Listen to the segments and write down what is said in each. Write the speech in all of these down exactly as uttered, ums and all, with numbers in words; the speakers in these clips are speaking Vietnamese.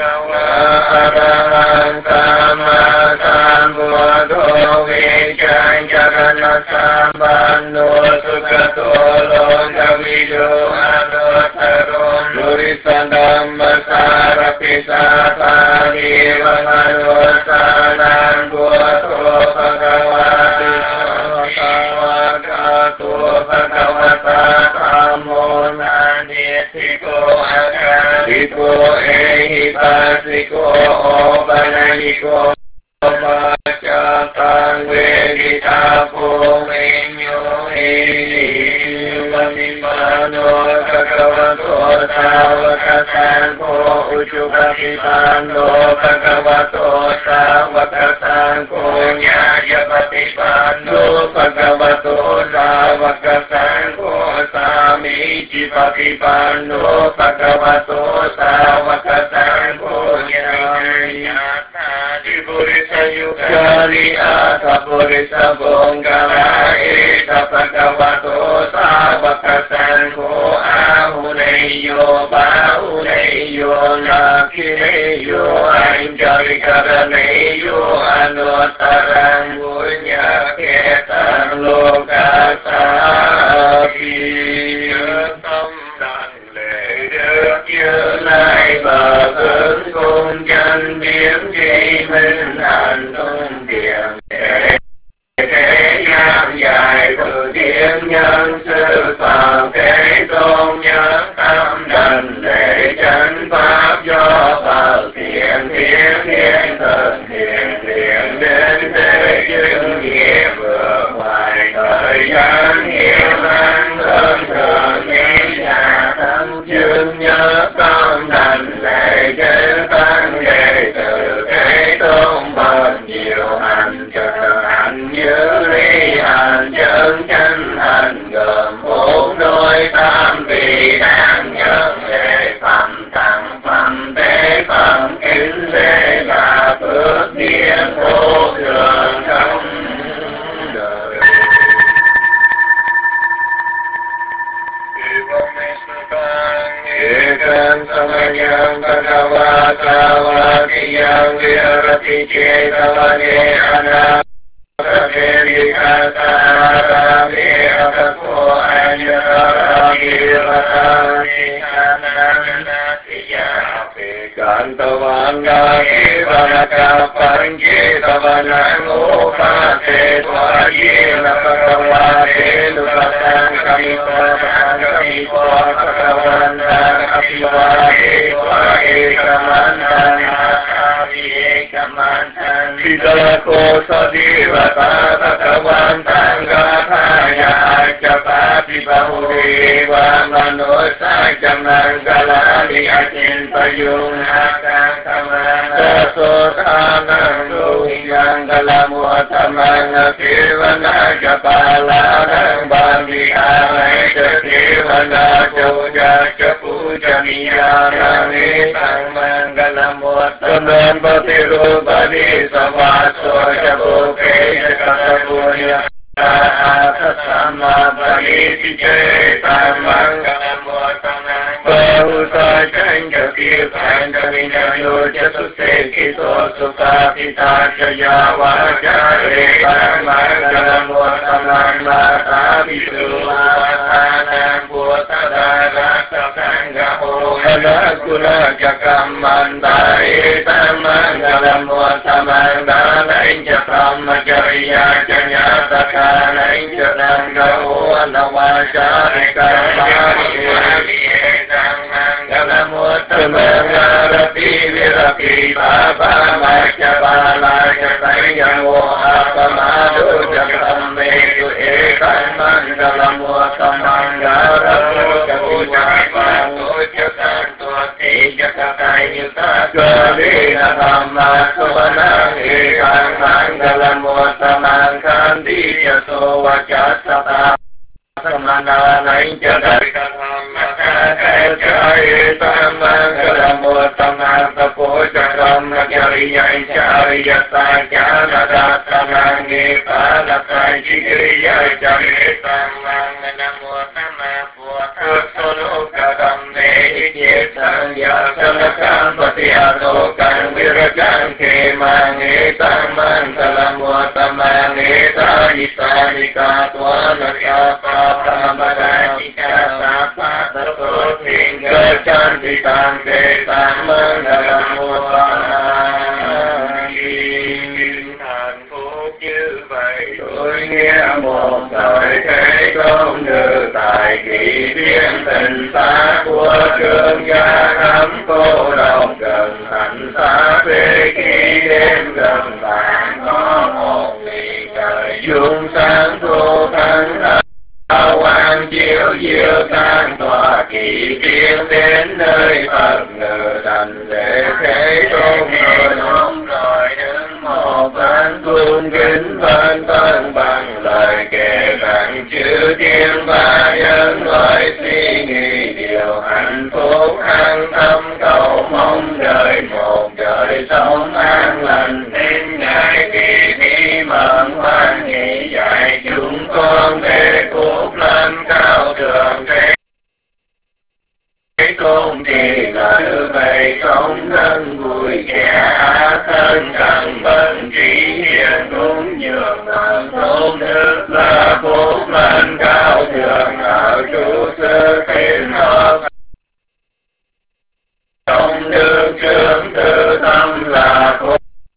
วะอะระหังสัมมาสัมพุทโธวิชัยจรณะสัมปันโนสุขโตโลกวิทูอนุตตรมุริสธัมมสารปิสาภานิวะมโนสานังพุทโธภควาติโสภควะคาโตภควตาธัมโมนานิธิโกอาคาติโกเอหิปัสสิโกโอปัญญิโกปัจจตังเวทิตาโพวิญโยหิวันิมาโนภควโตสาวกสังโฆอุจุปฏิปันโนภควโตสาวกสังโฆญาญปฏิปันโนภควโตสาวกสังโฆสามีจิปฏิปันโนภควโตสาวกสังโฆญาญาตาติบุริสยุคาลิอาตบุริสบงกาลาเอตภควโตสาวกสังโฆอาหุเนโยบาหุเนโยนาคิเนโยอัญจริกรเนโยอนุตตรังบุญญาเกตังโลกัสสาภิtâm đàn lễ được như lai bờ hướng cùng chân biến di minh hạnh tôn tiền để thế gian dài từ thiên nhân sư phạm thế tôn nhân tâm đàn lễ chân pháp do bờ thiện thiên thiên thần thiện thiện đến thế chứng nghiệp vừa ngoài thời gian hiếu an hơn thường nghĩ nhà tâm chương nhớ tâm đàn lễ chân tăng đệ tử thế tôn bậc nhiều hành trợ hành như ly hành chân chân hành gồm bốn đôi tam vị đáng nhớ lễ phẩm tăng phẩm tế phẩm kính lễ là phước điển vô thường trong đời. Ekam samayam bhagavata vakiyam virati cetavane anamกันตวันดาคิวันกาปัญเจตวันโมภะเตตวะเยนะภะคะวะเตตุสัตตังกัมิโตภะคะมิโตภะคะวันตังอภิวาเทวะเอกมันตังอาคาวิเอกมันตังปิตะโคสติวะตาภะคะวันตังกาทายาจะปาติบะหุเรวามโนสัจจมังกลาลิอจินปยุงอาคังธรรมังโสทานังโลหิยังกลามุตตมังเทวนาจะปาลานังบาลิอาไลจะเทวนาโจจะจะปูจะมิยานานิสังมังกลามุตตมังปฏิรูปนิสวาโสจะโภเกจะกัตปุญญาอาทัสสะมาปริติเจตังมังกลามุตตมังปะหุสะจันจะกิปันจะวิญญาโยจะสุเสกิโตสุขะปิตาจะยาวาจาเรตังมังกลามุตตมังมาตาปิสุมาทานังพุทธดารัสสังฆโหอนาคุลจะกัมมันตาเอตังมังกลามุตตมังดานัยจะพรหมจริยาจะญาตกานัยจะนังกโหอนวาจาริกามาริวาลิเอตังมังกลามุตตมังอารติวิรติปาปามัจจบาลาจะไสยโมอาปมาดุจะธัมเมตุเอตังมังกลามุตตมังอารมุจะปุจาปาตุจะสันตุติจะกตายุตากะเวนะธัมมาสุวนังเอตังมังกลามุตตมังคันติจะโสวจัสสตาสมานานัยจะได้กระทำมาคาเตจายตัมมังกลามุตตมังตโพจะกรรมจริยัยจาริยตาจานาดัตตมังเนปาลกายจิกริยายจาริตัมมังนะโมตัมมาพุทธัสสะโลกตัมเมหิเจตังยาสนะกัมปติอาโน nam nam mô a di hạnh phúc như vậy tôi nghe một thời thế công như tại kỳ thiên tình xa của trường gia thắm cô độc gần thành xa về khi đêm gần tàn có một vì trời dung sáng thu thắng hào quang chiếu diệu tan tỏa kỳ tiên đến nơi Phật ngự thành lễ thế tôn rồi đúng rồi đứng một ván cung kính vân vân bằng lời kể rằng chư thiên và nhân loại suy nghĩ điều hạnh phúc an tâm cầu mong đời một đời sống an lành nên ngài kỳ thi mẫn hoan hỷ dạy chúng con về phúc lành cao thượng thế tôn thì là như vậy sống thân vui vẻ thân cần bần trí hiền cúng dường thần tôn đức là phúc lành cao thượng ở trụ sư thiên hợp trong đường trưởng tự tâm là phúc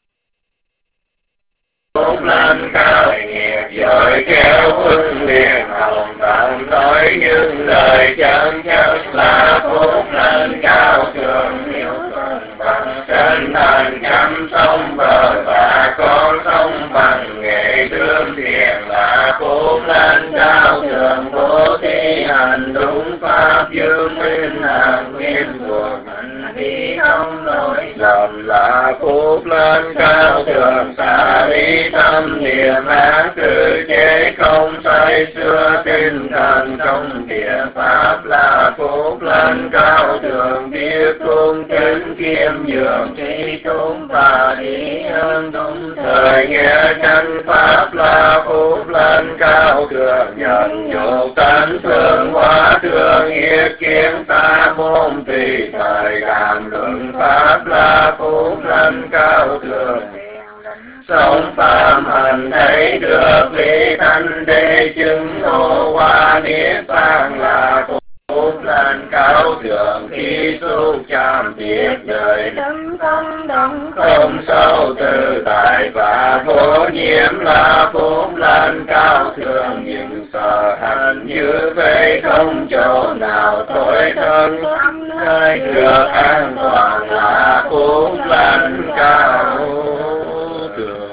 phúc lành cao nghiệp giỏi kéo huân liền hồng tạm nói những lời chân chất là phúc lành cao thượng hiểu tuần bằng chân thành chăm sông bờ và con sông bằng nghệ thương thiện là phúc lành cao thượng bố thí hành đúng pháp dương minh hàng nguyên thuộc hành vi không lỗi lầm là phúc lành cao thượng xả lý tâm niệm ác tự chế không say xưa tinh thần trong địa pháp là phúc lành cao thượng biết cung kính kiêm nhường trí tôn và lý ơn đúng thời nghe chân pháp là phúc lành cao thượng nhận dục tánh thương hóa thương yết kiến xa môn tùy thời làm luận pháp là phúc lành cao thượng sống phạm hành thấy được lý thanh đế chứng ngộ hoa niết bàn là phúc lành cao thượng khi xúc chạm biết đời đấng không động không sâu tự tại và vô nhiễm là phúc lành cao thượng những sở hành như vậy không chỗ nào tối thân nơi được an toàn là phúc lành cao thượng.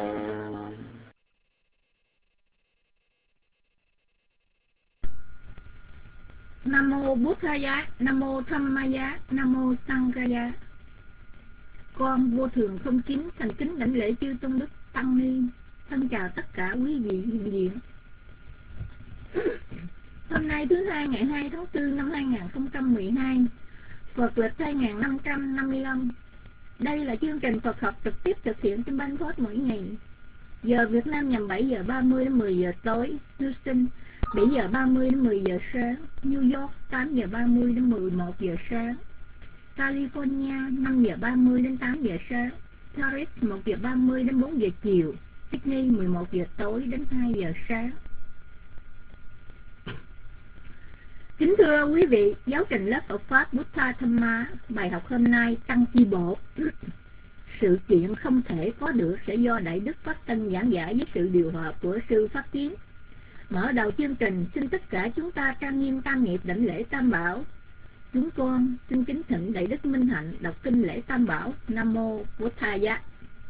Nam mô Buddhaya, Nam mô Dhammaya, Nam mô Sanghaya. Con vô thường không kính thành kính đảnh lễ chư tôn đức tăng ni. Thân chào tất cả quý vị hiện diện. Hôm nay thứ hai ngày hai tháng tư năm hai nghìn không trăm mười hai, Phật lịch hai nghìn năm trăm năm mươi lăm. Đây là chương trình Phật học trực tiếp thực hiện trên Bang Phốt mỗi ngày. Giờ Việt Nam nhằm bảy giờ ba mươi đến mười giờ tối, Houston bảy giờ ba mươi đến mười giờ sáng, New York tám giờ ba mươi đến mười một giờ sáng, California năm giờ ba mươi đến tám giờ sáng, Paris một giờ ba mươi đến bốn giờ chiều, Sydney mười một giờ tối đến hai giờ sáng. Kính thưa quý vị, giáo trình lớp Phật Pháp Buddha Dhamma, bài học hôm nay tăng chi bộ. Sự kiện không thể có được sẽ do Đại Đức Phát Tâm giảng giải với sự điều hợp của Sư Phát Kiến. Mở đầu chương trình, xin tất cả chúng ta trang nghiêm tam nghiệp đảnh lễ Tam Bảo. Chúng con xin kính thỉnh Đại Đức Minh Hạnh đọc kinh lễ Tam Bảo. Nam mô Buddhaya.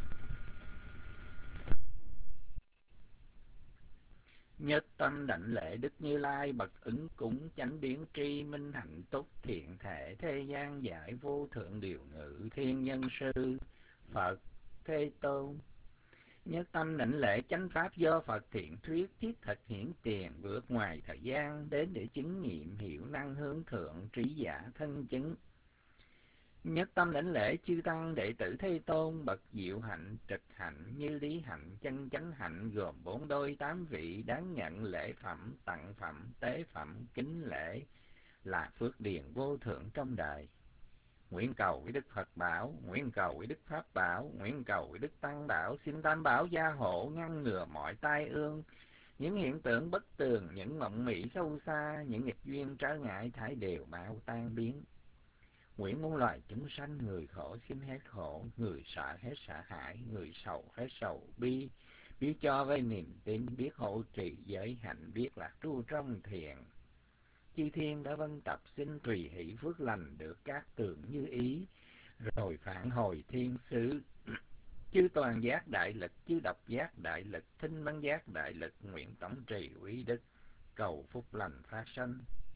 Nhất tâm đảnh lễ Đức Như Lai bậc ứng cúng chánh biến tri minh hạnh túc thiện thể thế gian giải vô thượng điều ngự thiên nhân sư Phật Thế Tôn. Nhất tâm đảnh lễ chánh pháp do Phật thiện thuyết thiết thực hiển tiền vượt ngoài thời gian đến để chứng nghiệm hiểu năng hướng thượng trí giả thân chứng. Nhất tâm đảnh lễ chư tăng đệ tử Thế Tôn bậc diệu hạnh trực hạnh như lý hạnh chân chánh hạnh gồm bốn đôi tám vị đáng nhận lễ phẩm tặng phẩm tế phẩm kính lễ là phước điền vô thượng trong đời. Nguyện cầu với Đức Phật bảo, nguyện cầu với Đức Pháp bảo, nguyện cầu với Đức Tăng bảo, xin Tam bảo gia hộ ngăn ngừa mọi tai ương, những hiện tượng bất tường, những mộng mị sâu xa, những nghịch duyên trở ngại thải đều mau tan biến. Nguyện muôn loài chúng sanh, người khổ xin hết khổ, người sợ hết sợ hãi, người sầu hết sầu bi, biết cho với niềm tin, biết hộ trì giới hạnh, biết lạc trú trong thiền. Chư thiên đã vân tập xin tùy hỷ phước lành, được các tường như ý, rồi phản hồi thiên sứ. Chư toàn giác đại lực, chư độc giác đại lực, thinh bắn giác đại lực, nguyện tổng trì quý đức, cầu phúc lành phát sanh.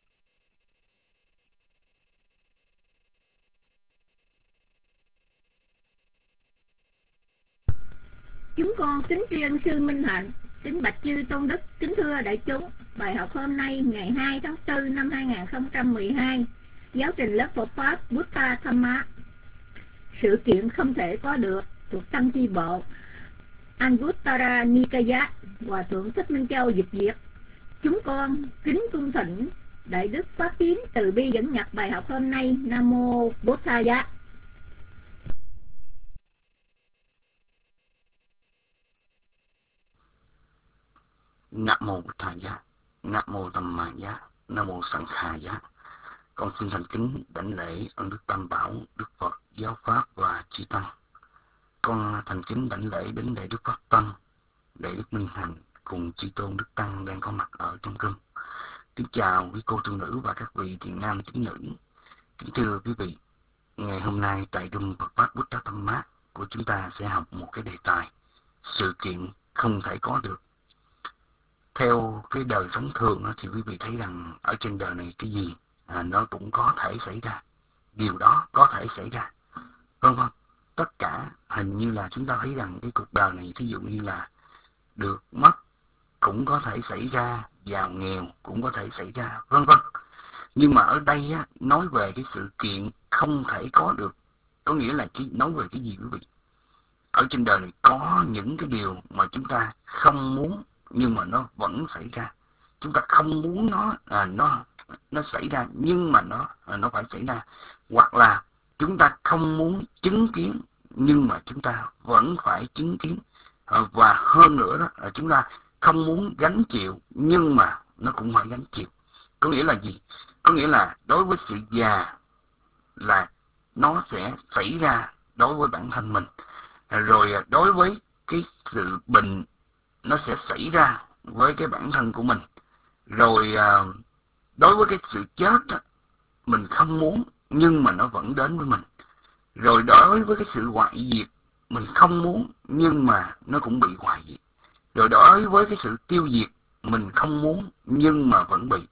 Chúng con kính tri ân sư Minh Hạnh, kính bạch chư tôn đức, kính thưa đại chúng. Bài học hôm nay ngày hai tháng tư năm hai nghìn không trăm mười hai, giáo trình lớp Phật pháp Buddha Dhamma. Sự kiện không thể có được, thuộc tăng chi bộ Anguttara Nikaya, Hòa thượng Thích Minh Châu dịch việt. Chúng con kính cung thỉnh đại đức Pháp Tín từ bi dẫn nhập bài học hôm nay. Nam mô Buddhaya. Nam mô Bụt Thầy Giá, Nam mô Tham Ma Giá, Nam mô Sẵn Khà Giá. Con xin thành kính đảnh lễ ơn Đức Tam Bảo, Đức Phật, Giáo Pháp và Chư Tăng. Con thành kính đảnh lễ đến Đại Đức Pháp Tăng, Đại Đức Minh Hạnh cùng Chư Tôn Đức Tăng đang có mặt ở trong rừng. Kính chào quý cô tu nữ và các vị thiện nam tín nữ. Kính thưa quý vị, ngày hôm nay tại rừng Phật pháp Buddha Dhamma của chúng ta sẽ học một cái đề tài sự kiện không thể có được. Theo cái đời sống thường thì quý vị thấy rằng ở trên đời này cái gì à, nó cũng có thể xảy ra. Điều đó có thể xảy ra. Vâng vâng, tất cả hình như là chúng ta thấy rằng cái cuộc đời này, thí dụ như là được mất cũng có thể xảy ra, giàu nghèo cũng có thể xảy ra, vân vân. Nhưng mà ở đây á, nói về cái sự kiện không thể có được, có nghĩa là cái, nói về cái gì quý vị? Ở trên đời này có những cái điều mà chúng ta không muốn nhưng mà nó vẫn xảy ra. Chúng ta không muốn nó à, nó nó xảy ra nhưng mà nó à, nó phải xảy ra. Hoặc là chúng ta không muốn chứng kiến nhưng mà chúng ta vẫn phải chứng kiến. À, và hơn nữa đó là chúng ta không muốn gánh chịu nhưng mà nó cũng phải gánh chịu. Có nghĩa là gì? Có nghĩa là đối với sự già là nó sẽ xảy ra đối với bản thân mình. À, rồi đối với cái sự bệnh nó sẽ xảy ra với cái bản thân của mình. Rồi à, đối với cái sự chết đó, mình không muốn nhưng mà nó vẫn đến với mình. Rồi đối với cái sự hoại diệt mình không muốn nhưng mà nó cũng bị hoại diệt. Rồi đối với cái sự tiêu diệt mình không muốn nhưng mà vẫn bị.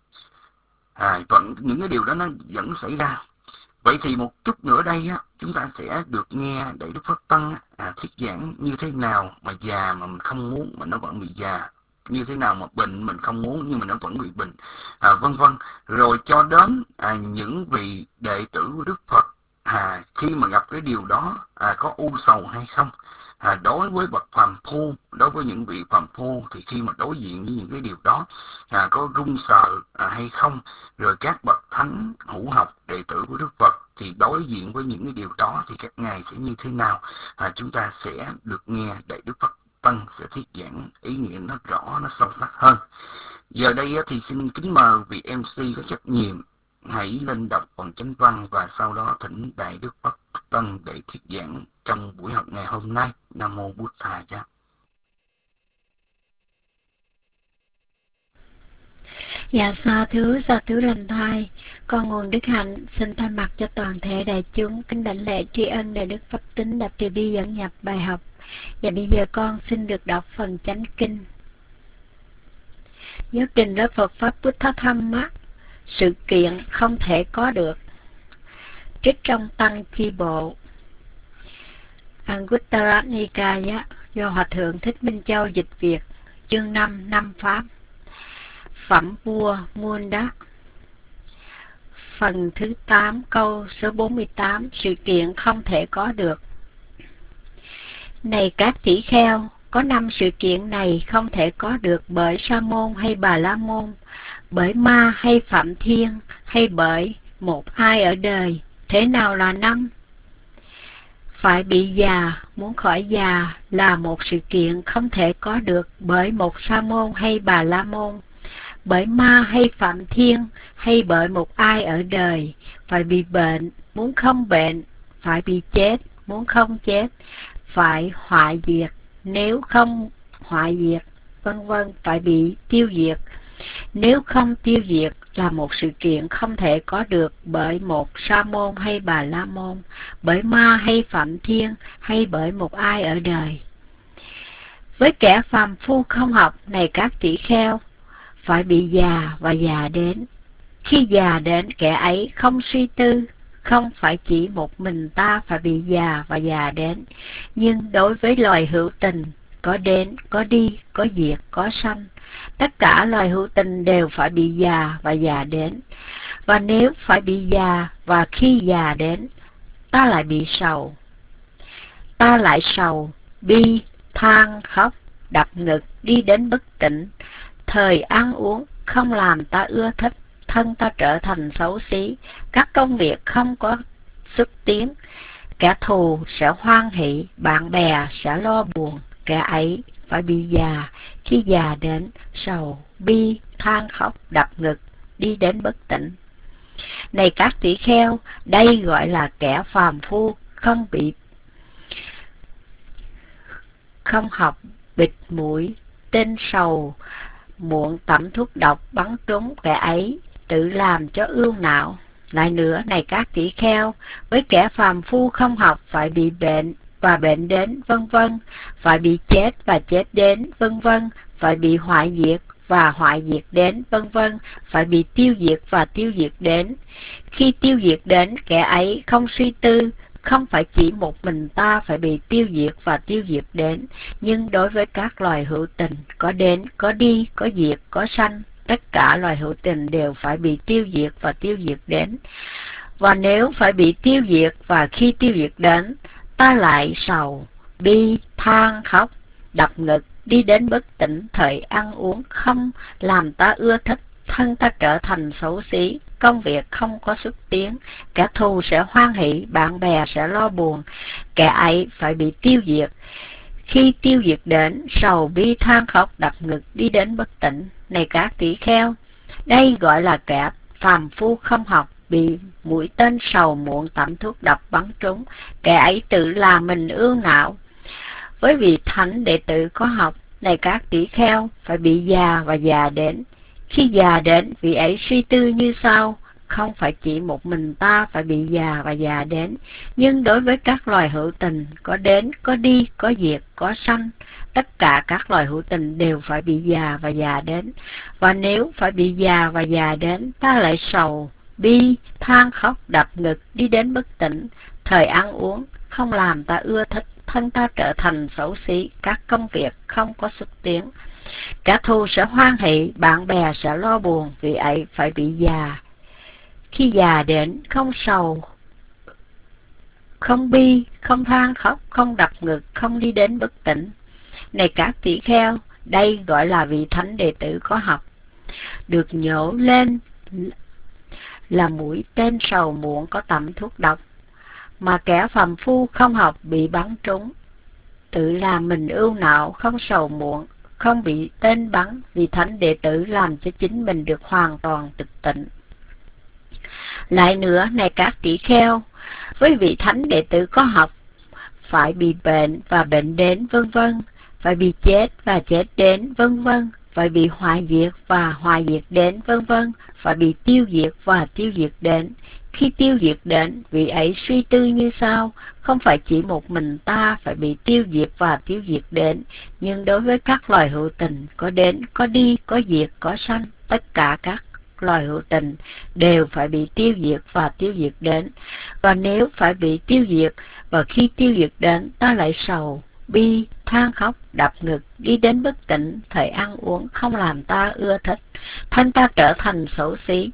À, vẫn những cái điều đó nó vẫn xảy ra. Vậy thì một chút nữa đây á, chúng ta sẽ được nghe Đại Đức Pháp Tăng à, thuyết giảng như thế nào mà già mà mình không muốn mà nó vẫn bị già, như thế nào mà bệnh mình không muốn nhưng mà nó vẫn bị bệnh, à, vân vân. Rồi cho đến à, những vị đệ tử của Đức Phật à, khi mà gặp cái điều đó à, có u sầu hay không. À, đối với bậc phàm phu, đối với những vị phàm phu thì khi mà đối diện với những cái điều đó à, có run sợ à, hay không. Rồi các bậc thánh hữu học đệ tử của Đức Phật thì đối diện với những cái điều đó thì các ngài sẽ như thế nào, à, chúng ta sẽ được nghe Đại Đức Phật Tăng sẽ thuyết giảng ý nghĩa nó rõ, nó sâu sắc hơn. Giờ đây thì xin kính mời vị em xê có trách nhiệm hãy lên đọc phần chánh văn và sau đó thỉnh Đại Đức Phật Tăng để thuyết giảng trong buổi học ngày hôm nay. Nam mô Bụt Thầy Giá. Dạ sa thứ sa thứ lành thai, con nguồn đức hạnh xin thay mặt cho toàn thể đại chúng kính đảnh lễ tri ân Đại Đức Pháp Tín đã từ bi dẫn nhập bài học. Và bây giờ con xin được đọc phần chánh kinh. Giáo trình lớp Phật pháp Buddha Dhamma, sự kiện không thể có được. Trích trong tăng chi bộ Anguttara Nikaya do Hòa thượng Thích Minh Châu dịch việt. Chương năm, năm pháp. Phẩm vua muôn đắc. Phần thứ tám, câu số bốn mươi tám, sự kiện không thể có được. Này các tỷ kheo, có năm sự kiện này không thể có được bởi Sa môn hay Bà La môn, bởi ma hay Phạm Thiên, hay bởi một ai ở đời. Thế nào là năm? Phải bị già, muốn khỏi già là một sự kiện không thể có được bởi một Sa môn hay Bà La môn, bởi ma hay phạm thiên, hay bởi một ai ở đời, phải bị bệnh, muốn không bệnh, phải bị chết, muốn không chết, phải hoại diệt, nếu không hoại diệt, vân vân, phải bị tiêu diệt. Nếu không tiêu diệt là một sự kiện không thể có được bởi một sa môn hay bà la môn, bởi ma hay phạm thiên, hay bởi một ai ở đời. Với kẻ phàm phu không học này các tỷ kheo, phải bị già và già đến. Khi già đến, kẻ ấy không suy tư, không phải chỉ một mình ta phải bị già và già đến, nhưng đối với loài hữu tình, có đến, có đi, có diệt, có sanh, tất cả loài hữu tình đều phải bị già và già đến. Và nếu phải bị già và khi già đến, ta lại bị sầu. Ta lại sầu, bi, than, khóc, đập ngực, đi đến bất tỉnh. Thời ăn uống không làm ta ưa thích, thân ta trở thành xấu xí, các công việc không có xuất tiến. Kẻ thù sẽ hoan hỷ, bạn bè sẽ lo buồn, kẻ ấy phải bị già, khi già đến sầu, bi, than khóc, đập ngực, đi đến bất tỉnh. Này các tỷ kheo, đây gọi là kẻ phàm phu không bị không học bịt mũi, tên sầu muộn tẩm thuốc độc bắn trúng, kẻ ấy tự làm cho ưu não. Lại nữa, này các tỷ kheo, với kẻ phàm phu không học phải bị bệnh và bệnh đến, vân vân, phải bị chết và chết đến, vân vân, phải bị hoại diệt và hoại diệt đến, vân vân, phải bị tiêu diệt và tiêu diệt đến. Khi tiêu diệt đến, kẻ ấy không suy tư, không phải chỉ một mình ta phải bị tiêu diệt và tiêu diệt đến, nhưng đối với các loài hữu tình, có đến, có đi, có diệt, có sanh, tất cả loài hữu tình đều phải bị tiêu diệt và tiêu diệt đến. Và nếu phải bị tiêu diệt và khi tiêu diệt đến, ta lại sầu, bi, than, khóc, đập ngực, đi đến bất tỉnh, thời ăn uống không làm ta ưa thích, thân ta trở thành xấu xí, công việc không có xuất tiến, kẻ thù sẽ hoan hỷ, bạn bè sẽ lo buồn, kẻ ấy phải bị tiêu diệt. Khi tiêu diệt đến, sầu bi than khóc đập ngực, đi đến bất tỉnh. Này các tỷ kheo, đây gọi là kẻ phàm phu không học, bị mũi tên sầu muộn tẩm thuốc độc bắn trúng, kẻ ấy tự làm mình ưu não. Với vị thánh đệ tử có học, này các tỷ kheo, phải bị già và già đến. Khi già đến, vị ấy suy tư như sau, không phải chỉ một mình ta phải bị già và già đến, nhưng đối với các loài hữu tình, có đến, có đi, có diệt, có sanh, tất cả các loài hữu tình đều phải bị già và già đến. Và nếu phải bị già và già đến, ta lại sầu, bi, than khóc, đập ngực, đi đến bất tỉnh, thời ăn uống không làm ta ưa thích, thân ta trở thành xấu xí, các công việc không có xuất tiến. Kẻ thù sẽ hoan hỷ, bạn bè sẽ lo buồn, vì ấy phải bị già. Khi già đến, không sầu, không bi, không than khóc, không đập ngực, không đi đến bất tỉnh. Này các tỷ kheo, đây gọi là vị thánh đệ tử có học. Được nhổ lên là mũi tên sầu muộn có tẩm thuốc độc, mà kẻ phàm phu không học bị bắn trúng, tự làm mình ưu não, không sầu muộn, không bị tên bắn, vì thánh đệ tử làm cho chính mình được hoàn toàn tịch tịnh. Lại nữa, này các tỷ kheo, với vị thánh đệ tử có học, phải bị bệnh và bệnh đến, vân vân, phải bị chết và chết đến, vân vân, phải bị hoại diệt và hoại diệt đến, vân vân, phải bị tiêu diệt và tiêu diệt đến. Khi tiêu diệt đến, vị ấy suy tư như sau, không phải chỉ một mình ta phải bị tiêu diệt và tiêu diệt đến, nhưng đối với các loài hữu tình, có đến, có đi, có diệt, có sanh, tất cả các loài hữu tình đều phải bị tiêu diệt và tiêu diệt đến. Và nếu phải bị tiêu diệt và khi tiêu diệt đến, ta lại sầu, bi, than khóc, đập ngực, đi đến bất tỉnh, thời ăn uống không làm ta ưa thích, thân ta trở thành xấu xí,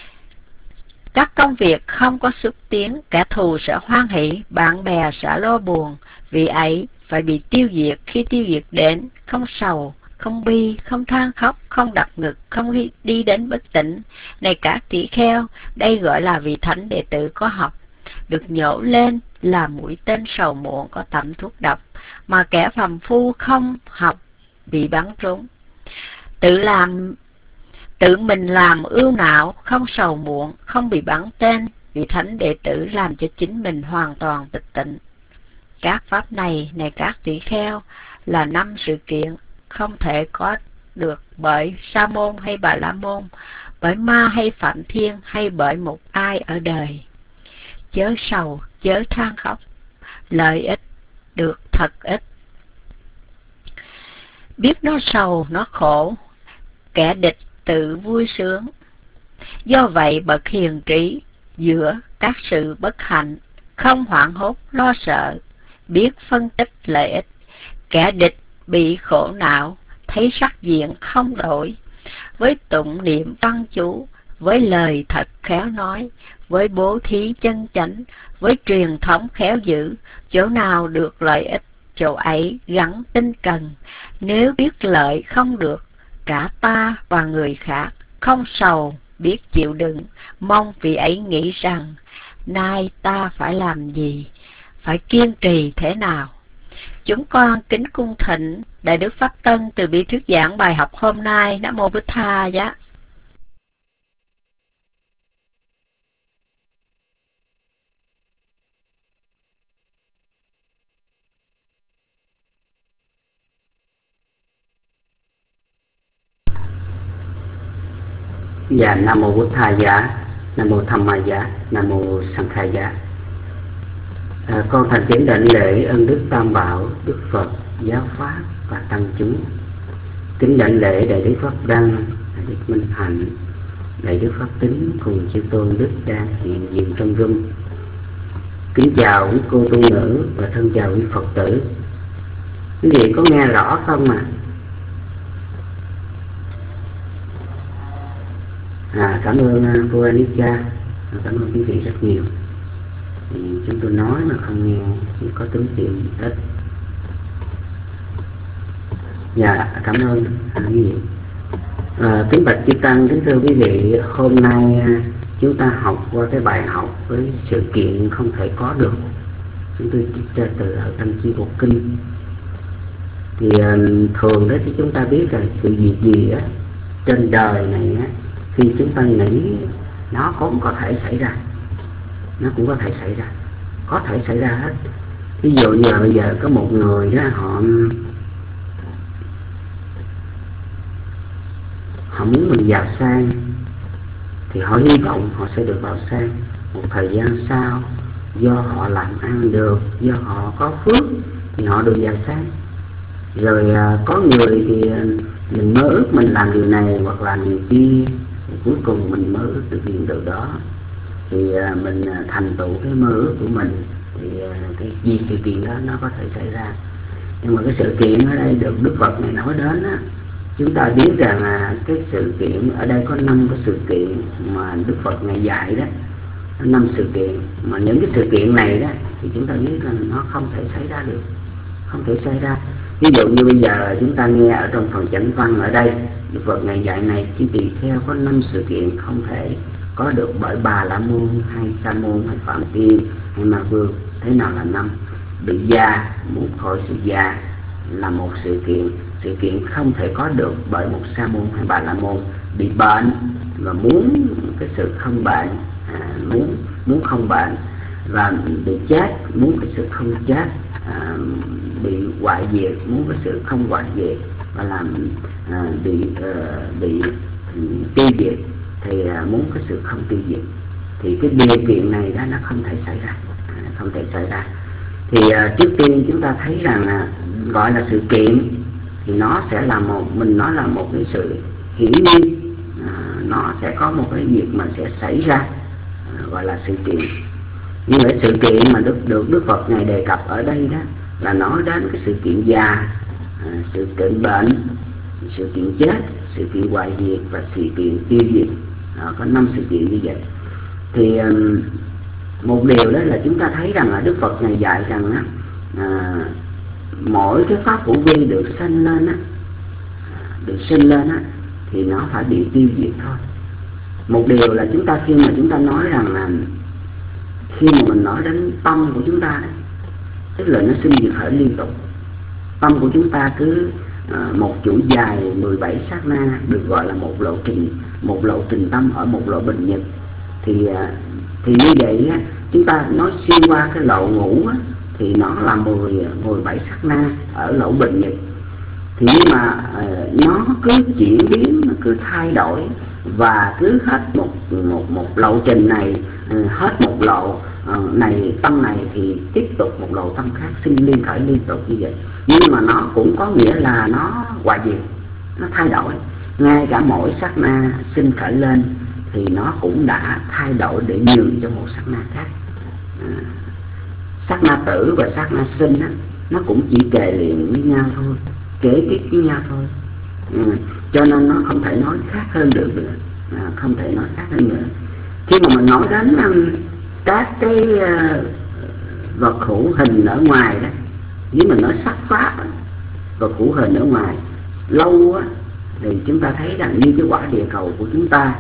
các công việc không có xuất tiến, kẻ thù sẽ hoan hỷ, bạn bè sẽ lo buồn, vì ấy phải bị tiêu diệt. Khi tiêu diệt đến, không sầu, không bi, không than khóc, không đập ngực, không đi đến bất tỉnh. Này các tỷ kheo, đây gọi là vị thánh đệ tử có học. Được nhổ lên là mũi tên sầu muộn có tẩm thuốc độc, mà kẻ phàm phu không học bị bắn trúng, tự làm tự mình làm ưu não, không sầu muộn, không bị bắn tên, vì thánh đệ tử làm cho chính mình hoàn toàn tịch tịnh. Các pháp này, này các tỷ kheo, là năm sự kiện không thể có được bởi Sa môn hay Bà La môn, bởi ma hay Phạm Thiên, hay bởi một ai ở đời. Chớ sầu, chớ than khóc, lợi ích được thật ít. Biết nó sầu, nó khổ, kẻ địch tự vui sướng. Do vậy bậc hiền trí giữa các sự bất hạnh, không hoảng hốt lo sợ, biết phân tích lợi ích. Kẻ địch bị khổ não, thấy sắc diện không đổi, với tụng niệm văn chú, với lời thật khéo nói, với bố thí chân chánh, với truyền thống khéo giữ, chỗ nào được lợi ích, chỗ ấy gắn tinh cần. Nếu biết lợi không được, cả ta và người khác, không sầu, biết chịu đựng, mong vị ấy nghĩ rằng, nay ta phải làm gì, phải kiên trì thế nào. Chúng con kính cung thịnh Đại Đức Pháp Tân từ bi thuyết giảng bài học hôm nay. Nam mô Bích Tha giá. Dạ, Nam mô Bụt Tha giá, Nam mô Tham Ma giá, Nam mô Sang Kha giá. À, con thành kính đảnh lễ ân đức Tam Bảo, Đức Phật, Giáo Pháp và Tăng chúng. Kính đảnh lễ Đại Đức Pháp Đăng, Đại Đức Minh Hạnh, Đại Đức Pháp Tính cùng chư tôn đức đang hiện diện trong room. Kính chào quý cô tu nữ và thân chào quý Phật tử. Quý vị có nghe rõ không ạ? À? À, cảm ơn cô Anika, cảm ơn quý vị rất nhiều. Thì chúng tôi nói mà không nghe chỉ có tính tiền ít. Dạ, cảm ơn quý vị. À, kính bạch chư tăng, kính thưa quý vị, hôm nay chúng ta học qua cái bài học với sự kiện không thể có được. Chúng tôi trích ra từ ở trong Chi Bộ Kinh. Thì thường đó thì chúng ta biết là sự việc gì á trên đời này á, khi chúng ta nghĩ nó cũng có thể xảy ra, nó cũng có thể xảy ra, có thể xảy ra hết. Ví dụ như bây giờ có một người đó, họ họ muốn mình giàu sang, thì họ hy vọng họ sẽ được vào sang. Một thời gian sau, do họ làm ăn được, do họ có phước thì họ được giàu sang. Rồi à, có người thì mình mơ ước mình làm điều này hoặc làm điều kia, thì cuối cùng mình mơ ước được điều điều đó, thì à, mình à, thành tựu cái mơ ước của mình, thì à, cái gì sự kiện đó nó có thể xảy ra. Nhưng mà cái sự kiện ở đây được Đức Phật này nói đến á, chúng ta biết rằng là cái sự kiện ở đây có năm cái sự kiện mà Đức Phật ngày dạy đó, năm sự kiện mà những cái sự kiện này đó thì chúng ta biết là nó không thể xảy ra được, không thể xảy ra. Ví dụ như bây giờ chúng ta nghe ở trong phần chánh văn ở đây, Đức Phật ngày dạy này chỉ tùy theo có năm sự kiện không thể có được bởi Bà La môn hay Sa môn hay Phạm Thiên hay Ma Vương. Thế nào là năm? Bị già, muốn khỏi sự già là một sự kiện, sự kiện không thể có được bởi một Sa môn hay Bà La môn. Bị bệnh và muốn cái sự không bệnh, à, muốn muốn không bệnh, và bị chết, muốn cái sự không chết, à, bị hoại diệt, muốn cái sự không hoại diệt, và làm à, bị uh, bị um, tiêu diệt, thì à, muốn cái sự không tiêu diệt. Thì cái điều kiện này đó nó không thể xảy ra, à, không thể xảy ra. Thì à, trước tiên chúng ta thấy rằng à, gọi là sự kiện thì nó sẽ là một, mình nói là một cái sự hiển nhiên, à, nó sẽ có một cái việc mà sẽ xảy ra, à, gọi là sự kiện. Nhưng cái sự kiện mà được được Đức Phật này đề cập ở đây đó là nói đến cái sự kiện già, à, sự kiện bệnh, sự kiện chết, sự kiện hoại diệt và sự kiện tiêu diệt. À, có năm sự kiện như vậy. Thì um, một điều đó là chúng ta thấy rằng là Đức Phật này dạy rằng á, à, mỗi cái pháp hữu vi được sinh lên á, được sinh lên á, thì nó phải bị tiêu diệt thôi. Một điều là chúng ta khi mà chúng ta nói rằng là khi mà mình nói đến tâm của chúng ta đấy, tức là nó sinh diệt khởi liên tục. Tâm của chúng ta cứ uh, một chuỗi dài mười bảy sát na được gọi là một lộ trình một lộ trình tâm ở một lộ bình nhật. Thì thì như vậy á, chúng ta nói xuyên qua cái lộ ngũ á, thì nó là mười, mười bảy sát na ở lộ bình nhật. Thì nhưng mà uh, nó cứ chuyển biến, nó cứ thay đổi, và cứ hết một một một lộ trình này, uh, hết một lộ uh, này tâm này thì tiếp tục một lộ tâm khác sinh liên khởi liên tục như vậy. Nhưng mà nó cũng có nghĩa là nó hoài diệt, nó thay đổi. Ngay cả mỗi sát na sinh khởi lên thì nó cũng đã thay đổi để nhường cho một sát na khác. À, sát na tử và sát na sinh á, nó cũng chỉ kề liền với nhau thôi, kế tiếp với nhau thôi. À, cho nên nó không thể nói khác hơn được nữa, à, không thể nói khác hơn nữa. Khi mà mình nói đến um, các cái uh, vật hữu hình ở ngoài đó, nếu mình nói sắc pháp đó, vật hữu hình ở ngoài lâu á, thì chúng ta thấy rằng như cái quả địa cầu của chúng ta,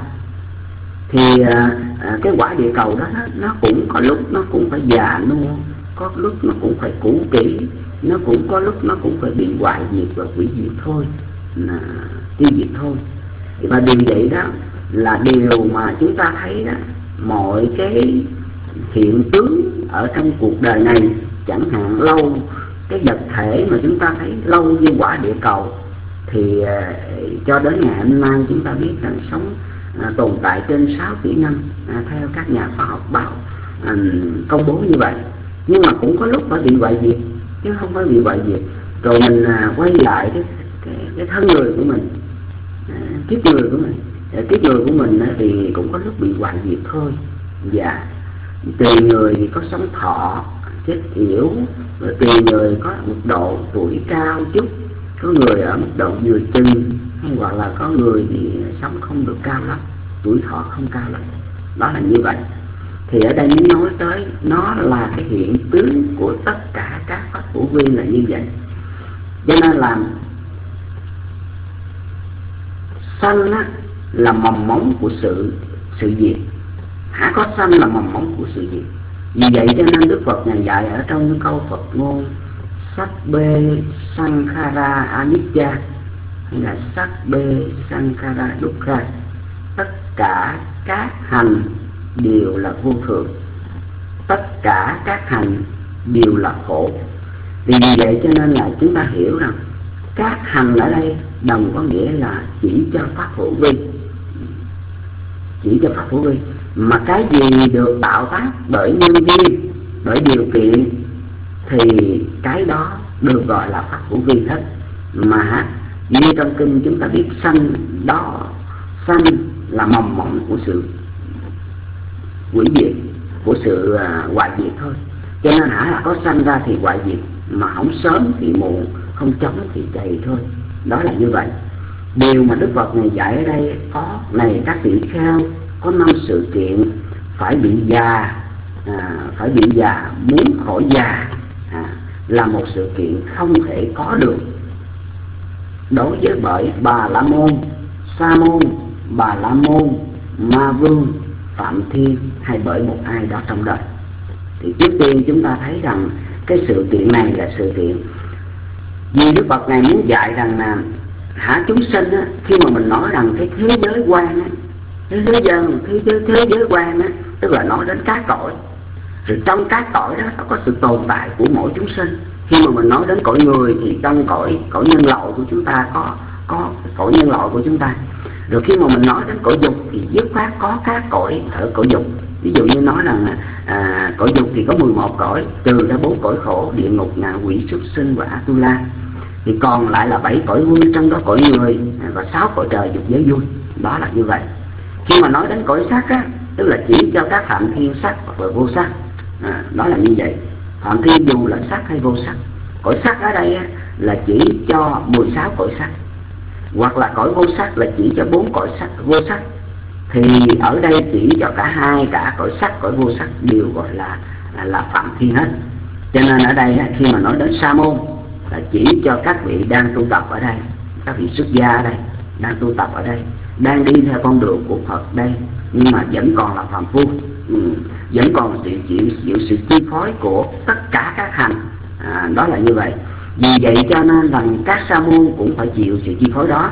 thì à, à, cái quả địa cầu đó nó, nó cũng có lúc nó cũng phải già nua, có lúc nó cũng phải cũ kỹ, nó cũng có lúc nó cũng phải bị hoại diệt và hủy diệt thôi, là tiêu diệt thôi. Và điều vậy đó là điều mà chúng ta thấy đó, mọi cái hiện tướng ở trong cuộc đời này, chẳng hạn lâu cái vật thể mà chúng ta thấy lâu như quả địa cầu, thì à, cho đến ngày hôm nay chúng ta biết rằng sống à, tồn tại trên sáu tỷ năm, à, theo các nhà khoa học báo à, công bố như vậy. Nhưng mà cũng có lúc phải bị hoại diệt, chứ không phải bị hoại diệt. Rồi mình à, quay lại cái, cái, cái thân người của mình, à, kiếp người của mình, à, kiếp người của mình à, thì cũng có lúc bị hoại diệt thôi. Dạ, tùy người thì có sống thọ, chết yểu, rồi tùy người có một độ tuổi cao chút, có người ở mức độ vừa chừng, hay hoặc là có người thì sống không được cao lắm, tuổi thọ không cao lắm. Đó là như vậy. Thì ở đây mới nói tới nó là cái hiện tướng của tất cả các pháp hữu vi là như vậy. Cho nên là sanh á, là mầm móng của sự sự diệt. Hả có sanh là mầm móng của sự diệt. Vì vậy cho nên Đức Phật Ngài dạy ở trong câu Phật ngôn Sabbe Sankhara Anicca, hay là Sabbe Sankhara Dukkha, tất cả các hành đều là vô thường, tất cả các hành đều là khổ. Vì vậy cho nên là chúng ta hiểu rằng các hành ở đây đồng có nghĩa là chỉ cho pháp hữu vi, chỉ cho pháp hữu vi. Mà cái gì được tạo tác bởi nhân duyên, bởi điều kiện, thì cái đó được gọi là pháp hữu vi hết. Mà như trong kinh chúng ta biết sanh đó, sanh là mầm móng của sự hủy diệt, của sự uh, hoại diệt thôi. Cho nên hả là có sanh ra thì hoại diệt, mà không sớm thì muộn, không chóng thì chày thôi. Đó là như vậy. Điều mà Đức Phật này dạy ở đây có này các vị kheo, có năm sự kiện phải bị già, à, phải bị già, muốn khỏi già à, là một sự kiện không thể có được đối với bởi Bà La Môn, Sa Môn, Bà La Môn, Ma Vương, Phạm Thiên, hay bởi một ai đó trong đời. Thì trước tiên chúng ta thấy rằng cái sự kiện này là sự kiện vì Đức Phật này muốn dạy rằng là hả chúng sinh á, khi mà mình nói rằng cái thế giới quan á, thế giới dân, thế giới thế giới quan á, tức là nói đến các cõi. Rồi trong các cõi đó nó có sự tồn tại của mỗi chúng sinh. Khi mà mình nói đến cõi người thì trong cõi cõi nhân loại của chúng ta có có cõi nhân loại của chúng ta. Rồi khi mà mình nói đến cõi dục thì dứt khoát có các cõi ở cõi dục. Ví dụ như nói rằng à, cõi dục thì có mười một cõi, trừ ra bốn cõi khổ, địa ngục, ngạ quỷ, súc sinh và Atula. Thì còn lại là bảy cõi vui, trong đó cõi người và sáu cõi trời dục giới vui. Đó là như vậy. Khi mà nói đến cõi sắc á, tức là chỉ cho các phạm thiên sắc hoặc là vô sắc. À, đó là như vậy. Phạm thiên dù là sắc hay vô sắc. Cõi sắc ở đây á, là chỉ cho mười sáu cõi sắc, hoặc là cõi vô sắc là chỉ cho bốn cõi sắc vô sắc. Thì ở đây chỉ cho cả hai, cả cõi sắc cõi vô sắc đều gọi là là phạm thiên hết. Cho nên ở đây á, khi mà nói đến Sa Môn là chỉ cho các vị đang tu tập ở đây, các vị xuất gia ở đây, đang tu tập ở đây, đang đi theo con đường của Phật đây, nhưng mà vẫn còn là phàm phu, ừ, vẫn còn chịu, chịu, chịu sự chi phối của tất cả các hành. À, đó là như vậy. Vì vậy cho nên rằng các sa môn cũng phải chịu sự chi phối đó.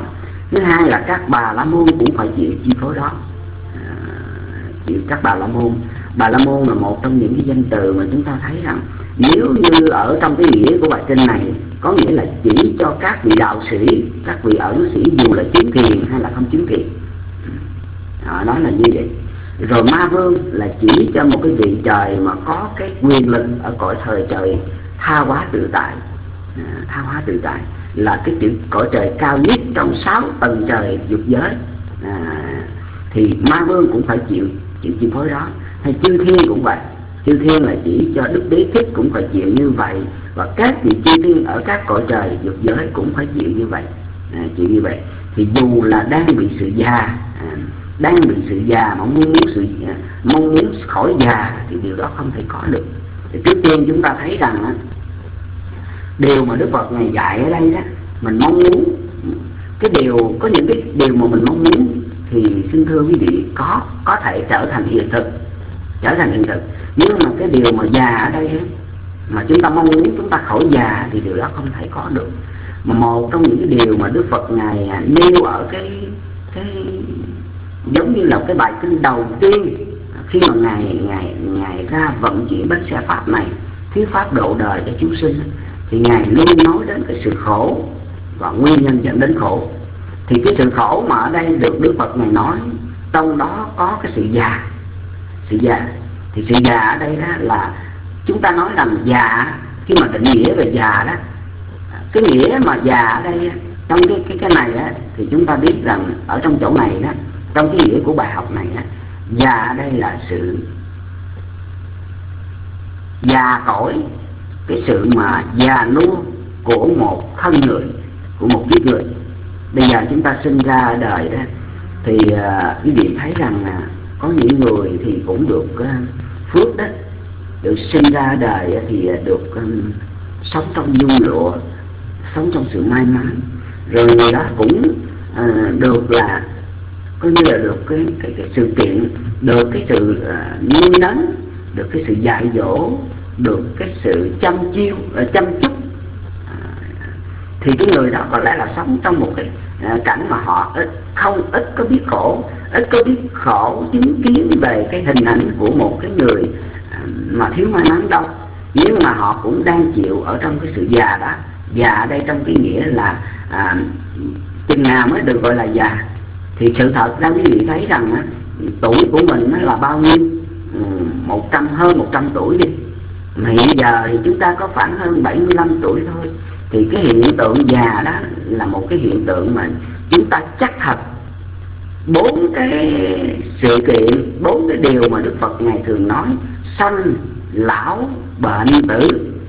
Thứ hai là các bà la môn cũng phải chịu chi phối đó. À, chịu các bà la môn. Bà la môn là một trong những cái danh từ mà chúng ta thấy rằng nếu như ở trong cái nghĩa của bài kinh này có nghĩa là chỉ cho các vị đạo sĩ, các vị ẩn sĩ dù là chứng thiền hay là không chứng thiền. À, đó là như vậy. Rồi ma vương là chỉ cho một cái vị trời mà có cái quyền lực ở cõi thời trời tha hóa tự tại. À, tha hóa tự tại là cái chữ cõi trời cao nhất trong sáu tầng trời dục giới. À, thì ma vương cũng phải chịu chịu chi phối đó. Hay chư thiên cũng vậy. Chư thiên là chỉ cho Đức Đế Thích cũng phải chịu như vậy. Và các vị chư thiên ở các cõi trời dục giới cũng phải chịu như vậy. À, chịu như vậy. Thì dù là đang bị sự già, à, đang bị sự già mà muốn muốn sự à, mong muốn khỏi già thì điều đó không thể có được. Thì trước tiên chúng ta thấy rằng á, điều mà Đức Phật Ngài dạy ở đây đó, mình mong muốn cái điều, có những cái điều mà mình mong muốn thì xin thưa quý vị có có thể trở thành hiện thực, trở thành hiện thực. Nhưng mà cái điều mà già ở đây ấy, mà chúng ta mong muốn chúng ta khỏi già thì điều đó không thể có được. Mà một trong những cái điều mà Đức Phật Ngài nêu ở cái cái giống như là cái bài kinh đầu tiên khi mà ngài ngài ngài ra vận chuyển bánh xe pháp này, thuyết pháp độ đời cho chúng sinh, thì ngài luôn nói đến cái sự khổ và nguyên nhân dẫn đến khổ. Thì cái sự khổ mà ở đây được Đức Phật Ngài nói, trong đó có cái sự già. Sự già thì sự già ở đây đó là chúng ta nói rằng già, khi mà định nghĩa về già đó, cái nghĩa mà già ở đây trong cái cái cái này á, thì chúng ta biết rằng ở trong chỗ này đó, trong cái nghĩa của bài học này á, già ở đây là sự già cõi, cái sự mà già nua của một thân người, của một kiếp người. Bây giờ chúng ta sinh ra ở đời đó thì uh, quý vị thấy rằng là có những người thì cũng được uh, phước đó, được sinh ra ở đời thì được um, sống trong dung lụa, sống trong sự may mắn. Rồi người đó cũng uh, được là coi như là được cái, cái, cái sự kiện, được cái sự uh, nuôi nấng, được cái sự dạy dỗ, được cái sự chăm chiêu, uh, chăm chút. Thì cái người đó có lẽ là sống trong một cái uh, cảnh mà họ ít, không ít có biết khổ, ít có biết khổ chứng kiến về cái hình ảnh của một cái người uh, mà thiếu may mắn đâu. Nhưng mà họ cũng đang chịu ở trong cái sự già đó. Già ở đây trong cái nghĩa là uh, chừng nào mới được gọi là già. Thì sự thật ra quý vị thấy rằng uh, tuổi của mình nó là bao nhiêu, một trăm, hơn một trăm tuổi đi. Mà hiện giờ thì chúng ta có khoảng hơn bảy mươi lăm tuổi thôi. Thì cái hiện tượng già đó là một cái hiện tượng mà chúng ta chắc thật bốn cái sự kiện, bốn cái điều mà Đức Phật Ngài thường nói: sanh, lão, bệnh, tử.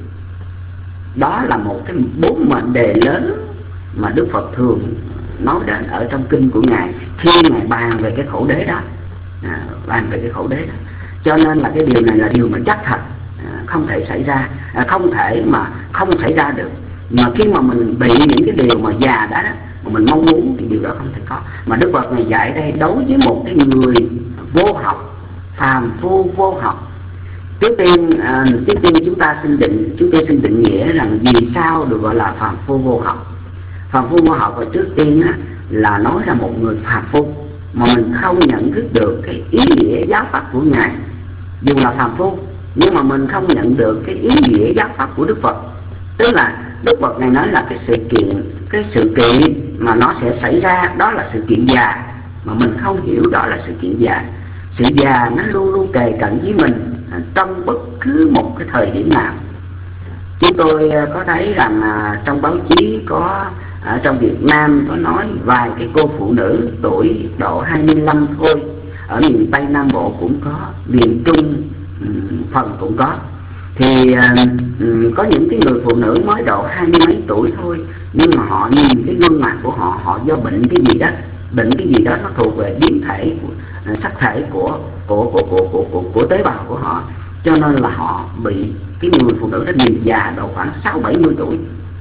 Đó là một cái bốn mệnh đề lớn mà Đức Phật thường nói đến ở trong kinh của Ngài khi Ngài bàn về cái khổ đế đó, à, bàn về cái khổ đế đó. Cho nên là cái điều này là điều mà chắc thật, à, không thể xảy ra, à, không thể mà không xảy ra được. Mà khi mà mình bị những cái điều mà già đó, đó mà mình mong muốn thì điều đó không thể có. Mà Đức Phật Ngài dạy đây đối với một cái người vô học, phàm phu vô học. Trước tiên, à, trước tiên chúng ta xin định, chúng tôi xin định nghĩa rằng vì sao được gọi là phàm phu vô học. Phàm phu vô học và trước tiên á, là nói ra một người phàm phu mà mình không nhận thức được cái ý nghĩa giáo pháp của Ngài. Dù là phàm phu nhưng mà mình không nhận được cái ý nghĩa giáo pháp của Đức Phật. Tức là Đức Phật Ngài nói là cái sự kiện, cái sự kiện mà nó sẽ xảy ra đó là sự kiện già, mà mình không hiểu đó là sự kiện già. Sự già nó luôn luôn kề cận với mình trong bất cứ một cái thời điểm nào. Chúng tôi có thấy rằng à, trong báo chí có, ở trong Việt Nam có nói vài cái cô phụ nữ tuổi độ hai mươi lăm thôi, ở miền Tây Nam Bộ cũng có, miền Trung um, phần cũng có. Thì uh, có những cái người phụ nữ mới độ hai mươi mấy tuổi thôi, nhưng mà họ nhìn cái gương mặt của họ, họ do bệnh cái gì đó, bệnh cái gì đó nó thuộc về biến thể, uh, sắc thể của của, của, của, của, của của tế bào của họ, cho nên là họ bị, cái người phụ nữ đó nhìn già độ khoảng sáu bảy mươi tuổi.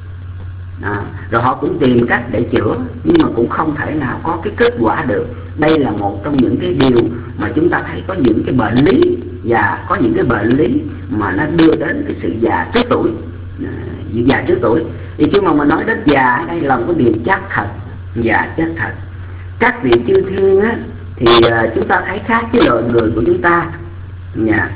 À, rồi họ cũng tìm cách để chữa nhưng mà cũng không thể nào có cái kết quả được. Đây là một trong những cái điều mà chúng ta thấy có những cái bệnh lý, và có những cái bệnh lý mà nó đưa đến cái sự già trước tuổi, à, già trước tuổi. Thì khi mà mình nói đến già, đây là một cái điều chắc thật, Dạ chết thật. Các vị chư thiên á, thì uh, chúng ta thấy khác với loài người của chúng ta. Dạ.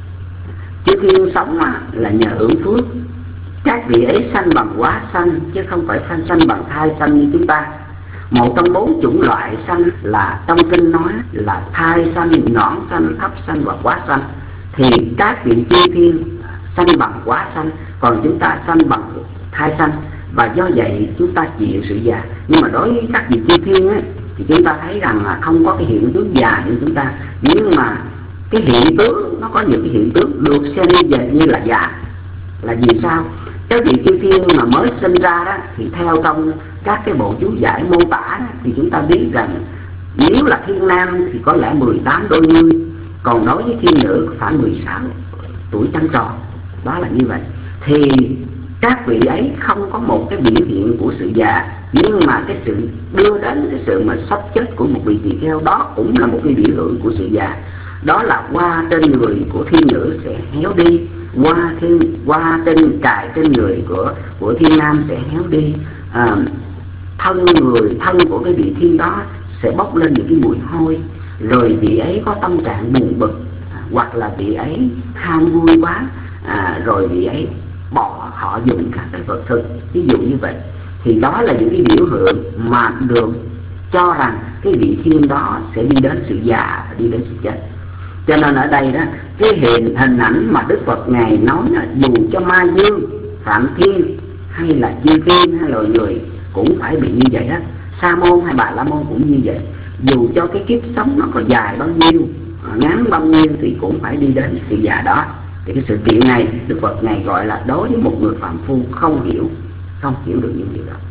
Chư thiên sống á, là nhờ hưởng phước. Các vị ấy sanh bằng hóa sanh, chứ không phải sanh sanh bằng thai sanh như chúng ta. Một trong bốn chủng loại sanh là trong kinh nói là thai sanh, nõn sanh, thấp sanh và hóa sanh. Thì các vị chư thiên sanh bằng hóa sanh, còn chúng ta sanh bằng thai sanh. Và do vậy chúng ta chịu sự già. Nhưng mà đối với các vị chư thiên ấy, thì chúng ta thấy rằng là không có cái hiện tướng già như chúng ta. Nhưng mà cái hiện tướng, nó có nhiều cái hiện tướng được xem như, như là già. Là vì sao? Các vị chư thiên mà mới sinh ra đó, thì theo trong các cái bộ chú giải mô tả đó, thì chúng ta biết rằng nếu là thiên nam thì có lẽ mười tám đôi mươi, còn đối với thiên nữ phải mười sáu tuổi trăng tròn. Đó là như vậy. Thì các vị ấy không có một cái biểu hiện của sự già, nhưng mà cái sự đưa đến cái sự mà sắp chết của một vị tỳ kheo, đó cũng là một cái biểu hiện của sự già. Đó là hoa trên người của thiên nữ sẽ héo đi, hoa thiên hoa trên cài trên người của của thiên nam sẽ héo đi, à, thân người thân của cái vị thiên đó sẽ bốc lên những cái mùi hôi, rồi vị ấy có tâm trạng buồn bực, à, hoặc là vị ấy ham vui quá, à, rồi vị ấy bỏ họ dùng các cái vật thực, ví dụ như vậy. Thì đó là những cái biểu hiện mà được cho rằng cái vị thiên đó sẽ đi đến sự già, đi đến sự chết. Cho nên ở đây đó, cái hình hình ảnh mà Đức Phật Ngài nói là dù cho ma dương, phạm thiên hay là chư thiên hay loài người cũng phải bị như vậy đó. Sa môn hay Bà La Môn cũng như vậy. Dù cho cái kiếp sống nó có dài bao nhiêu, ngắn bao nhiêu thì cũng phải đi đến sự già đó. Thì cái sự kiện này Đức Phật Ngài gọi là đối với một người phàm phu không hiểu, không hiểu được những điều đó.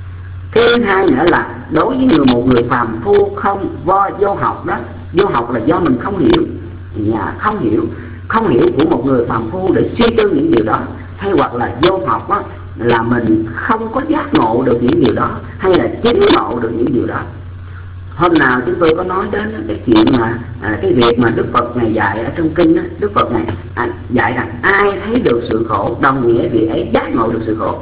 Thứ hai nữa là đối với người một người phàm phu không vô, vô học đó. Vô học là do mình không hiểu, nhà không hiểu, không hiểu của một người phàm phu để suy tư những điều đó. Hay hoặc là vô học đó, là mình không có giác ngộ được những điều đó, hay là chứng ngộ được những điều đó. Hôm nào chúng tôi có nói đến cái chuyện mà à, cái việc mà Đức Phật Ngài dạy ở trong kinh đó, Đức Phật Ngài à, dạy rằng ai thấy được sự khổ đồng nghĩa vì ấy giác ngộ được sự khổ,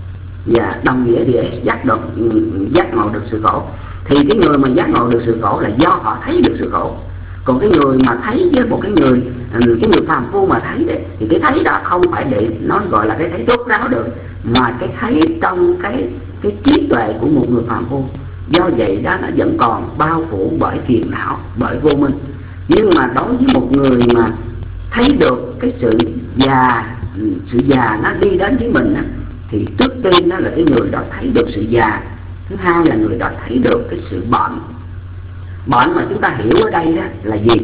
và đồng nghĩa vì ấy giác được giác ngộ được sự khổ. Thì cái người mà giác ngộ được sự khổ là do họ thấy được sự khổ. Còn cái người mà thấy với một cái người cái người phàm phu mà thấy đấy, thì cái thấy đó không phải để nói gọi là cái thấy rốt ráo được, mà cái thấy trong cái cái trí tuệ của một người phàm phu. Do vậy đó nó vẫn còn bao phủ bởi phiền não, bởi vô minh. Nhưng mà đối với một người mà thấy được cái sự già, sự già nó đi đến với mình, thì trước tiên đó là cái người đó thấy được sự già. Thứ hai là người đó thấy được cái sự bệnh. Bệnh mà chúng ta hiểu ở đây đó là gì?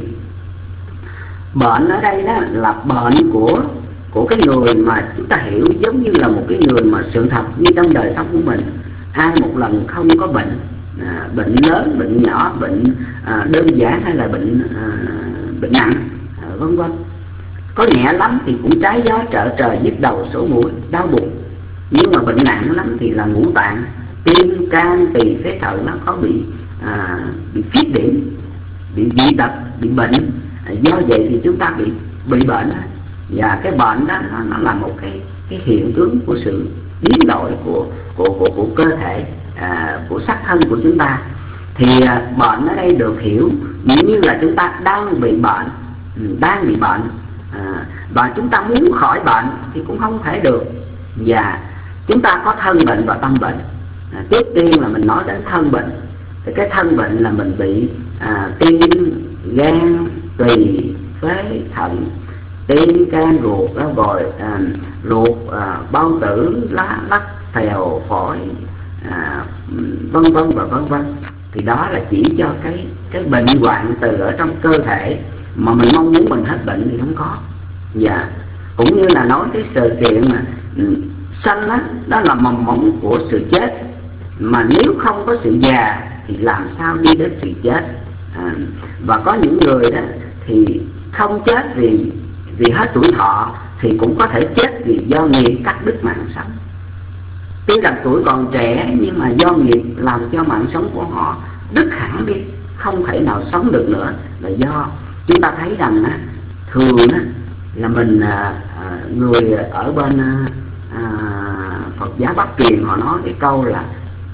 Bệnh ở đây đó là bệnh của của cái người mà chúng ta hiểu giống như là một cái người mà sự thật như trong đời sống của mình. Ai một lần không có bệnh, à, bệnh lớn, bệnh nhỏ, bệnh à, đơn giản hay là bệnh à, bệnh nặng, à, vân vân. Có nhẹ lắm thì cũng trái gió trợ trời, nhức đầu sổ mũi, đau bụng. Nhưng mà bệnh nặng lắm thì là ngũ tạng, tim, can, tỳ, phế thận nó có bị à, bị khuyết điểm, bị dị tật, bị bệnh. À, do vậy thì chúng ta bị bị bệnh. Và cái bệnh đó nó, nó là một cái cái hiện tướng của sự biến đổi của của của, của cơ thể, à, của xác thân của chúng ta. Thì à, bệnh ở đây được hiểu như là chúng ta đang bị bệnh, đang bị bệnh, à, và chúng ta muốn khỏi bệnh thì cũng không thể được. Và chúng ta có thân bệnh và tâm bệnh. À, trước tiên là mình nói đến thân bệnh. Thì cái thân bệnh là mình bị à, tim, gan, tỳ, phế, thận, tim, can, ruột, đó rồi à, ruột, à, bao tử, lá, lách, phèo, phổi, à, vân vân và vân vân. Thì đó là chỉ cho cái cái bệnh hoạn từ ở trong cơ thể mà mình mong muốn mình hết bệnh thì không có. Dạ. Cũng như là nói cái sự kiện mà sanh đó, đó là mầm mống của sự chết. Mà nếu không có sự già thì làm sao đi đến sự chết. À, và có những người đó thì không chết vì vì hết tuổi thọ, thì cũng có thể chết vì do nghiệp cắt đứt mạng sống. Tuy rằng tuổi còn trẻ nhưng mà do nghiệp làm cho mạng sống của họ đứt hẳn đi, không thể nào sống được nữa. Là do chúng ta thấy rằng á, thường á, là mình à, người ở bên à, Phật giáo Bắc truyền họ nói cái câu là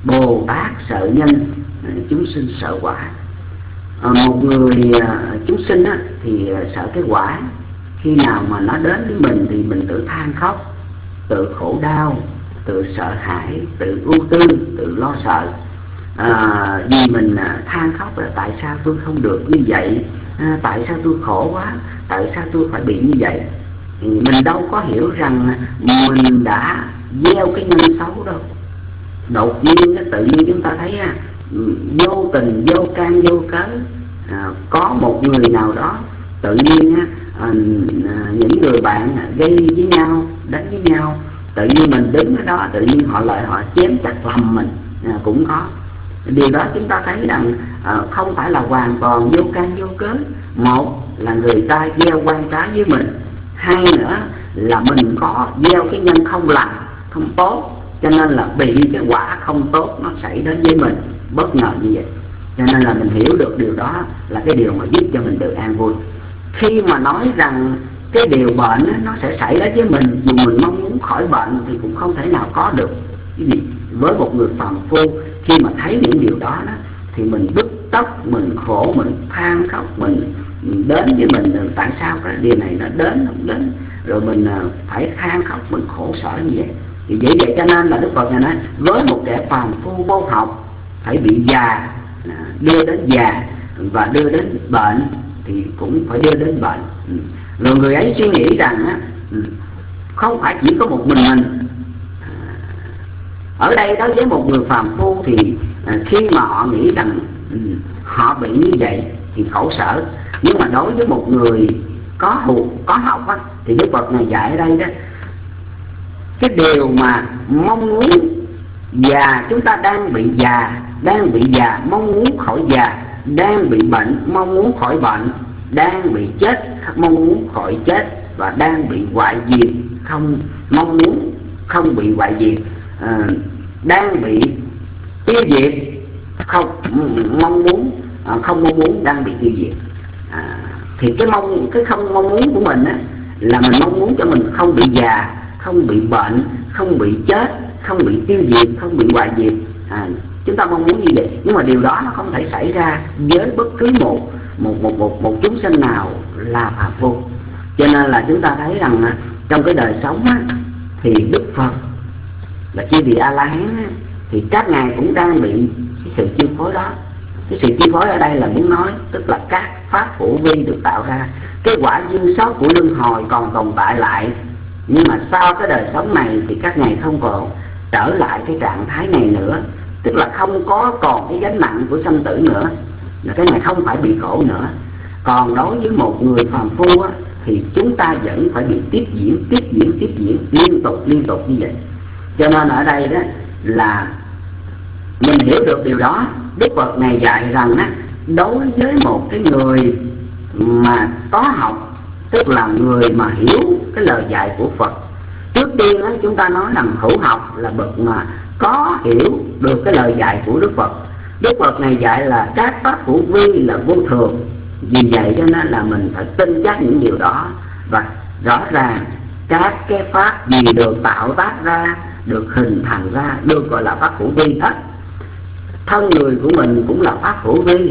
Bồ Tát sợ nhân, chúng sinh sợ quả. À, một người à, chúng sinh á, thì sợ cái quả. Khi nào mà nó đến với mình thì mình tự than khóc, tự khổ đau, tự sợ hãi, tự ưu tư, tự lo sợ. À, vì mình à, than khóc là tại sao tôi không được như vậy, à, tại sao tôi khổ quá, tại sao tôi phải bị như vậy. Thì mình đâu có hiểu rằng mình đã gieo cái nhân xấu đâu. Đột nhiên tự nhiên chúng ta thấy vô tình, vô can, vô cớ, à, có một người nào đó tự nhiên à, những người bạn gây với nhau, đánh với nhau, tự nhiên mình đứng ở đó, tự nhiên họ lại họ chém chặt lòng mình, à, cũng có. Điều đó chúng ta thấy rằng à, không phải là hoàn toàn vô can vô cớ. Một là người ta gieo quan trái với mình, hai nữa là mình có gieo cái nhân không lành, không tốt, cho nên là bị cái quả không tốt nó xảy đến với mình bất ngờ như vậy. Cho nên là mình hiểu được điều đó là cái điều mà giúp cho mình được an vui. Khi mà nói rằng cái điều bệnh nó sẽ xảy đến với mình, dù mình mong muốn khỏi bệnh thì cũng không thể nào có được. Cái gì? Với một người phàm phu, khi mà thấy những điều đó, đó thì mình bứt tóc, mình khổ, mình than khóc, mình, mình đến với mình tại sao cái điều này nó đến không đến, rồi mình phải than khóc, mình khổ sở như vậy. Thì vậy vậy cho nên là Đức Phật này nói với một kẻ phàm phu vô học phải bị già, đưa đến già và đưa đến bệnh thì cũng phải đưa đến bệnh. Rồi người ấy suy nghĩ rằng á, không phải chỉ có một mình mình. Ở đây đối với một người phàm phu thì khi mà họ nghĩ rằng họ bị như vậy thì khổ sở. Nhưng mà đối với một người có hụt, có học á, thì Đức Phật này dạy ở đây đó, cái điều mà mong muốn già, chúng ta đang bị già, đang bị già mong muốn khỏi già, đang bị bệnh mong muốn khỏi bệnh, đang bị chết mong muốn khỏi chết, và đang bị hoại diệt không mong muốn không bị hoại diệt, à, đang bị tiêu diệt không mong muốn à, không mong muốn đang bị tiêu diệt. À, thì cái mong cái không mong muốn của mình á, là mình mong muốn cho mình không bị già, không bị bệnh, không bị chết, không bị tiêu diệt, không bị hoại diệt. À, chúng ta mong muốn như vậy, nhưng mà điều đó nó không thể xảy ra với bất cứ một một một một, một chúng sinh nào là phàm phu. Cho nên là chúng ta thấy rằng trong cái đời sống á, thì Đức Phật là chư vị A La Hán á, thì các ngài cũng đang bị cái sự chi phối đó. Cái sự chi phối ở đây là muốn nói tức là các pháp hữu vi được tạo ra, cái quả dư sót của luân hồi còn tồn tại lại, nhưng mà sau cái đời sống này thì các ngài không còn trở lại cái trạng thái này nữa, tức là không có còn cái gánh nặng của sanh tử nữa, là cái này không phải bị khổ nữa. Còn đối với một người phàm phu á, thì chúng ta vẫn phải bị tiếp diễn, tiếp diễn, tiếp diễn liên tục liên tục như vậy. Cho nên ở đây đó là mình hiểu được điều đó. Đức Phật này dạy rằng á, đối với một cái người mà có học, tức là người mà hiểu cái lời dạy của Phật, trước tiên á, chúng ta nói rằng hữu học là bậc mà có hiểu được cái lời dạy của Đức Phật. Đức Phật này dạy là các pháp hữu vi là vô thường. Vì vậy cho nên là mình phải tin chắc những điều đó, và rõ ràng các cái pháp gì được tạo tác ra, được hình thành ra, được gọi là pháp hữu vi hết. Thân người của mình cũng là pháp hữu vi,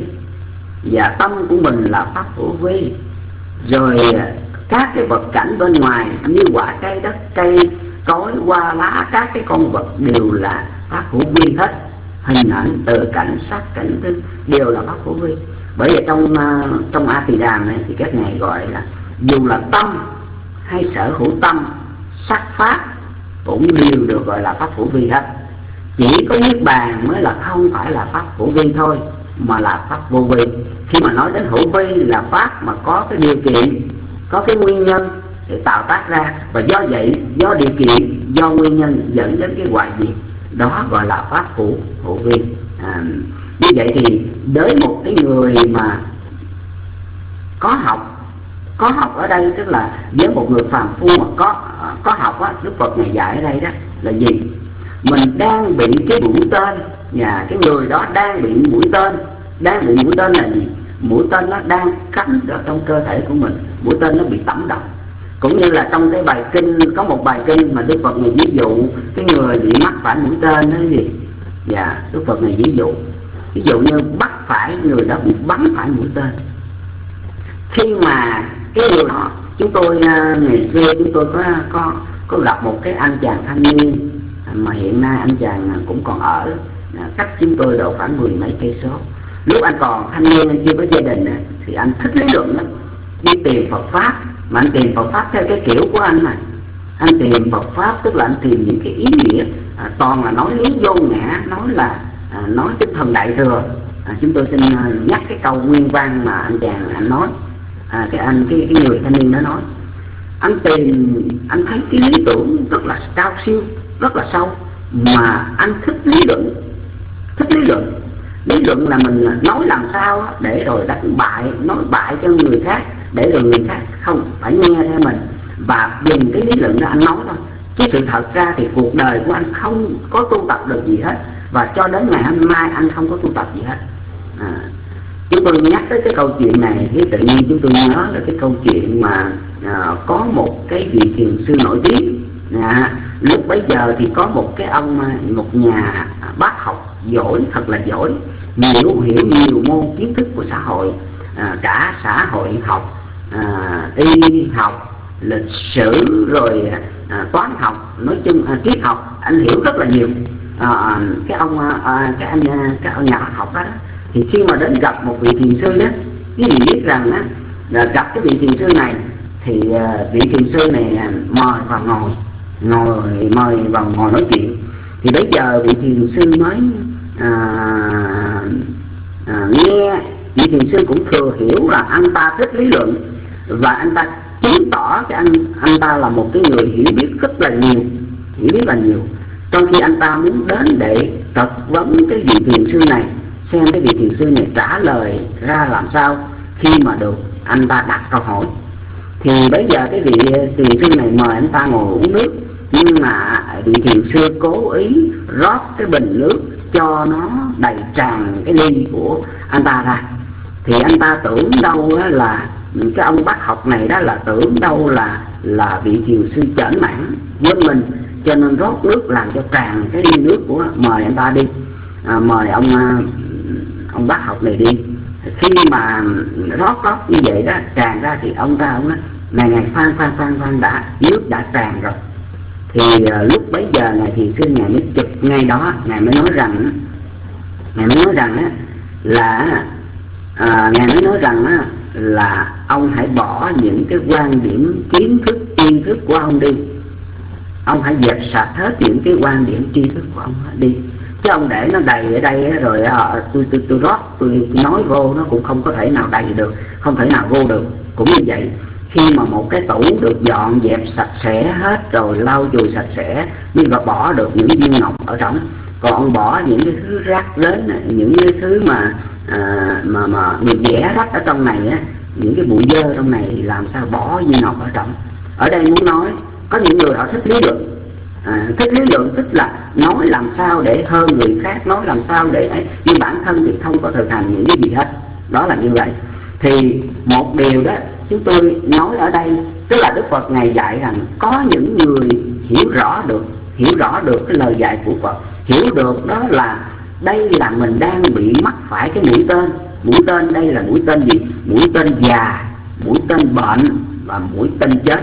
và tâm của mình là pháp hữu vi. Rồi các cái vật cảnh bên ngoài như quả cây, đất, cây, cối, hoa, lá, các cái con vật đều là pháp hữu vi hết. Hình ảnh, từ cảnh, sắc, cảnh thức đều là pháp hữu vi. Bởi vậy trong trong A Tỳ Đàm này thì các ngài gọi là dù là tâm hay sở hữu tâm, sắc pháp cũng đều được gọi là pháp hữu vi hết. Chỉ có niết bàn mới là không phải là pháp hữu vi thôi, mà là pháp vô vi. Khi mà nói đến hữu vi là pháp mà có cái điều kiện, có cái nguyên nhân để tạo tác ra, và do vậy, do điều kiện, do nguyên nhân dẫn đến cái hoại diệt, đó gọi là pháp hữu hữu vi. À, như vậy thì với một cái người mà có học, có học ở đây tức là với một người phàm phu mà có có học á, Đức Phật này dạy ở đây đó là gì? Mình đang bị cái mũi tên, và cái người đó đang bị mũi tên. Đang bị mũi tên là gì? Mũi tên nó đang cắm vào trong cơ thể của mình, mũi tên nó bị tẩm độc. Cũng như là trong cái bài kinh, có một bài kinh mà Đức Phật này ví dụ cái người bị mắc phải mũi tên đó là gì? Và Đức Phật này ví dụ, ví dụ như bắt phải người đó bị bắn phải mũi tên. Khi mà cái người đó, chúng tôi ngày xưa chúng tôi có có có gặp một cái anh chàng thanh niên mà hiện nay anh chàng cũng còn ở cách chúng tôi độ khoảng mười mấy cây số. Lúc anh còn thanh niên, anh chưa có gia đình thì anh thích lý luận lắm, đi tìm Phật pháp, mà anh tìm Phật pháp theo cái kiểu của anh này. Anh tìm Phật pháp tức là anh tìm những cái ý nghĩa à, toàn là nói lý vô ngã, nói là à, nói tinh thần đại thừa. À, chúng tôi xin à, nhắc cái câu nguyên văn mà anh chàng anh nói, à, cái anh cái, cái người thanh niên đó nói. Anh tìm, anh thấy cái lý tưởng rất là cao siêu, rất là sâu, mà anh thích lý luận, thích lý luận. Lý luận là mình nói làm sao để rồi đánh bại, nói bại cho người khác, để rồi người khác không phải nghe theo mình, và dùng cái lý luận đó anh nói thôi. Chứ sự thật ra thì cuộc đời của anh không có tu tập được gì hết, và cho đến ngày hôm nay anh không có tu tập gì hết. À, chúng tôi nhắc tới cái câu chuyện này thì tự nhiên chúng tôi nhớ là cái câu chuyện mà à, có một cái vị thiền sư nổi tiếng. À, lúc bấy giờ thì có một cái ông, một nhà bác học giỏi, thật là giỏi, nhiều hiểu nhiều môn kiến thức của xã hội, à, cả xã hội học, à, y học, lịch sử, rồi à, toán học, nói chung à, triết học, anh hiểu rất là nhiều. À, cái ông à, cái anh cái ông nhà học đó, thì khi mà đến gặp một vị thiền sư đó, cái gì biết rằng đó, là gặp cái vị thiền sư này thì à, vị thiền sư này mời vào ngồi, ngồi mời vào ngồi nói chuyện. Thì bây giờ vị thiền sư nói à, à, nghe, vị thiền sư cũng thừa hiểu là anh ta thích lý luận, và anh ta chứng tỏ cái anh anh ta là một cái người hiểu biết rất là nhiều, hiểu biết là nhiều. Trong khi anh ta muốn đến để tập vấn cái vị thiền sư này, xem cái vị thiền sư này trả lời ra làm sao khi mà được anh ta đặt câu hỏi. Thì bây giờ cái vị thiền sư này mời anh ta ngồi uống nước, nhưng mà vị thiền sư cố ý rót cái bình nước cho nó đầy tràn cái ly của anh ta ra. Thì anh ta tưởng đâu là cái ông bác học này đó là tưởng đâu là là vị thiền sư chểnh mãn với mình, cho nên rót nước làm cho tràn cái ly nước của, mời anh ta đi, à, mời ông ông bác học này đi. Khi mà rót rót như vậy đó tràn ra thì ông ta ông nói này này khoan khoan khoan khoan đã, nước đã tràn rồi. Thì uh, lúc bấy giờ ngài thiền sư ngài mới chụp ngay đó, ngài mới nói rằng ngài mới nói rằng á, là à, ngài mới nói rằng á, là ông hãy bỏ những cái quan điểm kiến thức tri thức của ông đi, ông hãy dẹp sạch hết những cái quan điểm tri thức của ông đi, chứ ông để nó đầy ở đây rồi à, tôi tôi tôi rót tôi nói vô nó cũng không có thể nào đầy được, không thể nào vô được. Cũng như vậy, khi mà một cái tủ được dọn dẹp sạch sẽ hết rồi, lau chùi sạch sẽ mới bỏ được những viên ngọc ở trong. Còn ông bỏ những cái thứ rác rến, những cái thứ mà à, mà mà người vẽ rách ở trong này á, những cái bụi dơ trong này thì làm sao bỏ viên ngọc ở trong. Ở đây muốn nói có những người họ thích lý luận, à, thích lý luận tức là nói làm sao để hơn người khác, nói làm sao để ấy, nhưng bản thân thì không có thực hành những cái gì hết. Đó là như vậy. Thì một điều đó chúng tôi nói ở đây, tức là Đức Phật Ngài dạy rằng có những người hiểu rõ được, hiểu rõ được cái lời dạy của Phật, hiểu được đó là đây là mình đang bị mắc phải cái mũi tên. Mũi tên đây là mũi tên gì? Mũi tên già, mũi tên bệnh và mũi tên chết.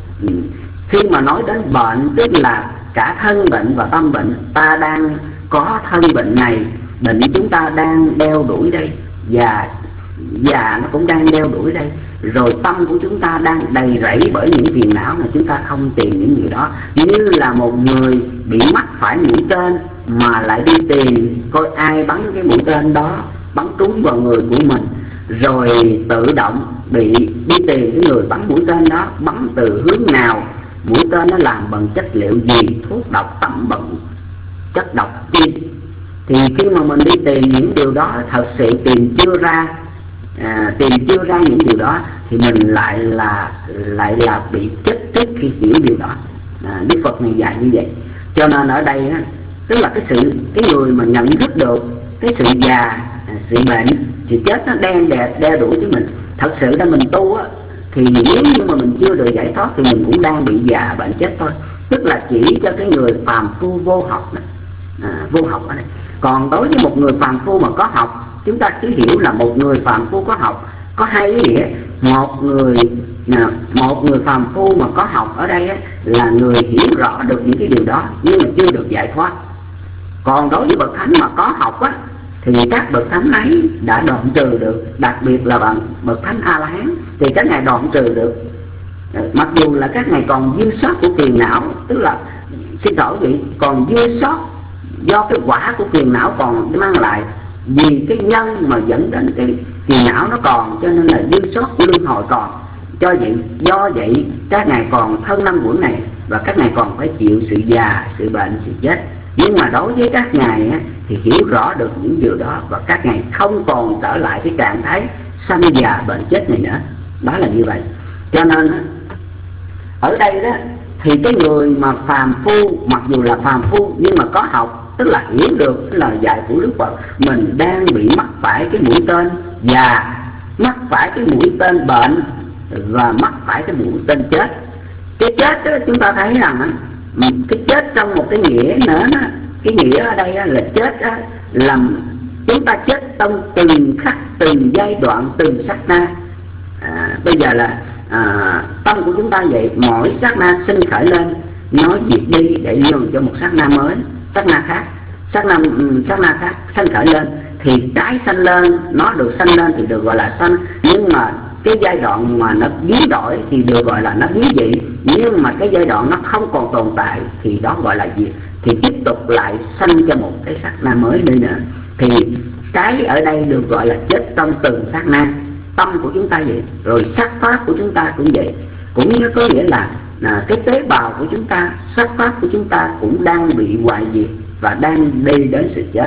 Khi mà nói đến bệnh tức là cả thân bệnh và tâm bệnh. Ta đang có thân bệnh này, bệnh chúng ta đang đeo đuổi đây, và già nó cũng đang đeo đuổi đây, rồi tâm của chúng ta đang đầy rẫy bởi những phiền não mà chúng ta không tìm những điều đó. Như là một người bị mắc phải mũi tên mà lại đi tìm coi ai bắn cái mũi tên đó, bắn trúng vào người của mình, rồi tự động bị đi tìm cái người bắn mũi tên đó, bắn từ hướng nào, mũi tên nó làm bằng chất liệu gì, thuốc độc tẩm bằng chất độc chi. Thì khi mà mình đi tìm những điều đó, thật sự tìm chưa ra, à, tìm chưa ra những điều đó, thì mình lại là lại là bị chết trước khi hiểu điều đó. À, Đức Phật này dạy như vậy. Cho nên ở đây á, tức là cái sự cái người mà nhận thức được cái sự già, sự bệnh, sự chết nó đang đè đeo đuổi với mình. Thật sự là mình tu á, thì nếu như mà mình chưa được giải thoát thì mình cũng đang bị già bệnh chết thôi. Tức là chỉ cho cái người phàm phu vô học này, à, vô học ở đây. Còn đối với một người phàm phu mà có học, chúng ta cứ hiểu là một người phàm phu có học có hai ý nghĩa. Một người một người phàm phu mà có học ở đây là người hiểu rõ được những cái điều đó nhưng mà chưa được giải thoát. Còn đối với bậc thánh mà có học á, thì các bậc thánh ấy đã đoạn trừ được, đặc biệt là bằng bậc thánh A La Hán thì các ngài đoạn trừ được. Mặc dù là các ngài còn dư sót của phiền não, tức là xin lỗi vị, còn dư sót do cái quả của phiền não còn mang lại, vì cái nhân mà dẫn đến cái phiền não nó còn, cho nên là dư sót của luân hồi còn. Cho vậy do vậy các ngài còn thân năm quẩn này, và các ngài còn phải chịu sự già, sự bệnh, sự chết. Nhưng mà đối với các ngài á, thì hiểu rõ được những điều đó, và các ngài không còn trở lại cái trạng thái sanh già bệnh chết này nữa. Đó là như vậy. Cho nên á, ở đây đó thì cái người mà phàm phu, mặc dù là phàm phu nhưng mà có học, tức là hiểu được cái lời dạy của Đức Phật, mình đang bị mắc phải cái mũi tên già, mắc phải cái mũi tên bệnh, và mắc phải cái mũi tên chết. Cái chết đó, chúng ta thấy rằng á, cái chết trong một cái nghĩa nữa đó, cái nghĩa ở đây á, là chết á, là chúng ta chết trong từng khắc, từng giai đoạn, từng sát na. À, bây giờ là à, tâm của chúng ta vậy, mỗi sát na sinh khởi lên, nó diệt đi để nhường cho một sát na mới, sát na khác, sát na sát na khác sanh khởi lên. Thì cái sanh lên, nó được sanh lên thì được gọi là sanh, nhưng mà cái giai đoạn mà nó biến đổi thì được gọi là nó biến dị. Nhưng mà cái giai đoạn nó không còn tồn tại thì đó gọi là gì? Thì tiếp tục lại sanh cho một cái sát na mới đi nữa. Thì cái ở đây được gọi là chết trong từng sát na. Tâm của chúng ta vậy, rồi sắc pháp của chúng ta cũng vậy. Cũng như có nghĩa là, là cái tế bào của chúng ta, sắc pháp của chúng ta cũng đang bị hoại diệt và đang đi đến sự chết.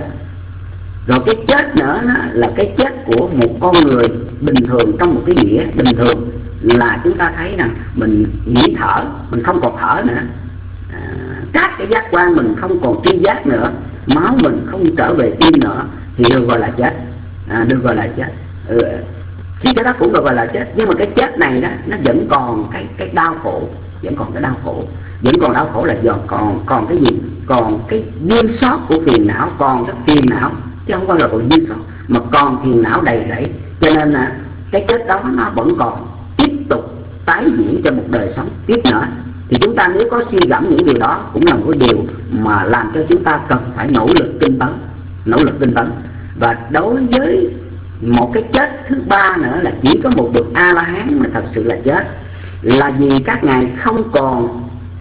Rồi cái chết nữa đó, là cái chết của một con người bình thường, trong một cái nghĩa bình thường là chúng ta thấy rằng mình nghỉ thở, mình không còn thở nữa, à, các cái giác quan mình không còn tri giác nữa, máu mình không trở về tim nữa, thì được gọi là chết, à, được gọi là chết. Ừ. Thì cái đó cũng được gọi là chết. Nhưng mà cái chết này đó, nó vẫn còn cái cái đau khổ, vẫn còn cái đau khổ, vẫn còn đau khổ là do còn còn cái gì? Còn cái duyên sót của phiền não, còn cái phiền não, chứ không phải là còn duyên sót, mà còn phiền não đầy rẫy. Cho nên là cái chết đó nó vẫn còn tiếp tục tái diễn cho một đời sống tiếp nữa. Thì chúng ta nếu có suy gẫm những điều đó, cũng là một điều mà làm cho chúng ta cần phải nỗ lực tinh tấn, nỗ lực tinh tấn. Và đối với một cái chết thứ ba nữa là chỉ có một bậc A La Hán mà thật sự là chết, là vì các ngài không còn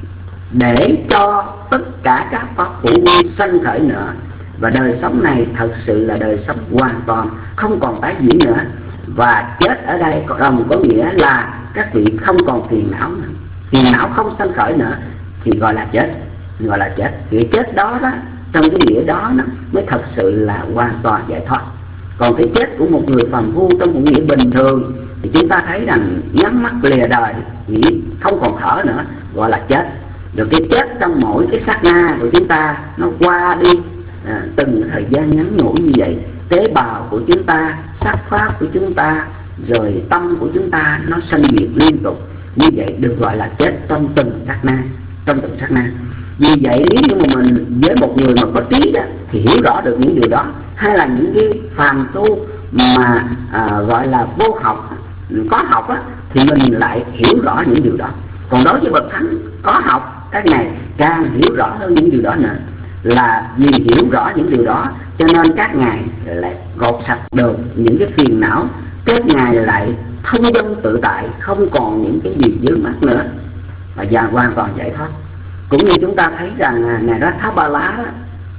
để cho tất cả các pháp phụ nguyên sanh khởi nữa, và đời sống này thật sự là đời sống hoàn toàn không còn tái diễn nữa. Và chết ở đây đồng có nghĩa là các vị không còn phiền não nữa, phiền não không sanh khởi nữa, thì gọi là chết, gọi là chết. Thì chết đó đó, trong cái nghĩa đó, đó mới thật sự là hoàn toàn giải thoát. Còn cái chết của một người phàm phu trong một nghĩa bình thường thì chúng ta thấy rằng nhắm mắt lìa đời, nghĩ không còn thở nữa, gọi là chết. Rồi cái chết trong mỗi cái sát na của chúng ta nó qua đi à, từng thời gian ngắn ngủi như vậy. Tế bào của chúng ta, sắc pháp của chúng ta, rồi tâm của chúng ta nó sanh diệt liên tục. Như vậy được gọi là chết trong từng sát na, trong từng sát na. Vì vậy nếu như mà mình với một người mà có trí đó, thì hiểu rõ được những điều đó. Hay là những cái phàm tu mà à, gọi là vô học, có học á, thì mình lại hiểu rõ những điều đó. Còn đối với bậc thánh có học, các ngài càng hiểu rõ hơn những điều đó nữa. Là vì hiểu rõ những điều đó cho nên các ngài lại gột sạch được những cái phiền não, các ngài lại thông dong tự tại, không còn những cái gì vướng mắc nữa, và già hoàn toàn giải thoát. Cũng như chúng ta thấy rằng ngài Rathabala đó,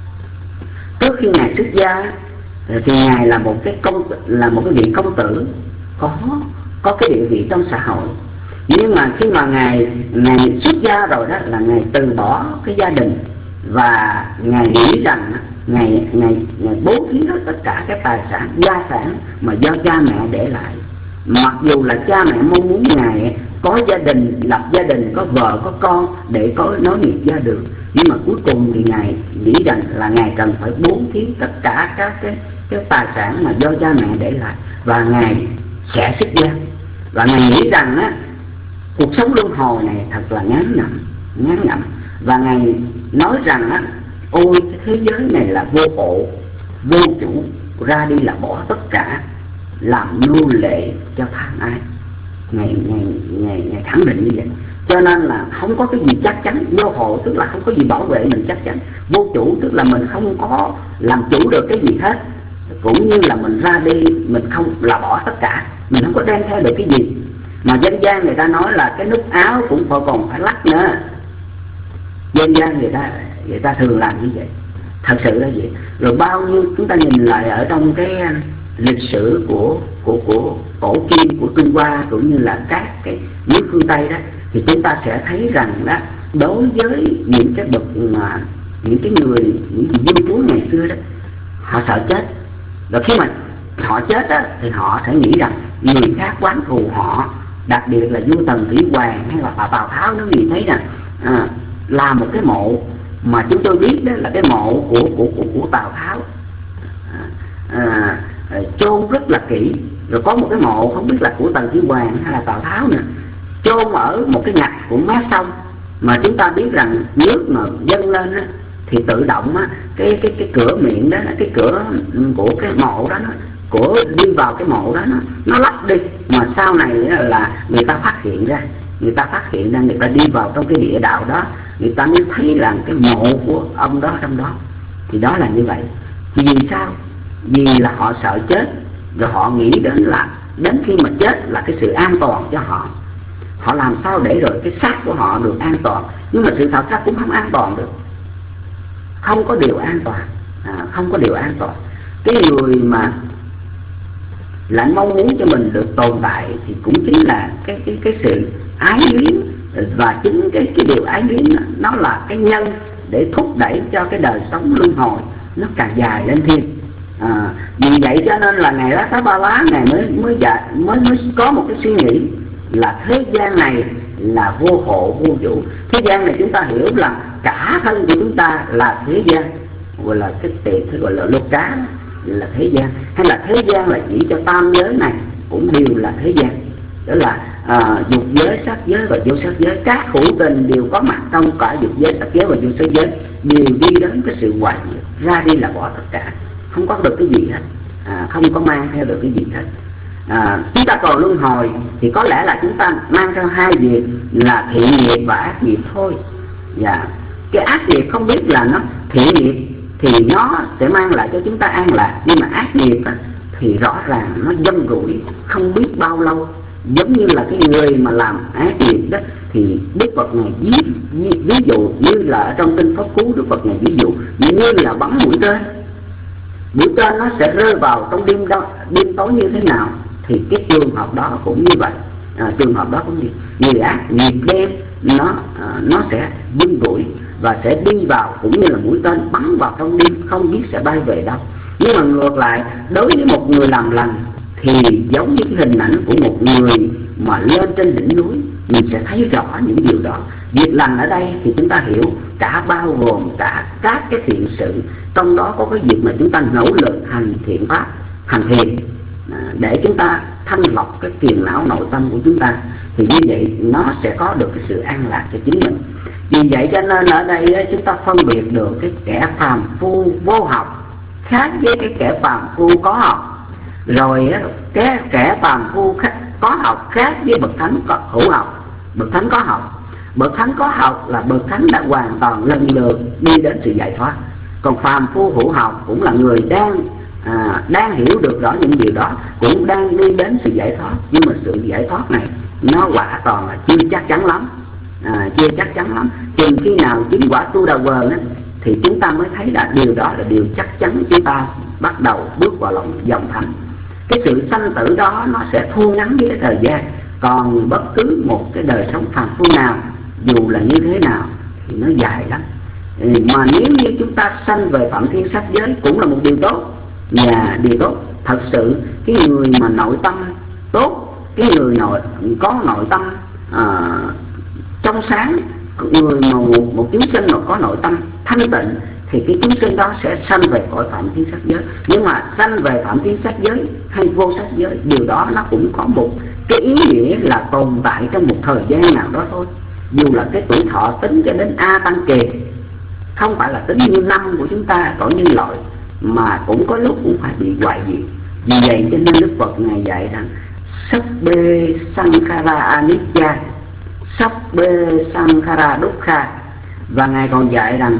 trước khi ngài xuất gia thì ngài là một cái công là một cái vị công tử có có cái địa vị trong xã hội. Nhưng mà khi mà ngài ngài xuất gia rồi đó là ngài từ bỏ cái gia đình, và ngài nghĩ rằng ngài ngài, ngài bố thí hết tất cả các tài sản gia sản mà do cha mẹ để lại. Mặc dù là cha mẹ mong muốn ngài có gia đình, lập gia đình, có vợ có con để có nối nghiệp gia đường, nhưng mà cuối cùng thì ngài nghĩ rằng là ngài cần phải bố thí tất cả các cái, cái tài sản mà do cha mẹ để lại, và ngài sẽ xuất gia. Và ngài nghĩ rằng á, cuộc sống luân hồi này thật là ngắn ngẩm, ngắn ngẩm. Và ngài nói rằng á, ôi cái thế giới này là vô ổ, vô chủ, ra đi là bỏ tất cả, làm nô lệ cho tham ái. Ngài, ngài, ngài, ngài khẳng định như vậy. Cho nên là không có cái gì chắc chắn. Vô hộ tức là không có gì bảo vệ mình chắc chắn. Vô chủ tức là mình không có làm chủ được cái gì hết. Cũng như là mình ra đi, mình không là bỏ tất cả, mình không có đem theo được cái gì. Mà dân gian người ta nói là cái nút áo cũng phải còn phải lắc nữa. Dân gian người ta người ta thường làm như vậy. Thật sự là vậy. Rồi bao nhiêu chúng ta nhìn lại ở trong cái lịch sử của của của cổ kim của Trung Hoa cũng như là các cái nước phương Tây đó, thì chúng ta sẽ thấy rằng đó, đối với những cái bậc mà những cái người những cái vua chúa ngày xưa đó, họ sợ chết. Rồi khi mà họ chết đó, thì họ sẽ nghĩ rằng người khác oán thù họ, đặc biệt là vua Tần Thủy Hoàng hay là bà Tào Tháo. Nó vì thấy rằng à, là một cái mộ mà chúng tôi biết đó là cái mộ của của của, của Tào Tháo à, à, chôn rất là kỹ. Rồi có một cái mộ không biết là của Tần Thủy Hoàng hay là Tào Tháo nữa, chôn ở một cái ngặt của mé sông. Mà chúng ta biết rằng nước mà dâng lên á, thì tự động á, cái cái cái cửa miệng đó, cái cửa của cái mộ đó, nó, của đi vào cái mộ đó nó nó lắp đi. Mà sau này là người ta phát hiện ra, người ta phát hiện ra người ta đi vào trong cái địa đạo đó, người ta mới thấy là cái mộ của ông đó trong đó. Thì đó là như vậy. Thì vì sao? Vì là họ sợ chết, rồi họ nghĩ đến là đến khi mà chết là cái sự an toàn cho họ. Họ làm sao để rồi cái xác của họ được an toàn. Nhưng mà sự thật ra cũng không an toàn được. Không có điều an toàn à, Không có điều an toàn. Cái người mà lại mong muốn cho mình được tồn tại thì cũng chính là cái cái cái sự ái luyến. Và chính cái cái điều ái luyến đó, nó là cái nhân để thúc đẩy cho cái đời sống luân hồi nó càng dài lên thêm. À, vì vậy cho nên là ngày Rathabala ngày mới mới dạ, mới mới có một cái suy nghĩ là thế gian này là vô hộ vô chủ. Thế gian này chúng ta hiểu là cả thân của chúng ta là thế gian, gọi là cái tiền gọi là lục cá là thế gian, hay là thế gian là chỉ cho tam giới này cũng đều là thế gian. Đó là à, dục giới, sắc giới và vô sắc giới. Các hữu tình đều có mặt trong cả dục giới, sắc giới và vô sắc giới, đều đi đến cái sự hoại diệt. Ra đi là bỏ tất cả, không có được cái gì hết, à, không có mang theo được cái gì hết. À, chúng ta còn luân hồi thì có lẽ là chúng ta mang theo hai việc là thiện nghiệp và ác nghiệp thôi. Và cái ác nghiệp không biết là nó thiện nghiệp thì nó sẽ mang lại cho chúng ta an lạc, nhưng mà ác nghiệp thì rõ ràng nó dâm rủi không biết bao lâu. Giống như là cái người mà làm ác nghiệp đó thì Đức Phật này ví, ví, ví dụ như là ở trong kinh Pháp Cú, Đức Phật này ví dụ như là bắn mũi tên. Mũi tên nó sẽ rơi vào trong đêm đó, đêm tối như thế nào thì cái trường hợp đó cũng như vậy. À, trường hợp đó cũng như người ác nghiệp đen nó à, nó sẽ dưng rủi và sẽ đi vào cũng như là mũi tên bắn vào trong đêm, không biết sẽ bay về đâu. Nhưng mà ngược lại, đối với một người làm lành thì giống như cái hình ảnh của một người mà lên trên đỉnh núi, mình sẽ thấy rõ những điều đó. Việc lành ở đây thì chúng ta hiểu cả bao gồm cả các cái thiện sự, trong đó có cái việc mà chúng ta nỗ lực hành thiện pháp, hành thiện à, để chúng ta thanh lọc cái phiền não nội tâm của chúng ta, thì như vậy nó sẽ có được cái sự an lạc cho chính mình. Vì vậy cho nên ở đây chúng ta phân biệt được cái kẻ phàm phu vô học khác với cái kẻ phàm phu có học. Rồi cái kẻ phàm phu có học khác với bậc thánh có hữu học. Bậc thánh có học, bậc thánh có học là bậc thánh đã hoàn toàn lần lượt đi đến sự giải thoát. Còn phàm phu hữu học cũng là người đang à, đang hiểu được rõ những điều đó, cũng đang đi đến sự giải thoát. Nhưng mà sự giải thoát này nó quả toàn là chưa chắc chắn lắm, à, chưa chắc chắn lắm. Chừng khi nào chứng quả tu đà vờn thì chúng ta mới thấy là điều đó là điều chắc chắn. Chúng ta bắt đầu bước vào lòng dòng thánh. Cái sự sanh tử đó nó sẽ thu ngắn với cái thời gian. Còn bất cứ một cái đời sống phàm phu nào, dù là như thế nào thì nó dài lắm. Mà nếu như chúng ta sanh về phạm thiên sắc giới cũng là một điều tốt. Và điều tốt thật sự, cái người mà nội tâm tốt, cái người nội có nội tâm à, trong sáng, người mà một, một chúng sinh mà có nội tâm thanh tịnh, thì cái chúng sinh đó sẽ sanh về cõi phạm thiên sắc giới. Nhưng mà sanh về phạm thiên sắc giới hay vô sắc giới, điều đó nó cũng có một cái ý nghĩa là tồn tại trong một thời gian nào đó thôi. Dù là cái tuổi thọ tính cho đến A Tăng Kỳ, không phải là tính như năm của chúng ta, cõi nhân loại, mà cũng có lúc cũng phải bị hoại diệt. Vì vậy cho nên Đức Phật Ngài dạy rằng Sabbe Sankhara Anicca, Sabbe Sankhara Dukkha. Và Ngài còn dạy rằng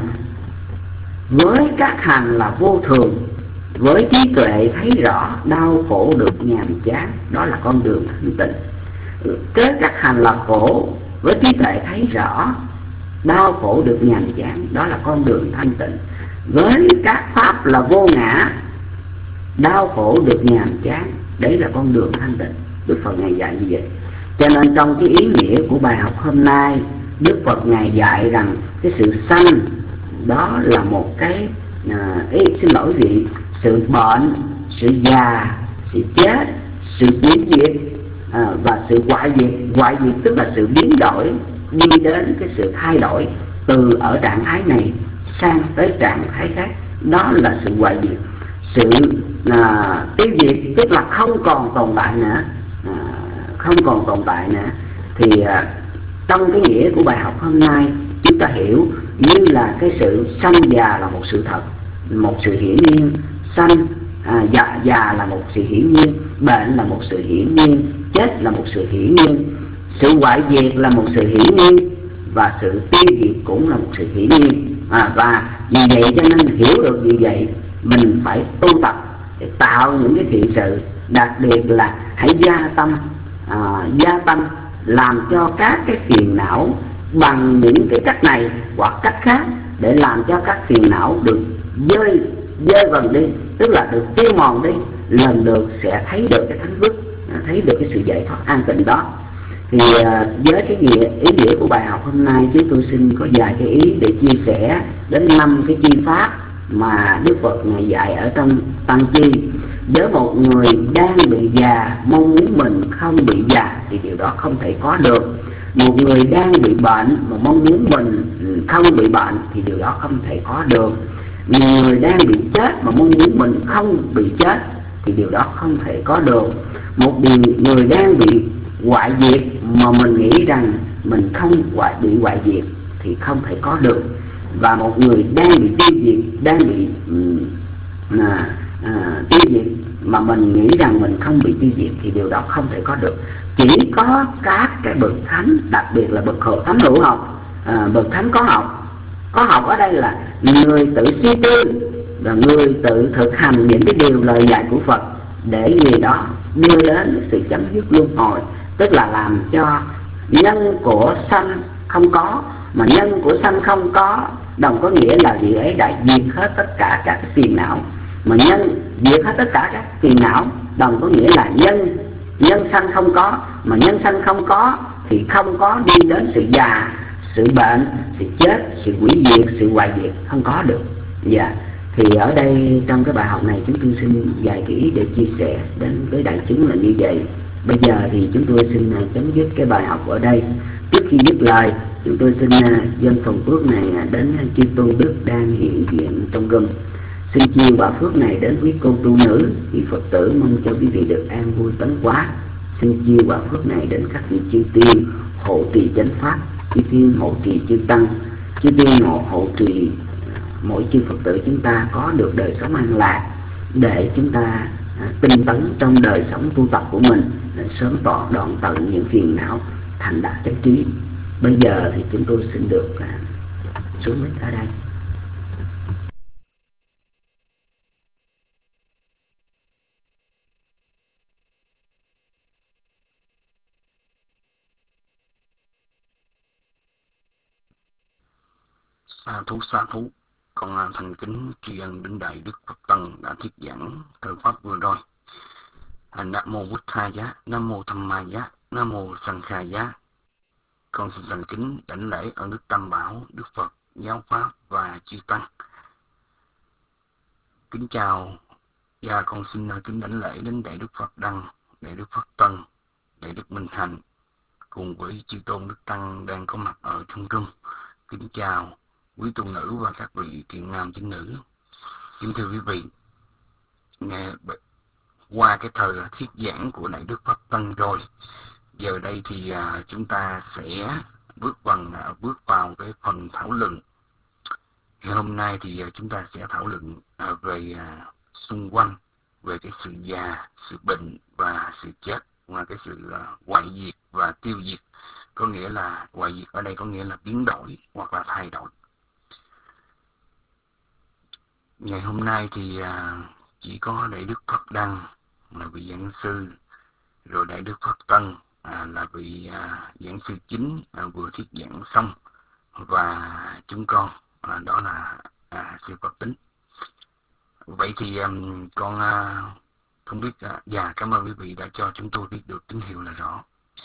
với các hành là vô thường, với trí tuệ thấy rõ đau khổ được nhàm chán, đó là con đường thanh tịnh. Với các hành là khổ, với trí tuệ thấy rõ đau khổ được nhàm chán, đó là con đường thanh tịnh. Với các pháp là vô ngã, đau khổ được nhàm chán, đấy là con đường thanh tịnh. Đức Phật Ngài dạy như vậy. Cho nên trong cái ý nghĩa của bài học hôm nay, Đức Phật Ngài dạy rằng cái sự sanh đó là một cái à, ý, xin lỗi vị, sự bệnh, sự già, sự chết, sự biến diệt à, và sự hoại diệt. Hoại diệt tức là sự biến đổi, đi đến cái sự thay đổi từ ở trạng thái này sang tới trạng thái khác, đó là sự hoại diệt. Sự à, tiêu diệt tức là không còn tồn tại nữa, à, không còn tồn tại nữa. Thì à, trong cái nghĩa của bài học hôm nay, chúng ta hiểu như là cái sự sanh già là một sự thật, một sự hiển nhiên. Sanh à, già, già là một sự hiển nhiên, bệnh là một sự hiển nhiên, chết là một sự hiển nhiên, sự hoại diệt là một sự hiển nhiên, và sự tiêu diệt cũng là một sự hiển nhiên. à, Và vì vậy cho nên hiểu được như vậy, mình phải tu tập để tạo những cái thiện sự, đặc biệt là hãy gia tâm à, gia tâm làm cho các cái phiền não bằng những cái cách này hoặc cách khác, để làm cho các phiền não được dơi dơi vần đi, tức là được tiêu mòn đi, lần lượt sẽ thấy được cái thánh phước, thấy được cái sự giải thoát an tịnh đó. Thì uh, với cái nghĩa ý nghĩa của bài học hôm nay, chúng tôi xin có vài cái ý để chia sẻ đến năm cái chi pháp mà Đức Phật Ngài dạy ở trong Tăng Chi. Với một người đang bị già mong muốn mình không bị già thì điều đó không thể có được. Một người đang bị bệnh mà mong muốn mình không bị bệnh thì điều đó không thể có được. Một người đang bị chết mà mong muốn mình không bị chết thì điều đó không thể có được. Một người đang bị hoại diệt mà mình nghĩ rằng mình không hoại bị hoại diệt thì không thể có được. Và một người đang bị tiêu diệt, đang bị à, à, tiêu diệt mà mình nghĩ rằng mình không bị tiêu diệt thì điều đó không thể có được. Chỉ có các cái bậc thánh, đặc biệt là bậc hộ thánh hữu học, à, bậc thánh có học. Có học ở đây là người tự suy tư và người tự thực hành những cái điều lời dạy của Phật, để người đó đưa đến sự chấm dứt luân hồi, tức là làm cho nhân của sanh không có, mà nhân của sanh không có đồng có nghĩa là vị ấy đã diệt hết tất cả các phiền não. Mà nhân diệt hết tất cả các phiền não đồng có nghĩa là nhân nhân sanh không có, mà nhân sanh không có thì không có đi đến sự già, sự bệnh, sự chết, sự hủy diệt, sự hoại diệt, không có được. Dạ. Thì ở đây trong cái bài học này chúng tôi xin vài cái ý để chia sẻ đến với đại chúng là như vậy. Bây giờ thì chúng tôi xin chấm dứt cái bài học ở đây. Trước khi dứt lời, chúng tôi xin dâng phần phước này đến chư tôn đức đang hiện diện trong rừng. Xin chia quả phước này đến quý cô tu nữ, quý Phật tử, mong cho quý vị được an vui tấn hóa. Xin chia quả phước này đến các vị chư tiên hộ trì chánh pháp, chư tiên hộ trì chư tăng, chư tiên hộ, hộ trì mỗi chư Phật tử chúng ta có được đời sống an lạc, để chúng ta à, tinh tấn trong đời sống tu tập của mình, để sớm tọa đoạn tận những phiền não, thành đạt chánh trí. Bây giờ thì chúng tôi xin được à, xuống mic ở đây. Sa thú sa thú, con thành kính tri ân đến đại đức Phật Tăng đã thuyết giảng thời pháp vừa rồi. Nam mô Bụt Tha Giá, Nam mô Tham Ma Giá, Nam mô Sanh Kha Giá. Con xin thành kính đảnh lễ ơn Đức Tam Bảo, Đức Phật, Giáo Pháp và chư Tăng. Kính chào và con xin kính đảnh lễ đến đại đức Phật Đăng, đại đức Phật Tân, đại đức Minh Hạnh cùng với chư tôn đức Tăng đang có mặt ở trong room. Kính chào quý tu nữ và các vị thiện nam tín nữ. Kính thưa quý vị, nghe qua cái thời thuyết giảng của đại đức Phật Tăng rồi, giờ đây thì uh, chúng ta sẽ bước vào uh, bước vào cái phần thảo luận Ngày hôm nay thì chúng ta sẽ thảo luận về xung quanh, về cái sự già, sự bệnh và sự chết, và cái sự hoại diệt và tiêu diệt. Có nghĩa là hoại diệt ở đây có nghĩa là biến đổi hoặc là thay đổi. Ngày hôm nay thì chỉ có Đại Đức Pháp Đăng là vị giảng sư, rồi Đại Đức Pháp Tân à, là vị à, giảng sư chính à, vừa thuyết giảng xong, và chúng con à, đó là à, sư Pháp Tính. Vậy thì um, con à, không biết à, dạ cảm ơn quý vị đã cho chúng tôi biết được tín hiệu là rõ.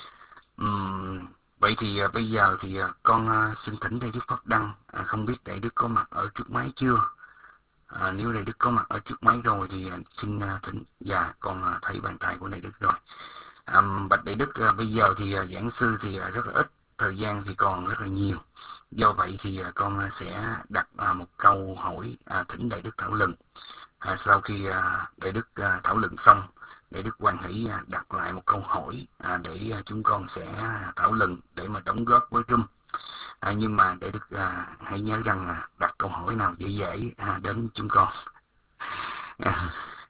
Uhm, vậy thì à, bây giờ thì à, con à, xin thỉnh Đại Đức Pháp Đăng, à, không biết Đại Đức có mặt ở trước máy chưa? À, nếu Đại Đức có mặt ở trước máy rồi thì à, xin à, thỉnh. Dạ con à, thấy bàn tay của Đại Đức rồi. À, bạch Đại Đức, à, bây giờ thì à, giảng sư thì à, rất là ít, thời gian thì còn rất là nhiều. Do vậy thì à, con à, sẽ đặt à, một câu hỏi à, thỉnh Đại Đức thảo luận. À, sau khi à, Đại Đức à, thảo luận xong, Đại Đức hoan hỷ à, đặt lại một câu hỏi à, để à, chúng con sẽ thảo luận để mà đóng góp với room. À, nhưng mà Đại Đức à, hãy nhớ rằng à, đặt câu hỏi nào dễ dễ à, đến chúng con. À,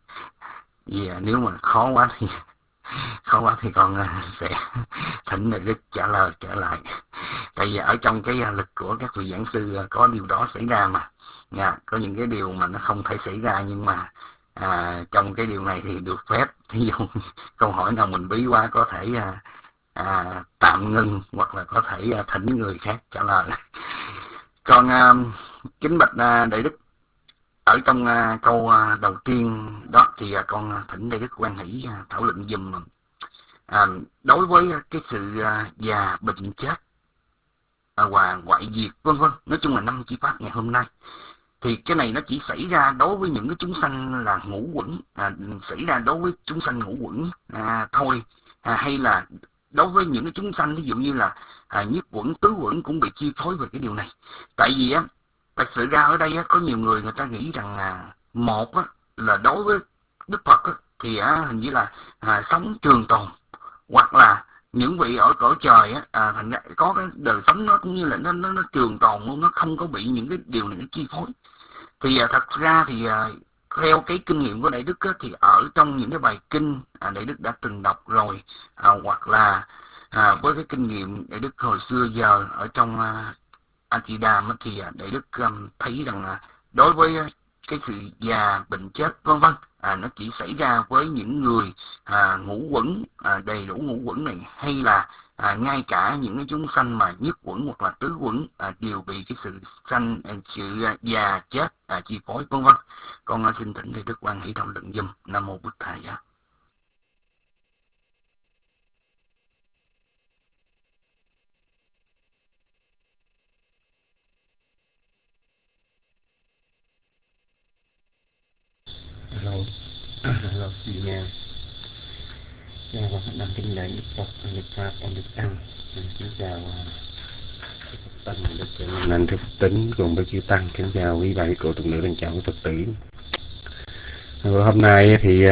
vì à, nếu mà khó quá thì khó quá thì con uh, sẽ thỉnh Đại Đức trả lời trở lại. Tại vì ở trong cái uh, lực của các vị giảng sư uh, có điều đó xảy ra mà. Yeah, có những cái điều mà nó không thể xảy ra, nhưng mà uh, trong cái điều này thì được phép. Thí dụ câu hỏi nào mình bí quá có thể uh, uh, tạm ngưng, hoặc là có thể uh, thỉnh người khác trả lời. Còn uh, kính bạch uh, Đại Đức, ở trong uh, câu uh, đầu tiên đó thì uh, con uh, thỉnh Đại Đức hoan hỷ uh, thảo luận dùm uh, đối với uh, cái sự uh, già, bệnh chết uh, và hoại diệt vân vân, nói chung là năm chi pháp ngày hôm nay, thì cái này nó chỉ xảy ra đối với những cái chúng sanh là ngũ quẩn, uh, xảy ra đối với chúng sanh ngũ quẩn uh, thôi, uh, hay là đối với những cái chúng sanh ví dụ như là uh, nhiếp quẩn, tứ quẩn cũng bị chi phối về cái điều này. Tại vì á uh, thật sự ra ở đây á, có nhiều người người ta nghĩ rằng à, một á, là đối với Đức Phật á, thì á, hình như là à, sống trường tồn, hoặc là những vị ở cõi trời á, à, thành ra có cái đời sống nó cũng như là nó, nó, nó trường tồn luôn, nó không có bị những cái điều này nó chi phối. Thì à, thật ra thì à, theo cái kinh nghiệm của Đại Đức á, thì ở trong những cái bài kinh à, Đại Đức đã từng đọc rồi, à, hoặc là à, với cái kinh nghiệm Đại Đức hồi xưa giờ ở trong à, Atidam thì Đại Đức um, thấy rằng uh, đối với uh, cái sự già, bệnh chết vân vân, à, nó chỉ xảy ra với những người à, ngũ quẩn, à, đầy đủ ngũ quẩn này, hay là à, ngay cả những cái chúng sanh mà nhất quẩn hoặc là tứ quẩn à, đều bị cái sự sanh, à, sự à, già chết à, chi phối vân vân. Con uh, xin thỉnh Đại Đức hoan hỷ thảo luận dùm. Nam mô Bụt Thầy. Hello, hello chị nha. Chào và các bạn kính lễ Đức Phật, Đức Pháp, Đức Tăng. Kính chào Phật Tăng, Đức Trần Anh, Đức Tính cùng với chư Tăng. Kính chào quý bà quý cô tục nữ, kính chào quý Phật tử. Hôm nay thì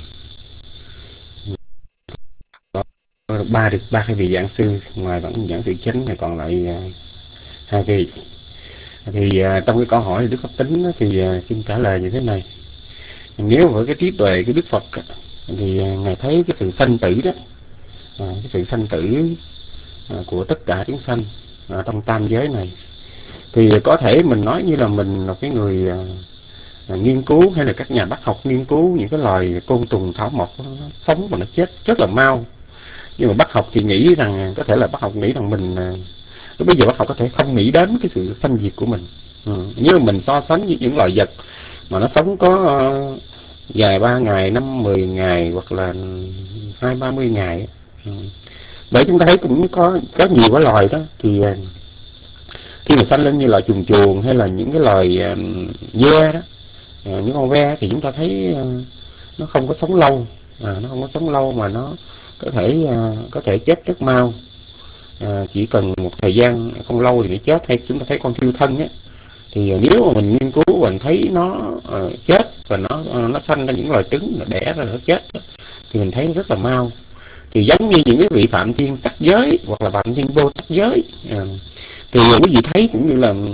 có ba được ba cái vị giảng sư, ngoài vẫn giảng sư chính thì còn lại hai vị. Thì trong cái câu hỏi Đức Pháp Tính thì xin trả lời như thế này. Nếu với cái trí tuệ của Đức Phật thì Ngài thấy cái sự sanh tử đó, cái sự sanh tử của tất cả chúng sanh trong tam giới này, thì có thể mình nói như là mình là cái người nghiên cứu, hay là các nhà bác học nghiên cứu những cái loài côn trùng thảo mộc nó sống và nó chết rất là mau. Nhưng mà bác học thì nghĩ rằng có thể là bác học nghĩ rằng mình lúc bây giờ bác học có thể không nghĩ đến cái sự sanh diệt của mình. Ừ. Nếu mà mình so sánh với những loài vật mà nó sống có uh, vài ba ngày, năm mười ngày hoặc là hai ba mươi ngày, ừ. Bởi chúng ta thấy cũng có có nhiều cái loài đó thì uh, khi mà sanh lên như loài chuồn chuồn hay là những cái loài uh, ve đó, uh, những con ve thì chúng ta thấy uh, nó không có sống lâu, uh, nó không có sống lâu mà nó có thể uh, có thể chết rất mau. Uh, chỉ cần một thời gian không lâu thì nó chết. Hay chúng ta thấy con thiêu thân á, thì nếu mà mình nghiên cứu mình thấy nó uh, chết và nó uh, nó sanh ra những loài trứng, nó đẻ ra nó chết đó, thì mình thấy nó rất là mau. Thì giống như những cái vị phạm thiên sắc giới hoặc là phạm thiên vô sắc giới, uh, thì quý vị thấy cũng như là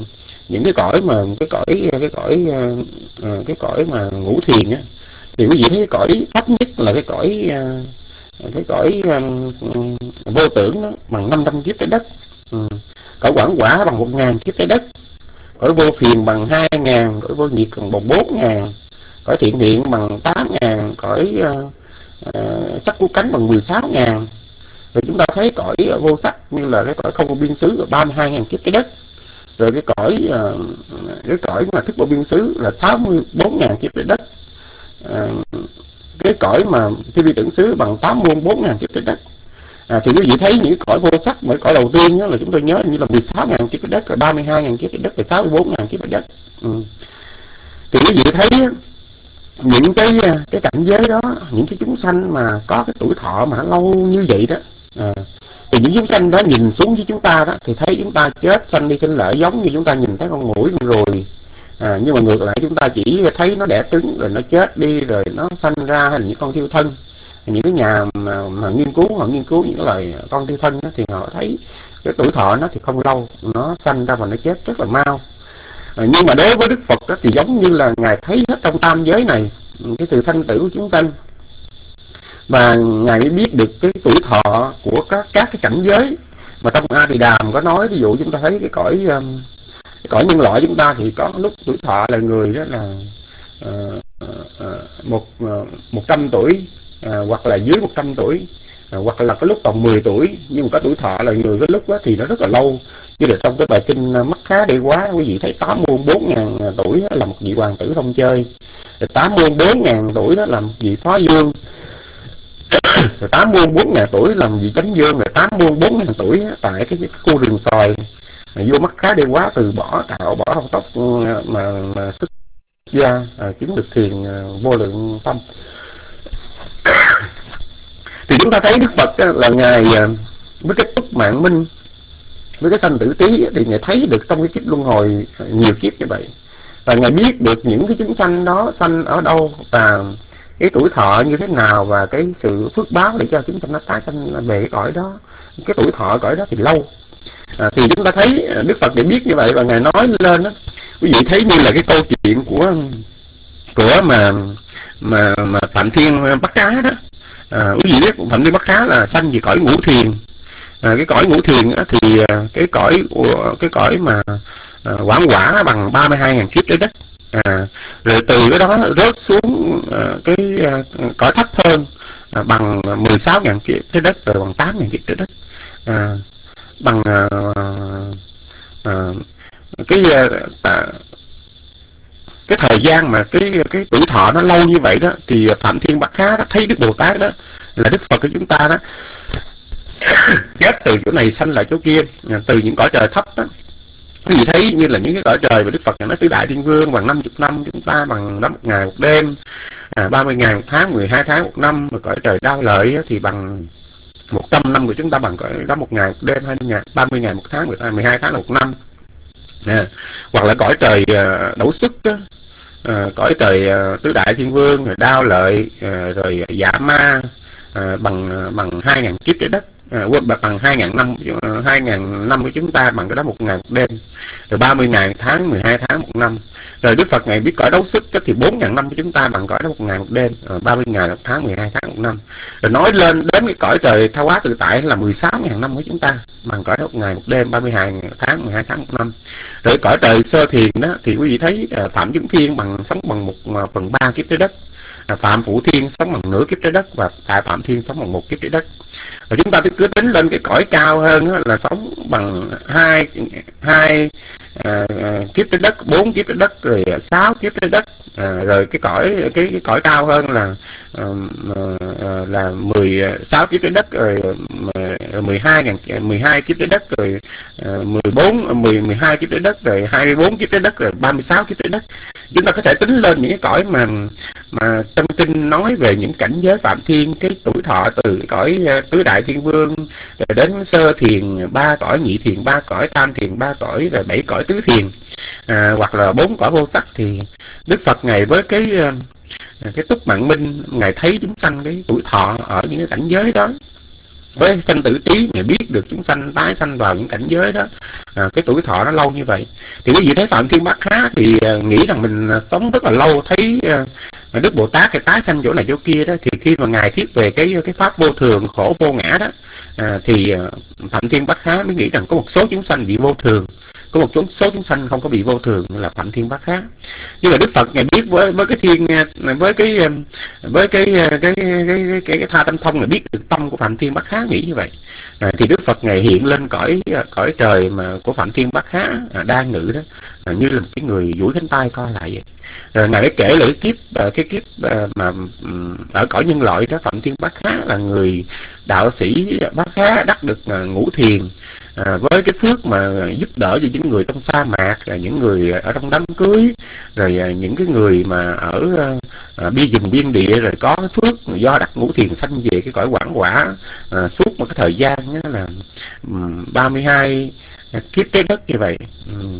những cái cõi mà cái cõi cái cõi cái cõi mà ngũ thiền á, thì quý vị thấy cái cõi thấp nhất là cái cõi cái cõi um, vô tưởng đó, bằng năm trăm kiếp trái đất, ừ. Cõi quảng quả bằng một ngàn kiếp trái đất, cõi vô phiền bằng hai ngàn, cõi vô nhiệt bằng bốn ngàn, cõi thiện điện bằng tám ngàn, cõi uh, uh, sắc cứu cánh bằng mười sáu ngàn. Rồi chúng ta thấy cõi vô sắc như là cái cõi không vô biên xứ là ba mươi hai ngàn kiếp trái đất. Rồi cái cõi uh, cái cõi mà thức vô biên xứ là sáu mươi bốn ngàn kiếp trái đất. Uh, cái cõi mà thi vi tưởng xứ bằng tám mươi bốn ngàn kiếp trái đất. À, thì quý vị thấy những cõi vô sắc, mỗi cõi đầu tiên đó là chúng tôi nhớ như là mười sáu ngàn kiếp trái đất, rồi ba mươi hai ngàn kiếp trái đất, rồi sáu mươi bốn ngàn kiếp trái đất. Ừ. Thì quý vị thấy những cái cái cảnh giới đó, những cái chúng sanh mà có cái tuổi thọ mà lâu như vậy đó, à, thì những chúng sanh đó nhìn xuống với chúng ta đó thì thấy chúng ta chết sanh đi sinh lợi giống như chúng ta nhìn thấy con muỗi con ruồi. À, nhưng mà ngược lại chúng ta chỉ thấy nó đẻ trứng rồi nó chết đi rồi nó sanh ra hay là những con thiêu thân. Những cái nhà mà, mà nghiên cứu họ nghiên cứu những cái loài con thiêu thân đó, thì họ thấy cái tuổi thọ nó thì không lâu, nó sanh ra và nó chết rất là mau. À, nhưng mà đối với Đức Phật đó, thì giống như là Ngài thấy hết trong tam giới này cái sự sanh tử của chúng sanh, và Ngài mới biết được cái tuổi thọ của các các cái cảnh giới mà trong A Tỳ Đàm có nói. Ví dụ chúng ta thấy cái cõi cái cõi nhân loại chúng ta thì có lúc tuổi thọ là người đó là uh, uh, một uh, một trăm tuổi, uh, hoặc là dưới một trăm tuổi, uh, hoặc là cái lúc còn mười tuổi. Nhưng mà có tuổi thọ là người cái lúc đó thì nó rất là lâu, như là trong cái bài kinh Mắt Khá Để Quá quý vị thấy tám mươi bốn ngàn tuổi đó là một vị hoàng tử không chơi, tám mươi bốn ngàn tuổi đó là một vị phó dương, rồi tám mươi bốn ngàn tuổi là một vị chánh dương, rồi tám mươi bốn ngàn tuổi tại cái, cái khu rừng sòi vô Mắt Khá Để Quá từ bỏ tạo bỏ hồng tóc mà, mà xuất gia, à, chứng được thiền à, vô lượng tâm. Thì chúng ta thấy Đức Phật á, là Ngài à, với cái túc mạng minh, với cái sanh tử trí thì Ngài thấy được trong cái kiếp luân hồi nhiều kiếp như vậy, và Ngài biết được những cái chúng sanh đó sanh ở đâu và cái tuổi thọ như thế nào, và cái sự phước báo để cho chúng sanh nó tái sanh về cái cõi đó, cái tuổi thọ cõi đó thì lâu. À, thì chúng ta thấy Đức Phật để biết như vậy và Ngài nói lên đó, quý vị thấy như là cái câu chuyện của của mà mà mà Phạm Thiên Bắt Cá đó. À, quý vị biết Phạm Thiên Bắt Cá là sanh về cõi ngũ thiền. À, cái cõi ngũ thiền á, thì cái cõi cái cõi mà à, quảng quả bằng ba mươi hai ngàn kiếp trái đất. À, rồi từ cái đó rớt xuống à, cái à, cõi thấp hơn à, bằng mười sáu ngàn kiếp trái đất, rồi bằng tám ngàn kiếp trái đất. À, bằng à, à, cái à, cái thời gian mà cái cái tuổi thọ nó lâu như vậy đó, thì Phạm Thiên Bắt Cá đó thấy Đức Bồ Tát đó là Đức Phật của chúng ta đó chết từ chỗ này sanh lại chỗ kia, từ những cõi trời thấp đó. Quý vị thấy như là những cái cõi trời mà Đức Phật nói tứ đại thiên vương bằng năm mươi năm, chúng ta bằng đó một ngày một đêm, à, ba mươi ngày một tháng, mười hai tháng một năm. Mà cõi trời Đao Lợi thì bằng một trăm năm của chúng ta bằng cõi đó một ngày một đêm, hai mươi ngày, ba mươi ngày một tháng, mười hai tháng là một năm. À, hoặc là cõi trời uh, Đẩu Xuất đó, uh, cõi trời uh, tứ đại thiên vương, rồi Đao Lợi, uh, rồi Dạ Ma, uh, bằng uh, bằng hai ngàn kiếp trái đất. À, bằng hai ngàn năm, hai ngàn năm của chúng ta bằng cái đó một ngày một đêm, rồi ba mươi ngày một tháng, mười hai tháng một năm. Rồi Đức Phật Ngài biết cõi Đấu Xuất thì bốn ngàn năm của chúng ta bằng cõi đó một ngày một đêm, rồi ba mươi ngày một tháng, mười hai tháng một năm. Rồi nói lên đến cái cõi trời Tha Hóa Tự Tại là mười sáu ngàn năm của chúng ta bằng cõi đó một ngày một đêm, ba mươi hai tháng, mười hai tháng một năm. Rồi cõi trời Sơ Thiền đó thì quý vị thấy Phạm Chứng Thiên bằng sống bằng một phần ba kiếp trái đất, Phạm Phụ Thiên sống bằng nửa kiếp trái đất, và Đại Phạm Thiên sống bằng một kiếp trái đất. Rồi chúng ta cứ tính lên cái cõi cao hơn đó, là sống bằng hai hai à, kiếp trái đất, bốn kiếp trái đất, rồi sáu kiếp trái đất. À, rồi cái cõi cái, cái cõi cao hơn là à, à, là mười sáu kiếp trái đất, rồi mười hai ngàn mười hai kiếp trái đất, rồi à, mười bốn mười mười hai kiếp trái đất, rồi hai mươi bốn kiếp trái đất, rồi ba mươi sáu kiếp trái đất. Chúng ta có thể tính lên những cái cõi mà mà trong kinh nói về những cảnh giới Phạm Thiên, cái tuổi thọ từ cái cõi tứ đại thiên vương rồi đến Sơ Thiền ba cõi, Nhị Thiền ba cõi, Tam Thiền ba cõi, rồi bảy cõi tứ thiền, à, hoặc là bốn cõi vô sắc. Thì Đức Phật Ngài với cái cái túc mạng minh, Ngài thấy chúng sanh cái tuổi thọ ở những cái cảnh giới đó, với sanh tử trí, Ngài biết được chúng sanh tái sanh vào những cảnh giới đó, à, cái tuổi thọ nó lâu như vậy. Thì quý vị thấy Phạm Thiên Bát Khá thì à, nghĩ rằng mình à, sống rất là lâu, thấy à, Đức Bồ Tát hay tái sanh chỗ này chỗ kia đó, thì khi mà Ngài thuyết về cái cái pháp vô thường, khổ vô ngã đó, à, thì à, Phạm Thiên Bát Khá mới nghĩ rằng có một số chúng sanh bị vô thường, có một số chúng sanh không có bị vô thường, là Phạm Thiên Bát Khá. Nhưng mà Đức Phật Ngài biết với với cái thiên với cái với cái cái cái cái, cái, cái tha tâm thông, Ngài biết được tâm của Phạm Thiên Bát Khá nghĩ như vậy. À, thì Đức Phật Ngài hiện lên cõi cõi trời mà của Phạm Thiên Bát Khá à, đang ngự đó, à, như là một cái người duỗi cánh tay co lại vậy. Rồi Ngài mới kể lại cái kiếp cái kiếp mà ở cõi nhân loại đó, Phạm Thiên Bát Khá là người đạo sĩ Bát Khá đắc được ngũ thiền. À, với cái phước mà giúp đỡ cho những người trong sa mạc, à, những người ở trong đám cưới, rồi à, những cái người mà ở à, biên vùng biên địa, rồi có cái phước do đắc ngũ thiền sanh về cái cõi quảng quả à, suốt một cái thời gian đó là um, ba mươi hai kiếp trái đất như vậy. Um,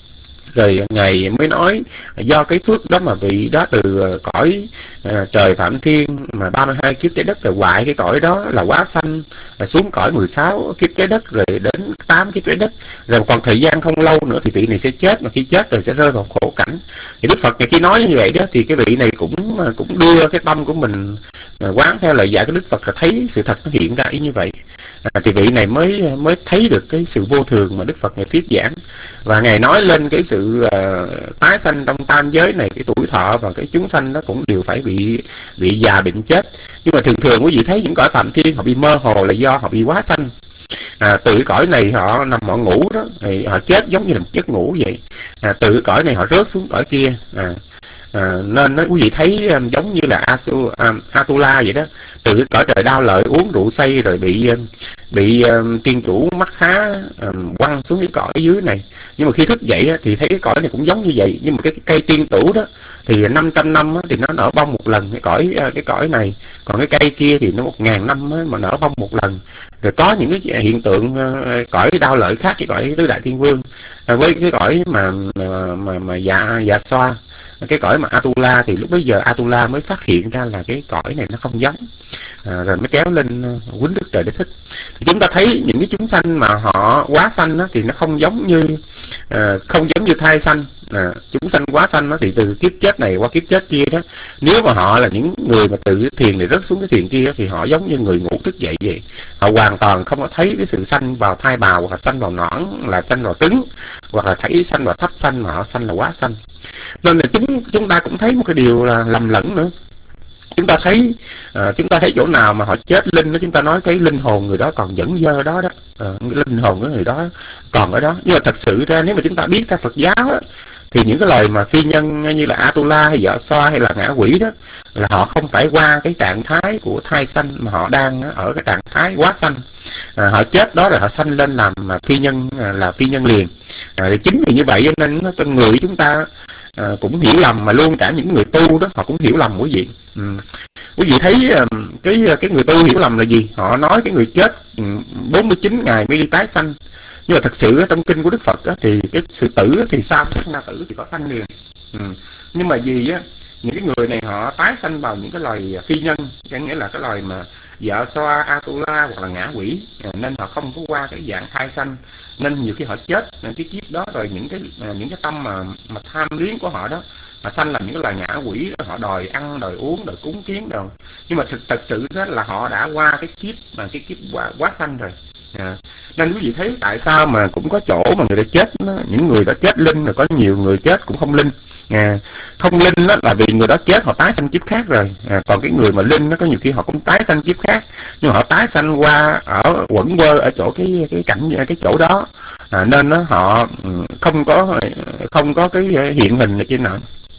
rồi Ngài mới nói do cái phước đó mà vị đó từ cõi à, trời Phạm Thiên mà ba mươi hai kiếp trái đất, rồi hoại cái cõi đó là quá sanh, rồi xuống cõi mười sáu kiếp trái đất, rồi đến tám kiếp trái đất, rồi còn thời gian không lâu nữa thì vị này sẽ chết, mà khi chết rồi sẽ rơi vào khổ cảnh. Thì Đức Phật khi nói như vậy đó, thì cái vị này cũng cũng đưa cái tâm của mình quán theo lời dạy của Đức Phật, là thấy sự thật nó hiện ra ý như vậy. À, thì vị này mới mới thấy được cái sự vô thường mà Đức Phật Ngài thuyết giảng, và Ngài nói lên cái sự uh, tái sanh trong tam giới này, cái tuổi thọ và cái chúng sanh đó cũng đều phải bị bị già bệnh chết. Nhưng mà thường thường quý vị thấy những cõi Phạm Thiên họ bị mơ hồ là do họ bị quá sanh. À, từ cái cõi này họ nằm họ ngủ đó, thì họ chết giống như là một giấc ngủ vậy. À, từ cái cõi này họ rớt xuống cõi kia. À, À, nên đó, quý vị thấy um, giống như là Asu, um, Atula vậy đó, từ cái cõi trời đau lợi uống rượu say rồi bị um, bị um, tiên chủ mắt khá um, quăng xuống cái cõi dưới này. Nhưng mà khi thức dậy á, thì thấy cái cõi này cũng giống như vậy. Nhưng mà cái, cái cây tiên tủ đó thì năm trăm năm á, thì nó nở bông một lần, cái cõi cái cõi này. Còn cái cây kia thì nó một ngàn năm á, mà nở bông một lần. Rồi có những cái hiện tượng uh, cõi đau lợi khác cái cõi tứ đại thiên vương, à, với cái cõi mà mà mà, mà dạ dạ xoa, cái cõi mà Atula, thì lúc bấy giờ Atula mới phát hiện ra là cái cõi này nó không giống, à, rồi mới kéo lên quýnh Đức Trời Đế Thích. Thì chúng ta thấy những cái chúng sanh mà họ quá sanh đó, thì nó không giống như à, không giống như thai sanh. À, chúng sanh quá sanh đó, thì từ kiếp chết này qua kiếp chết kia đó, nếu mà họ là những người mà từ cái thiền này rớt xuống cái thiền kia đó, thì họ giống như người ngủ thức dậy vậy. Họ hoàn toàn không có thấy cái sự sanh vào thai bào, hoặc là sanh vào nõn, là sanh vào trứng, hoặc là thấy sanh vào thấp sanh, mà họ sanh là quá sanh. Nên là chúng chúng ta cũng thấy một cái điều là lầm lẫn nữa. Chúng ta thấy à, chúng ta thấy chỗ nào mà họ chết linh đó, chúng ta nói cái linh hồn người đó còn vẫn dơ đó đó, à, linh hồn của người đó còn ở đó. Nhưng mà thật sự ra nếu mà chúng ta biết theo Phật giáo á, thì những cái loài mà phi nhân như là Atula hay vợ xoa hay là ngã quỷ đó, là họ không phải qua cái trạng thái của thai sanh, mà họ đang ở cái trạng thái quá sanh. À, họ chết đó rồi họ sanh lên làm phi nhân, là phi nhân liền. À, chính vì như vậy nên con người chúng ta à, cũng hiểu lầm, mà luôn cả những người tu đó họ cũng hiểu lầm quý vị. Ừ. Quý vị thấy cái cái người tu hiểu lầm là gì? Họ nói cái người chết bốn mươi chín ngày mới đi tái sanh. Nhưng mà thật sự trong kinh của Đức Phật á, thì cái sự tử á, thì sao sát na tử thì có sanh liền. Ừ. Nhưng mà vì á, những cái người này họ tái sanh vào những cái loài phi nhân, có nghĩa là cái loài mà vợ xoa, Atula hoặc là ngã quỷ, nên họ không có qua cái dạng thai sanh, nên nhiều khi họ chết cái kiếp đó rồi những cái những cái tâm mà mà tham luyến của họ đó, họ sanh làm những cái loài ngã quỷ đó, họ đòi ăn, đòi uống, đòi cúng kiến đồ. Nhưng mà thực thật sự đó là họ đã qua cái kiếp mà cái kiếp quá, quá sanh rồi. À, nên quý vị thấy tại sao mà cũng có chỗ mà người ta chết đó, những người đã chết linh, rồi có nhiều người chết cũng không linh. À, không linh đó là vì người đó chết họ tái sanh kiếp khác rồi. À, còn cái người mà linh nó có nhiều khi họ cũng tái sanh kiếp khác, nhưng mà họ tái sanh qua ở quẩn quơ ở chỗ cái cái cảnh cái chỗ đó. À, nên nó họ không có không có cái hiện hình ở trên nào.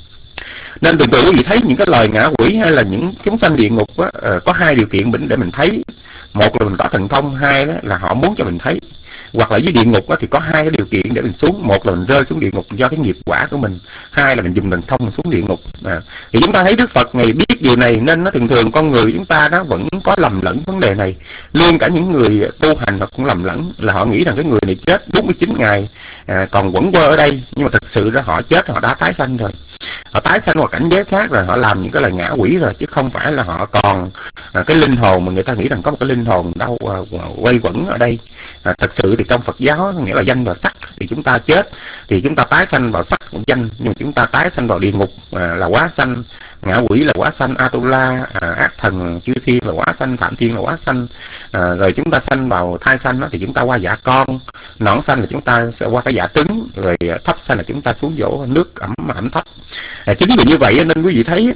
Nên thường thường quý vị thấy những cái loài ngã quỷ hay là những chúng sanh địa ngục á, có hai điều kiện để mình thấy. Một là mình có thần thông, hai đó là họ muốn cho mình thấy. Hoặc là dưới địa ngục đó, thì có hai cái điều kiện để mình xuống. Một là mình rơi xuống địa ngục do cái nghiệp quả của mình, hai là mình dùng thần thông xuống địa ngục. À, thì chúng ta thấy Đức Phật Ngài biết điều này, nên nó thường thường con người chúng ta đó vẫn có lầm lẫn vấn đề này. Luôn cả những người tu hành họ cũng lầm lẫn, là họ nghĩ rằng cái người này chết bốn mươi chín ngày à, còn quẩn quơ ở đây, nhưng mà thực sự ra họ chết họ đã tái sanh rồi, họ tái sanh vào cảnh giới khác rồi, họ làm những cái là ngã quỷ rồi, chứ không phải là họ còn à, cái linh hồn mà người ta nghĩ rằng có một cái linh hồn đâu à, quay quẩn ở đây. À, thật sự thì trong Phật giáo nghĩa là danh và sắc, thì chúng ta chết thì chúng ta tái sanh vào sắc danh, nhưng chúng ta tái sanh vào địa ngục à, là quá sanh, ngã quỷ là quá sanh, Atula à, ác thần chư thiên là quá sanh, phạm thiên là quá sanh. À, rồi chúng ta sanh vào thai sanh đó, thì chúng ta qua dạ con, nõn sanh là chúng ta sẽ qua cái dạ trứng, rồi thấp sanh là chúng ta xuống dỗ nước ẩm ẩm thấp. À, chính vì như vậy nên quý vị thấy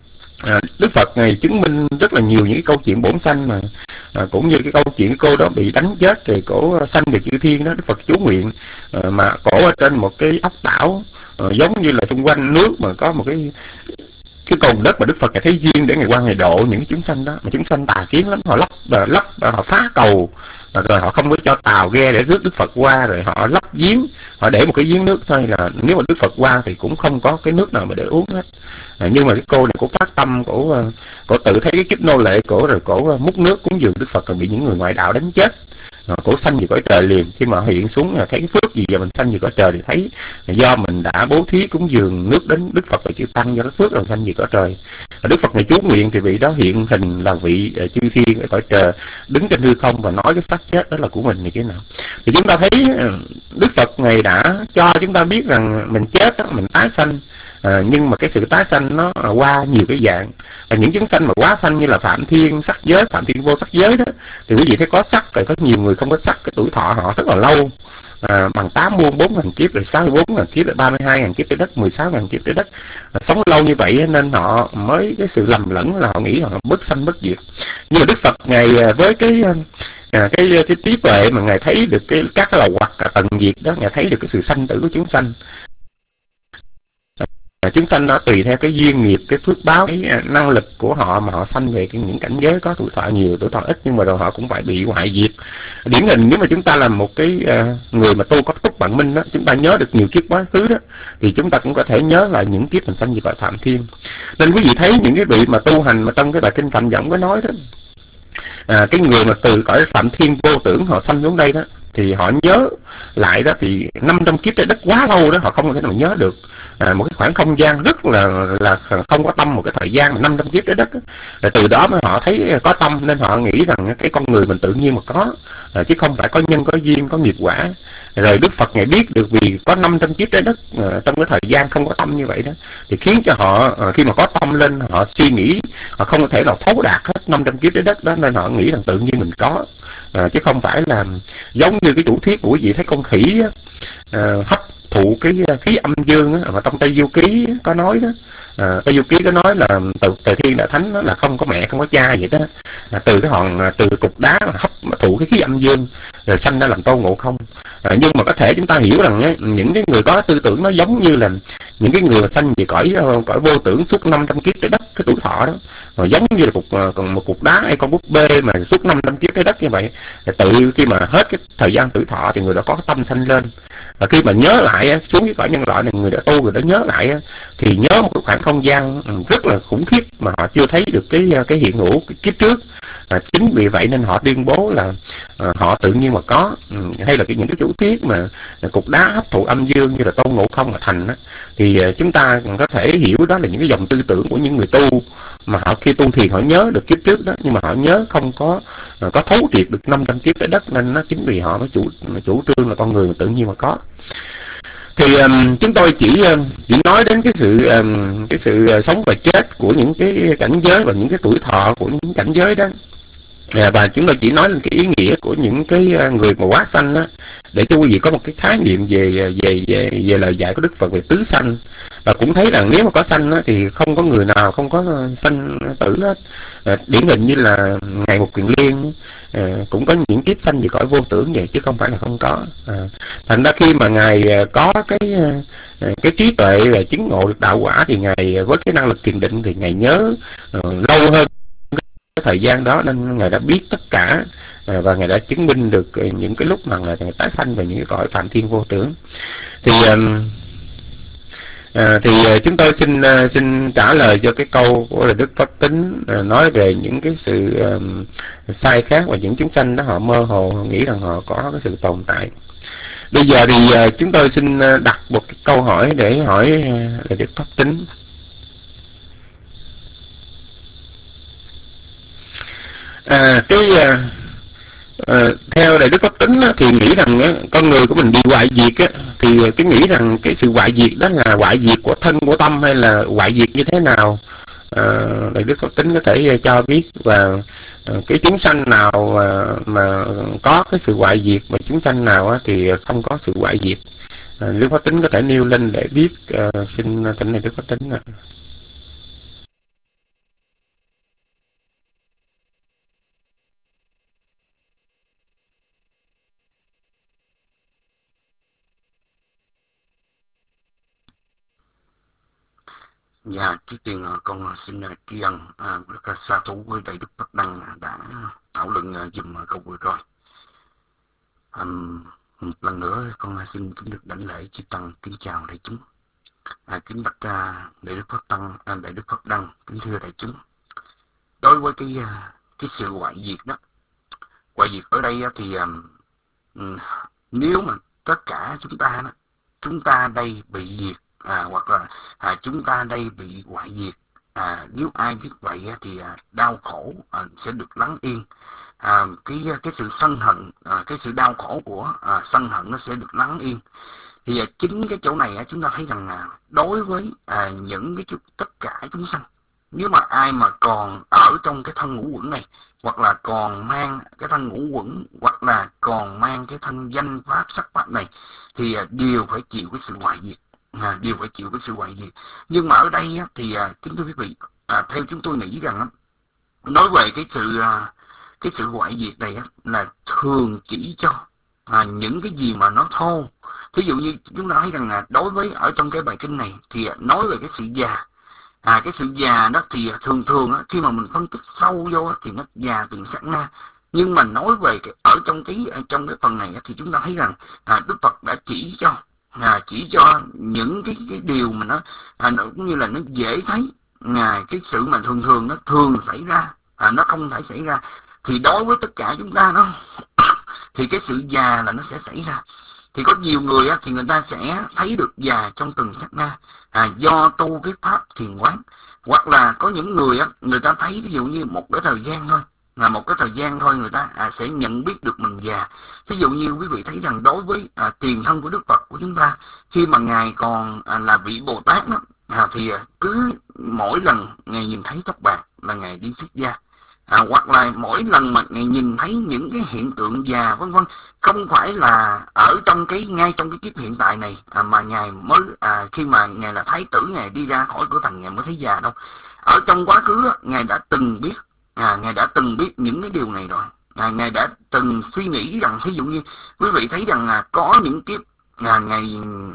à, Đức Phật này chứng minh rất là nhiều những cái câu chuyện bổn sanh mà à, cũng như cái câu chuyện cô đó bị đánh chết rồi cổ sanh về chư thiên đó, Đức Phật chú nguyện à, mà cổ ở trên một cái ốc đảo à, giống như là xung quanh nước mà có một cái cái cồn đất mà Đức Phật Ngài thấy duyên để Ngài qua Ngài độ những cái chúng sanh đó. Mà chúng sanh tà kiến lắm, họ lấp lấp họ phá cầu, rồi họ không có cho tàu ghe để rước Đức Phật qua, rồi họ lấp giếng, họ để một cái giếng nước thôi, là nếu mà Đức Phật qua thì cũng không có cái nước nào mà để uống hết. À, nhưng mà cái cô này cổ phát tâm, cổ cổ tự thấy cái kiếp nô lệ cổ, rồi cổ múc nước cúng dường Đức Phật, rồi bị những người ngoại đạo đánh chết. À, cổ sanh về cõi trời liền. Khi mà hiện xuống là thấy cái phước gì giờ mình sanh về cõi trời, thì thấy do mình đã bố thí cúng dường nước đến Đức Phật và chư tăng, do cái phước rồi sanh về cõi trời. À, Đức Phật này chú nguyện thì vị đó hiện hình là vị uh, chư thiên ở cõi trời, đứng trên hư không và nói cái xác chết đó là của mình như thế nào. Thì chúng ta thấy uh, Đức Phật này đã cho chúng ta biết rằng mình chết đó, mình tái sanh. À, nhưng mà cái sự tái sanh nó qua nhiều cái dạng, và những chúng sanh mà quá sanh như là phạm thiên sắc giới, phạm thiên vô sắc giới đó, thì quý vị thấy có sắc, rồi có nhiều người không có sắc, cái tuổi thọ họ rất là lâu, à, bằng tám muôn bốn ngàn kiếp, rồi sáu mươi bốn ngàn kiếp, rồi ba mươi hai ngàn kiếp tới đất, mười sáu ngàn kiếp tới đất. À, sống lâu như vậy nên họ mới cái sự lầm lẫn là họ nghĩ họ bất sanh bất diệt. Nhưng mà Đức Phật Ngài với cái À, cái cái trí tuệ mà Ngài thấy được cái các cái lầu hoặc tận diệt đó, Ngài thấy được cái sự sanh tử của chúng sanh. À, chúng sanh nó tùy theo cái duyên nghiệp, cái phước báo, cái năng lực của họ mà họ sanh về cái, những cảnh giới có tuổi thọ nhiều, tuổi thọ ít, nhưng mà rồi họ cũng phải bị hoại diệt. Điển hình nếu mà chúng ta là một cái uh, người mà tu có túc bản minh đó, chúng ta nhớ được nhiều kiếp quá khứ đó, thì chúng ta cũng có thể nhớ lại những kiếp mình sanh về cõi Phạm Thiên. Nên quý vị thấy những cái vị mà tu hành mà trong cái bài kinh Phạm Võng có nói đó, à, cái người mà từ cõi Phạm Thiên vô tưởng họ sanh xuống đây đó, thì họ nhớ lại đó thì năm trăm kiếp trái đất quá lâu đó, họ không có thể nào nhớ được. À, một cái khoảng không gian rất là là không có tâm, một cái thời gian mà năm trăm kiếp trái đất đó. Rồi từ đó mà họ thấy có tâm, nên họ nghĩ rằng cái con người mình tự nhiên mà có, à, chứ không phải có nhân, có duyên, có nghiệp quả. Rồi Đức Phật Ngài biết được vì có năm trăm kiếp trái đất à, trong cái thời gian không có tâm như vậy đó, thì khiến cho họ à, khi mà có tâm lên, họ suy nghĩ, họ không có thể nào thấu đạt hết năm trăm kiếp trái đất đó, nên họ nghĩ rằng tự nhiên mình có, à, chứ không phải là giống như cái chủ thuyết của quý vị thấy con khỉ à, hấp thụ cái khí âm dương á, mà trong Tây Du Ký có nói đó. À, Tây Du Ký có nói là từ từ thiên đại thánh đó là không có mẹ không có cha vậy đó, à, từ cái hòn từ cục đá mà hấp mà thụ cái khí âm dương rồi sanh ra làm Tôn Ngộ Không. À, nhưng mà có thể chúng ta hiểu rằng ấy, những cái người có tư tưởng nó giống như là những cái người mà sanh về cõi cõi vô tưởng suốt năm trăm kiếp trái đất, cái tuổi thọ đó, rồi giống như là cục còn một cục đá hay con búp bê mà suốt năm trăm kiếp trái đất như vậy. Thì tự khi mà hết cái thời gian tuổi thọ thì người đó có cái tâm sanh lên, và khi mà nhớ lại xuống cái cõi nhân loại này, người đã tu, người đã nhớ lại thì nhớ một cái khoảng không gian rất là khủng khiếp mà họ chưa thấy được cái cái hiện hữu cái kiếp trước. À, chính vì vậy nên họ tuyên bố là à, họ tự nhiên mà có, hay là cái những cái chủ thuyết mà cục đá hấp thụ âm dương như là Tôn Ngộ Không mà thành đó, thì à, chúng ta có thể hiểu đó là những cái dòng tư tưởng của những người tu mà họ khi tu thiền họ nhớ được kiếp trước đó, nhưng mà họ nhớ không có à, có thấu triệt được năm trăm kiếp trái đất, nên nó chính vì họ mới chủ chủ trương là con người mà tự nhiên mà có. Thì um, chúng tôi chỉ um, chỉ nói đến cái sự um, cái sự sống và chết của những cái cảnh giới và những cái tuổi thọ của những cảnh giới đó. À, và chúng tôi chỉ nói lên cái ý nghĩa của những cái người mà quá sanh đó, để cho quý vị có một cái khái niệm về về về về lời dạy của Đức Phật về tứ sanh. Và cũng thấy rằng nếu mà có sanh đó, thì không có người nào không có sanh tử hết. À, điển hình như là Ngài Mục Kiền Liên à, cũng có những kiếp sanh về cõi vô tưởng vậy, chứ không phải là không có. À, thành ra khi mà Ngài có cái cái trí tuệ và chứng ngộ được đạo quả, thì Ngài với cái năng lực thiền định thì Ngài nhớ uh, lâu hơn cái thời gian đó, nên Ngài đã biết tất cả à, và ngài đã chứng minh được những cái lúc mà ngài, ngài tái sanh về những cái cõi phạm thiên vô tưởng. Thì À, thì uh, chúng tôi xin uh, xin trả lời cho cái câu của là Đức Pháp Tính uh, nói về những cái sự um, sai khác và những chúng sanh đó họ mơ hồ họ nghĩ rằng họ có cái sự tồn tại. Bây giờ thì uh, chúng tôi xin uh, đặt một cái câu hỏi để hỏi uh, là Đức Pháp Tính. À, cái uh, Uh, theo Đại Đức Pháp Tính á, thì nghĩ rằng á, con người của mình bị hoại diệt á, thì cái nghĩ rằng cái sự hoại diệt đó là hoại diệt của thân của tâm hay là hoại diệt như thế nào? Uh, Đại Đức Pháp Tính có thể cho biết, và uh, cái chúng sanh nào uh, mà có cái sự hoại diệt và chúng sanh nào á, thì không có sự hoại diệt. Uh, Đức Pháp Tính có thể nêu lên để biết. Uh, xin thỉnh Đại Đức Pháp Tính. Uh. Dạ, trước tiên con xin tri ân rất là xa thú với Đại Đức Pháp Đăng đã thảo luận dùm câu vừa rồi. Um, một lần nữa con xin kính được đảnh lễ chư tăng, kính chào đại chúng. À, kính bạch uh, Đại Đức Pháp Đăng, à, Đại Đức Pháp Đăng, kính thưa đại chúng. Đối với cái uh, cái sự hoại diệt đó, hoại diệt ở đây uh, thì um, nếu mà tất cả chúng ta đó, chúng ta đây bị diệt. À, hoặc là à, chúng ta đây bị hoại diệt, à, nếu ai biết vậy thì à, đau khổ à, sẽ được lắng yên, à, cái cái sự sân hận, à, cái sự đau khổ của à, sân hận nó sẽ được lắng yên. Thì à, chính cái chỗ này à, chúng ta thấy rằng à, đối với à, những cái tất cả chúng sanh, nếu mà ai mà còn ở trong cái thân ngũ uẩn này, hoặc là còn mang cái thân ngũ uẩn, hoặc là còn mang cái thân danh pháp sắc pháp này, thì à, đều phải chịu cái sự hoại diệt. À, đều phải chịu cái sự hoại diệt. Nhưng mà ở đây á, thì à, kính thưa quý vị, à, theo chúng tôi nghĩ rằng á, nói về cái sự à, cái sự hoại diệt này á, là thường chỉ cho à, những cái gì mà nó thô. Thí dụ như chúng ta thấy rằng là đối với ở trong cái bài kinh này thì à, nói về cái sự già. À, cái sự già đó thì à, thường thường á, khi mà mình phân tích sâu vô á, thì nó già từng sát na. Nhưng mà nói về cái, ở trong cái trong cái phần này á, thì chúng ta thấy rằng à, Đức Phật đã chỉ cho À, chỉ cho những cái cái điều mà nó, à, nó cũng như là nó dễ thấy, à, cái sự mà thường thường nó thường xảy ra, à, nó không thể xảy ra. Thì đối với tất cả chúng ta đó thì cái sự già là nó sẽ xảy ra. Thì có nhiều người á, thì người ta sẽ thấy được già trong từng sát na, à, do tu cái pháp thiền quán. Hoặc là có những người á, người ta thấy ví dụ như một cái thời gian thôi, là một cái thời gian thôi người ta à, sẽ nhận biết được mình già. Ví dụ như quý vị thấy rằng đối với à, tiền thân của Đức Phật của chúng ta, khi mà Ngài còn à, là vị Bồ Tát đó, à, thì à, cứ mỗi lần Ngài nhìn thấy tóc bạc là Ngài đi xuất gia. À, hoặc là mỗi lần mà Ngài nhìn thấy những cái hiện tượng già vân vân, không phải là ở trong cái ngay trong cái kiếp hiện tại này à, mà Ngài mới à, khi mà Ngài là Thái tử, Ngài đi ra khỏi cửa thành Ngài mới thấy già đâu. Ở trong quá khứ á, Ngài đã từng biết À, Ngài đã từng biết những cái điều này rồi. À, Ngài đã từng suy nghĩ rằng, ví dụ như quý vị thấy rằng là có những kiếp à, Ngài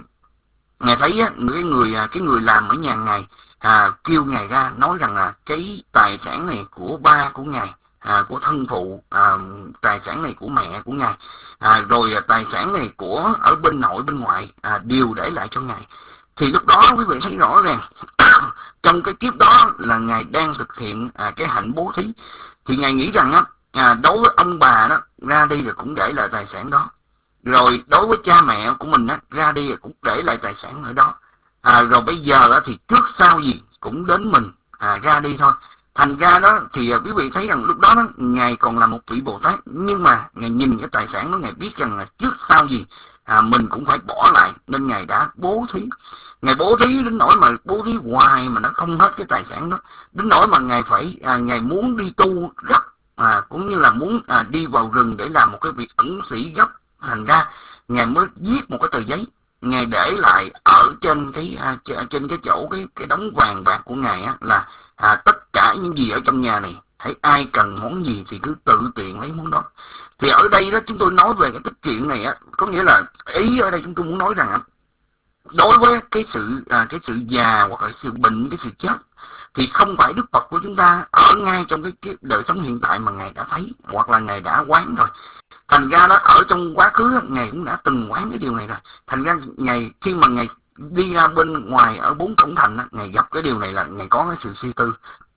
Ngài thấy á, cái người cái người làm ở nhà Ngài à, kêu Ngài ra nói rằng là cái tài sản này của ba của Ngài, à, của thân phụ, à, tài sản này của mẹ của Ngài, à, rồi à, tài sản này của ở bên nội bên ngoại à, đều để lại cho Ngài. Thì lúc đó quý vị thấy rõ ràng trong cái kiếp đó là Ngài đang thực hiện à, cái hạnh bố thí. Thì Ngài nghĩ rằng á, à, đối với ông bà đó ra đi rồi cũng để lại tài sản đó, rồi đối với cha mẹ của mình á, ra đi rồi cũng để lại tài sản ở đó, à, rồi bây giờ á, thì trước sau gì cũng đến mình à, ra đi thôi. Thành ra đó thì à, quý vị thấy rằng lúc đó, đó Ngài còn là một vị Bồ Tát, nhưng mà Ngài nhìn cái tài sản đó, Ngài biết rằng là trước sau gì à, mình cũng phải bỏ lại, nên Ngài đã bố thí. Ngài bố thí đến nỗi mà bố thí hoài mà nó không hết cái tài sản đó, đến nỗi mà Ngài phải à, Ngài muốn đi tu gấp, à, cũng như là muốn à, đi vào rừng để làm một cái việc ẩn sĩ gấp. Thành ra Ngài mới viết một cái tờ giấy, Ngài để lại ở trên cái à, trên cái chỗ cái cái đống vàng bạc của Ngài á, là à, tất cả những gì ở trong nhà này, hãy ai cần món gì thì cứ tự tiện lấy món đó. Thì ở đây đó chúng tôi nói về cái tích chuyện này á, có nghĩa là ý ở đây chúng tôi muốn nói rằng á, đối với cái sự à, cái sự già hoặc là sự bệnh, cái sự chết, thì không phải Đức Phật của chúng ta ở ngay trong cái, cái đời sống hiện tại mà Ngài đã thấy hoặc là Ngài đã quán rồi. Thành ra đó ở trong quá khứ Ngài cũng đã từng quán cái điều này rồi. Thành ra Ngài khi mà Ngài đi ra bên ngoài ở bốn cổng thành, Ngài gặp cái điều này là Ngài có cái sự suy tư.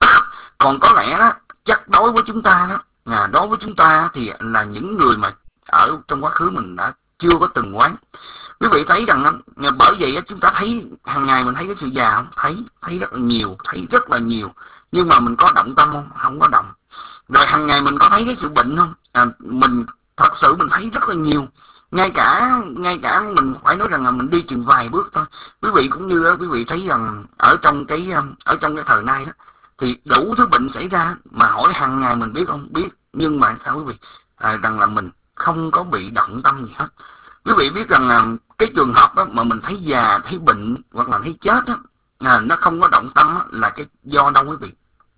Còn có lẽ đó, chắc đối với chúng ta đó, à, đối với chúng ta thì là những người mà ở trong quá khứ mình đã chưa có từng quán. Quý vị thấy rằng bởi vậy chúng ta thấy hàng ngày mình thấy cái sự già không? Thấy, thấy rất là nhiều, thấy rất là nhiều. Nhưng mà mình có động tâm không? Không có động. Rồi hàng ngày mình có thấy cái sự bệnh không? À, mình thật sự mình thấy rất là nhiều. Ngay cả ngay cả mình phải nói rằng là mình đi chừng vài bước thôi. Quý vị cũng như đó, quý vị thấy rằng ở trong cái ở trong cái thời nay đó thì đủ thứ bệnh xảy ra, mà hỏi hàng ngày mình biết không? Biết. Nhưng mà sao quý vị? À, rằng là mình không có bị động tâm gì hết. Quý vị biết rằng là cái trường hợp đó mà mình thấy già, thấy bệnh hoặc là thấy chết đó, à, nó không có động tâm đó, là cái do đâu quý vị?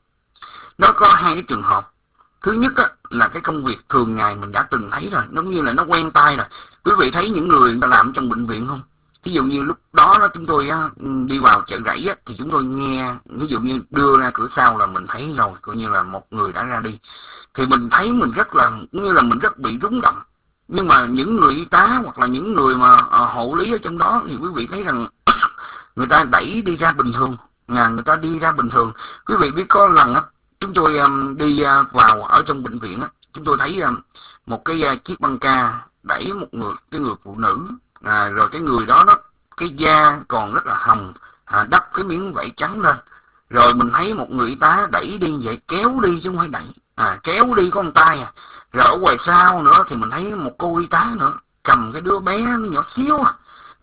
Nó có hai cái trường hợp. Thứ nhất á, là cái công việc thường ngày mình đã từng thấy rồi, nó như là nó quen tay rồi. Quý vị thấy những người ta làm trong bệnh viện không? Ví dụ như lúc đó, đó chúng tôi á, đi vào chợ rẫy á, thì chúng tôi nghe, ví dụ như đưa ra cửa sau là mình thấy rồi, coi như là một người đã ra đi. Thì mình thấy mình rất là, như là mình rất bị rúng động. Nhưng mà những người y tá hoặc là những người mà uh, hộ lý ở trong đó thì quý vị thấy rằng người ta đẩy đi ra bình thường, à, người ta đi ra bình thường. Quý vị biết có lần á, chúng tôi um, đi uh, vào ở trong bệnh viện á, chúng tôi thấy um, một cái uh, chiếc băng ca đẩy một người, cái người phụ nữ, à, rồi cái người đó đó, cái da còn rất là hồng, à, đắp cái miếng vải trắng lên. Rồi mình thấy một người y tá đẩy đi vậy, kéo đi chứ không phải đẩy, à, kéo đi có một tay à. Rồi ở ngoài sau nữa thì mình thấy một cô y tá nữa cầm cái đứa bé nó nhỏ xíu à,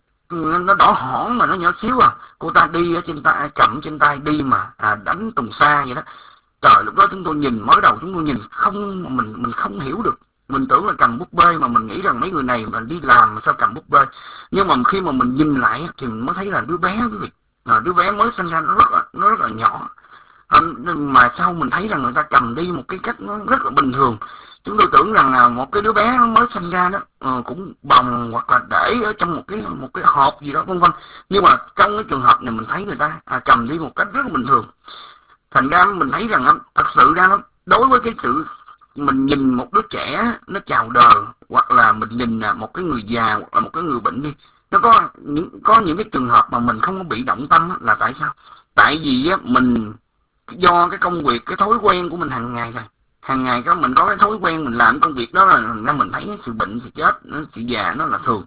nó đỏ hỏn mà nó nhỏ xíu à, cô ta đi ở trên tay, cầm trên tay đi mà à, đánh tùng xa vậy đó. Trời, lúc đó chúng tôi nhìn, mới đầu chúng tôi nhìn không, mình mình không hiểu được. Mình tưởng là cầm búp bê, mà mình nghĩ rằng mấy người này mà đi làm mà sao cầm búp bê. Nhưng mà khi mà mình nhìn lại thì mình mới thấy là đứa bé quý vị, à, đứa bé mới sinh ra nó rất là, nó rất là nhỏ. À, mà sau mình thấy rằng người ta cầm đi một cái cách nó rất là bình thường. Chúng tôi tưởng rằng là một cái đứa bé nó mới sinh ra đó uh, cũng bồng hoặc là để ở trong một cái một cái hộp gì đó vân vân. Nhưng mà trong cái trường hợp này mình thấy người ta à, cầm đi một cách rất là bình thường. Thành ra mình thấy rằng thật sự ra đối với cái sự mình nhìn một đứa trẻ nó chào đời, hoặc là mình nhìn một cái người già hoặc là một cái người bệnh đi, nó có những có những cái trường hợp mà mình không có bị động tâm là tại sao? Tại vì á, mình do cái công việc, cái thói quen của mình hàng ngày rồi. Hàng ngày có mình có cái thói quen mình làm công việc đó là nên mình thấy sự bệnh, sự chết, sự già nó là thường.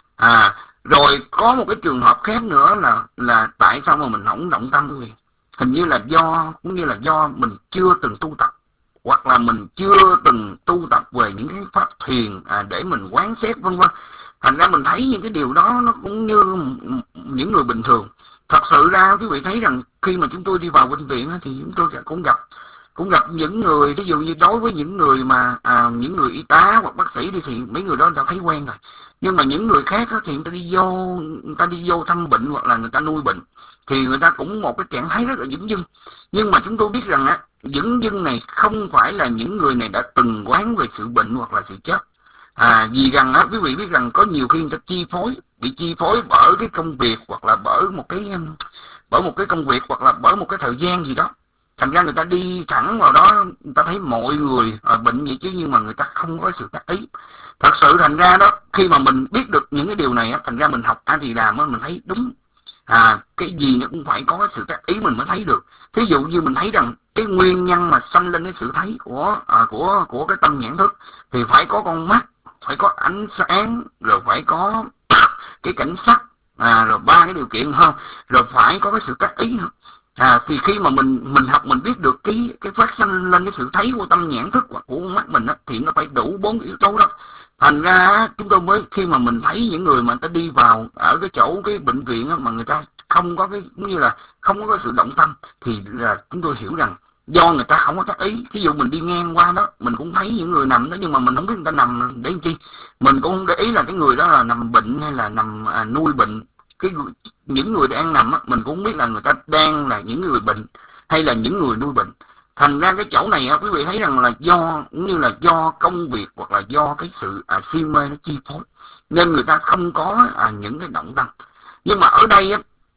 À, rồi có một cái trường hợp khác nữa là là tại sao mà mình không động tâm quý vị? Hình như là do cũng như là do mình chưa từng tu tập, hoặc là mình chưa từng tu tập về những cái pháp thiền à, để mình quán xét vân vân. Thành ra mình thấy những cái điều đó nó cũng như những người bình thường. Thật sự ra quý vị thấy rằng khi mà chúng tôi đi vào bệnh viện thì chúng tôi cũng gặp cũng gặp những người, ví dụ như đối với những người mà à, những người y tá hoặc bác sĩ đi thì mấy người đó đã thấy quen rồi. Nhưng mà những người khác thì người ta đi vô người ta đi vô thăm bệnh hoặc là người ta nuôi bệnh thì người ta cũng một cái trạng thái rất là dửng dưng. Nhưng mà chúng tôi biết rằng á, dửng dưng này không phải là những người này đã từng quán về sự bệnh hoặc là sự chết. À, vì rằng á, quý vị biết rằng có nhiều khi người ta chi phối, bị chi phối bởi cái công việc hoặc là bởi một cái bởi một cái công việc hoặc là bởi một cái thời gian gì đó. Thành ra người ta đi thẳng vào đó, người ta thấy mọi người à, bệnh vậy chứ, nhưng mà người ta không có sự tác ý. Thật sự thành ra đó, khi mà mình biết được những cái điều này á, thành ra mình học A Thì Đàm á, mình thấy đúng. À, cái gì nó cũng phải có cái sự tác ý mình mới thấy được. Thí dụ như mình thấy rằng cái nguyên nhân mà sanh lên cái sự thấy của à, của của cái tâm nhãn thức thì phải có con mắt, phải có ánh sáng, rồi phải có cái cảnh sắc, à, rồi ba cái điều kiện hơn, rồi phải có cái sự tác ý nữa. À, thì khi mà mình mình học mình biết được cái cái phát sinh lên cái sự thấy của tâm nhãn thức hoặc của mắt mình á, thì nó phải đủ bốn yếu tố đó. Thành ra chúng tôi mới khi mà mình thấy những người mà người ta đi vào ở cái chỗ cái bệnh viện á, mà người ta không có cái cũng như là không có cái sự động tâm thì là chúng tôi hiểu rằng do người ta không có tác ý. Ví dụ mình đi ngang qua đó mình cũng thấy những người nằm đó, nhưng mà mình không biết người ta nằm để làm chi, mình cũng không để ý là cái người đó là nằm bệnh hay là nằm à, nuôi bệnh. Cái những người đang nằm á, mình cũng không biết là người ta đang là những người bệnh hay là những người nuôi bệnh. Thành ra cái chỗ này á, quý vị thấy rằng là do cũng như là do công việc hoặc là do cái sự à, si mê nó chi phối nên người ta không có à, những cái động tâm. Nhưng mà ở đây á,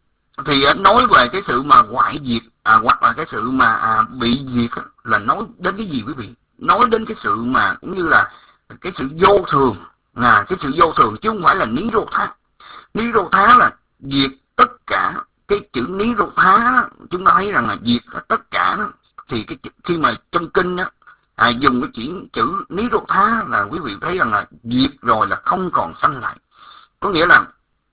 thì à, nói về cái sự mà hoại diệt à, hoặc là cái sự mà à, bị diệt á, là nói đến cái gì quý vị? Nói đến cái sự mà cũng như là cái sự vô thường, là cái sự vô thường chứ không phải là ní rô thá. Ní rô thá là diệt tất cả. Cái chữ ní rô thá chúng ta thấy rằng là diệt tất cả đó. Thì cái khi mà trong kinh đó, à, dùng cái chữ, chữ ní rô thá là quý vị thấy rằng là diệt rồi là không còn sanh lại. Có nghĩa là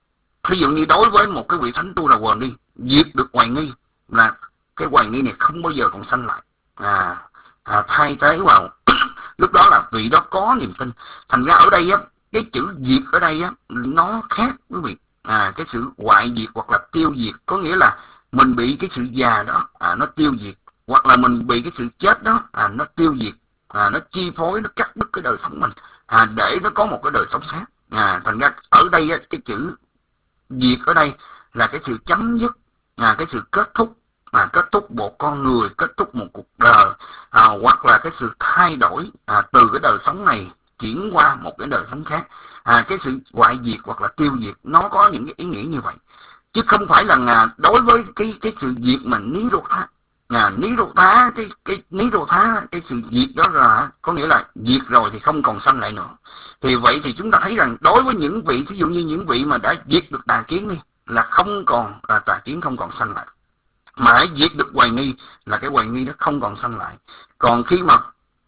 ví dụ như đối với một cái vị thánh tu là quần đi, diệt được hoài nghi là cái hoài nghi này không bao giờ còn sanh lại, à, à, thay thế vào lúc đó là vị đó có niềm tin. Thành ra ở đây á, cái chữ diệt ở đây á nó khác quý vị. À, cái sự hoại diệt hoặc là tiêu diệt có nghĩa là mình bị cái sự già đó à, nó tiêu diệt, hoặc là mình bị cái sự chết đó à, nó tiêu diệt, à, nó chi phối, nó cắt đứt cái đời sống mình à, để nó có một cái đời sống khác. À, thành ra ở đây á, cái chữ diệt ở đây là cái sự chấm dứt, à, cái sự kết thúc, à, kết thúc một con người, kết thúc một cuộc đời, à, hoặc là cái sự thay đổi à, từ cái đời sống này chuyển qua một cái đời sống khác. À, cái sự hoại diệt hoặc là tiêu diệt nó có những cái ý nghĩa như vậy, chứ không phải là à, đối với cái cái sự diệt mà ní rô thá. À, ní rô thá, cái cái ní rô thá, cái sự diệt đó là có nghĩa là diệt rồi thì không còn sanh lại nữa. Thì vậy thì chúng ta thấy rằng đối với những vị, ví dụ như những vị mà đã diệt được tà kiến đi, là không còn là tà kiến không còn sanh lại, mà hãy diệt được hoài nghi là cái hoài nghi đó không còn sanh lại. Còn khi mà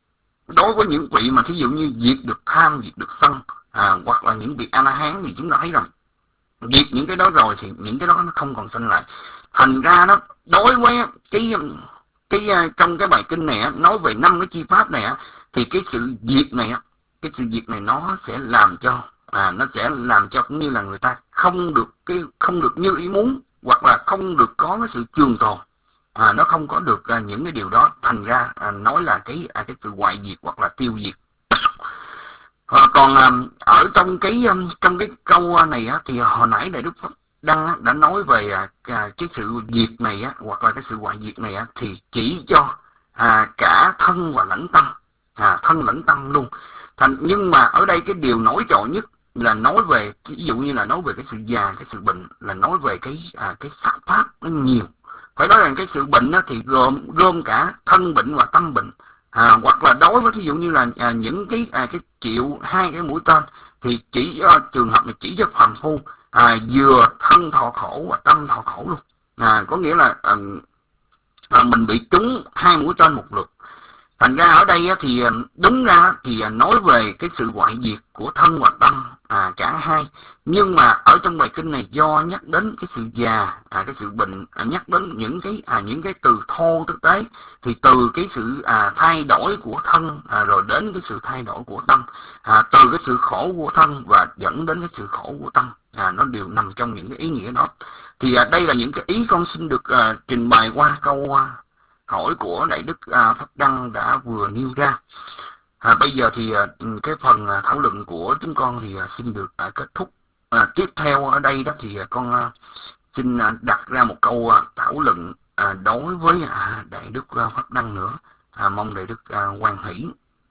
đối với những vị mà thí dụ như diệt được tham, diệt được sân, à, hoặc là những vị A-la-hán thì chúng ta thấy rằng diệt những cái đó rồi thì những cái đó nó không còn sanh lại. Thành ra đó, đối với cái cái trong cái bài kinh này nói về năm cái chi pháp này thì cái sự diệt này cái sự diệt này nó sẽ làm cho à, nó sẽ làm cho cũng như là người ta không được cái không được như ý muốn, hoặc là không được có cái sự trường tồn, à, nó không có được à, những cái điều đó. Thành ra à, nói là cái à, cái sự hoại diệt hoặc là tiêu diệt. À, còn à, ở trong cái trong cái câu này á, thì hồi nãy Đại Đức Pháp Đăng đã nói về à, cái sự diệt này á, hoặc là cái sự hoại diệt này á, thì chỉ cho à, cả thân và lẫn tâm, à, thân lẫn tâm luôn. Thành nhưng mà ở đây cái điều nổi trội nhất là nói về, ví dụ như là nói về cái sự già, cái sự bệnh, là nói về cái à, cái pháp pháp nó nhiều. Phải nói rằng cái sự bệnh đó thì gồm gồm cả thân bệnh và tâm bệnh. À, hoặc là đối với ví dụ như là à, những cái à, cái chịu hai cái mũi tên thì chỉ cho trường hợp này chỉ cho phàm phu à, vừa thân thọ khổ và tâm thọ khổ luôn. À, có nghĩa là à, à, mình bị trúng hai mũi tên một lượt. Thành ra ở đây thì đúng ra thì nói về cái sự hoại diệt của thân và tâm à, cả hai. Nhưng mà ở trong bài kinh này do nhắc đến cái sự già, à, cái sự bệnh, à, nhắc đến những cái à, những cái từ thô thực tế, thì từ cái sự à, thay đổi của thân à, rồi đến cái sự thay đổi của tâm, à, từ cái sự khổ của thân và dẫn đến cái sự khổ của tâm, à, nó đều nằm trong những cái ý nghĩa đó. Thì à, đây là những cái ý con xin được à, trình bày qua câu à, hỏi của Đại Đức à, Pháp Đăng đã vừa nêu ra. À, bây giờ thì à, cái phần à, thảo luận của chúng con thì à, xin được à, kết thúc. À, tiếp theo ở đây đó thì à, con à, xin à, đặt ra một câu à, thảo luận à, đối với à, Đại Đức à, Pháp Đăng nữa. À, mong Đại Đức à, hoan hỷ.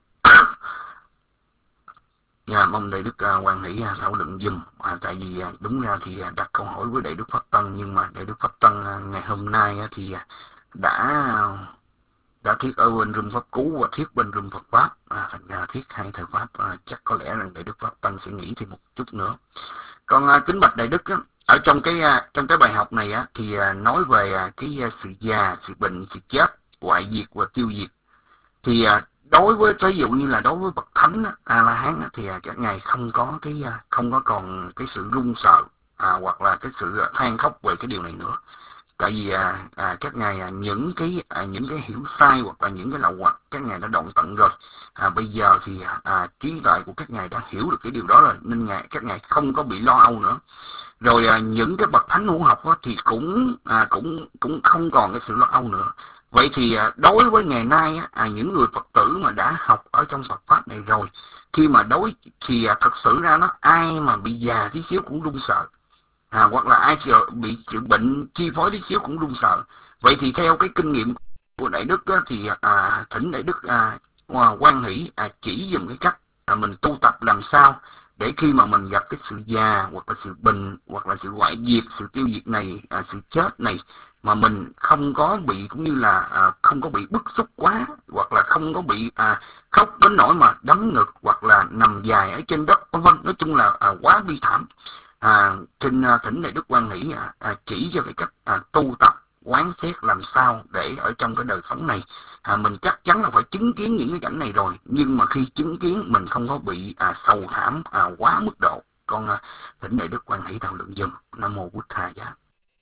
Dạ, mong Đại Đức à, hoan hỷ à, thảo luận dùm. À, tại vì à, đúng ra thì à, đặt câu hỏi với Đại Đức Pháp Tân, nhưng mà Đại Đức Pháp Tân à, ngày hôm nay à, thì à, đã đã thiết ở bên rừng Pháp Cú và thiết bên rừng Phật Pháp, à, thành ra thiết hai thời Pháp, à, chắc có lẽ là Đại Đức Pháp Tân sẽ nghĩ thêm một chút nữa. Còn à, kính bạch Đại Đức á, ở trong cái à, trong cái bài học này á, thì à, nói về à, cái à, sự già, sự bệnh, sự chết, hoại diệt và tiêu diệt. Thì à, đối với ví dụ như là đối với bậc thánh A La Hán thì à, các ngài không có cái à, không có còn cái sự run sợ à, hoặc là cái sự than khóc về cái điều này nữa. Tại vì à, à, các ngài à, những cái à, những cái hiểu sai hoặc là những cái lậu hoặc các ngài đã đoạn tận rồi. À, bây giờ thì à, trí tuệ của các ngài đã hiểu được cái điều đó rồi, nên ngài các ngài không có bị lo âu nữa. Rồi à, những cái bậc thánh hữu học đó, thì cũng à, cũng cũng không còn cái sự lo âu nữa. Vậy thì à, đối với ngày nay á, à, những người Phật tử mà đã học ở trong Phật pháp này rồi, khi mà đối thì à, thật sự ra nó ai mà bị già tí xíu cũng run sợ. À, hoặc là ai sợ bị chịu bệnh chi phối tí xíu cũng run sợ. Vậy thì theo cái kinh nghiệm của Đại Đức á, thì à, thỉnh Đại Đức à, hoan hỷ à, chỉ dùm cái cách à, mình tu tập làm sao để khi mà mình gặp cái sự già hoặc là sự bệnh hoặc là sự hoại diệt, sự tiêu diệt này, à, sự chết này, mà mình không có bị cũng như là à, không có bị bức xúc quá, hoặc là không có bị à, khóc đến nỗi mà đấm ngực hoặc là nằm dài ở trên đất, vân vân. Nói chung là à, quá bi thảm. À, trên à, thỉnh này Đức Quan Hỷ à, à, chỉ cho cái cách à, tu tập quán xét làm sao để ở trong cái đời sống này à, mình chắc chắn là phải chứng kiến những cái cảnh này rồi, nhưng mà khi chứng kiến mình không có bị à, sầu thảm à, quá mức độ. Con à, thỉnh này Đức Quan Hỷ thảo luận dùm. Nam mô Bụt Thầy Giá.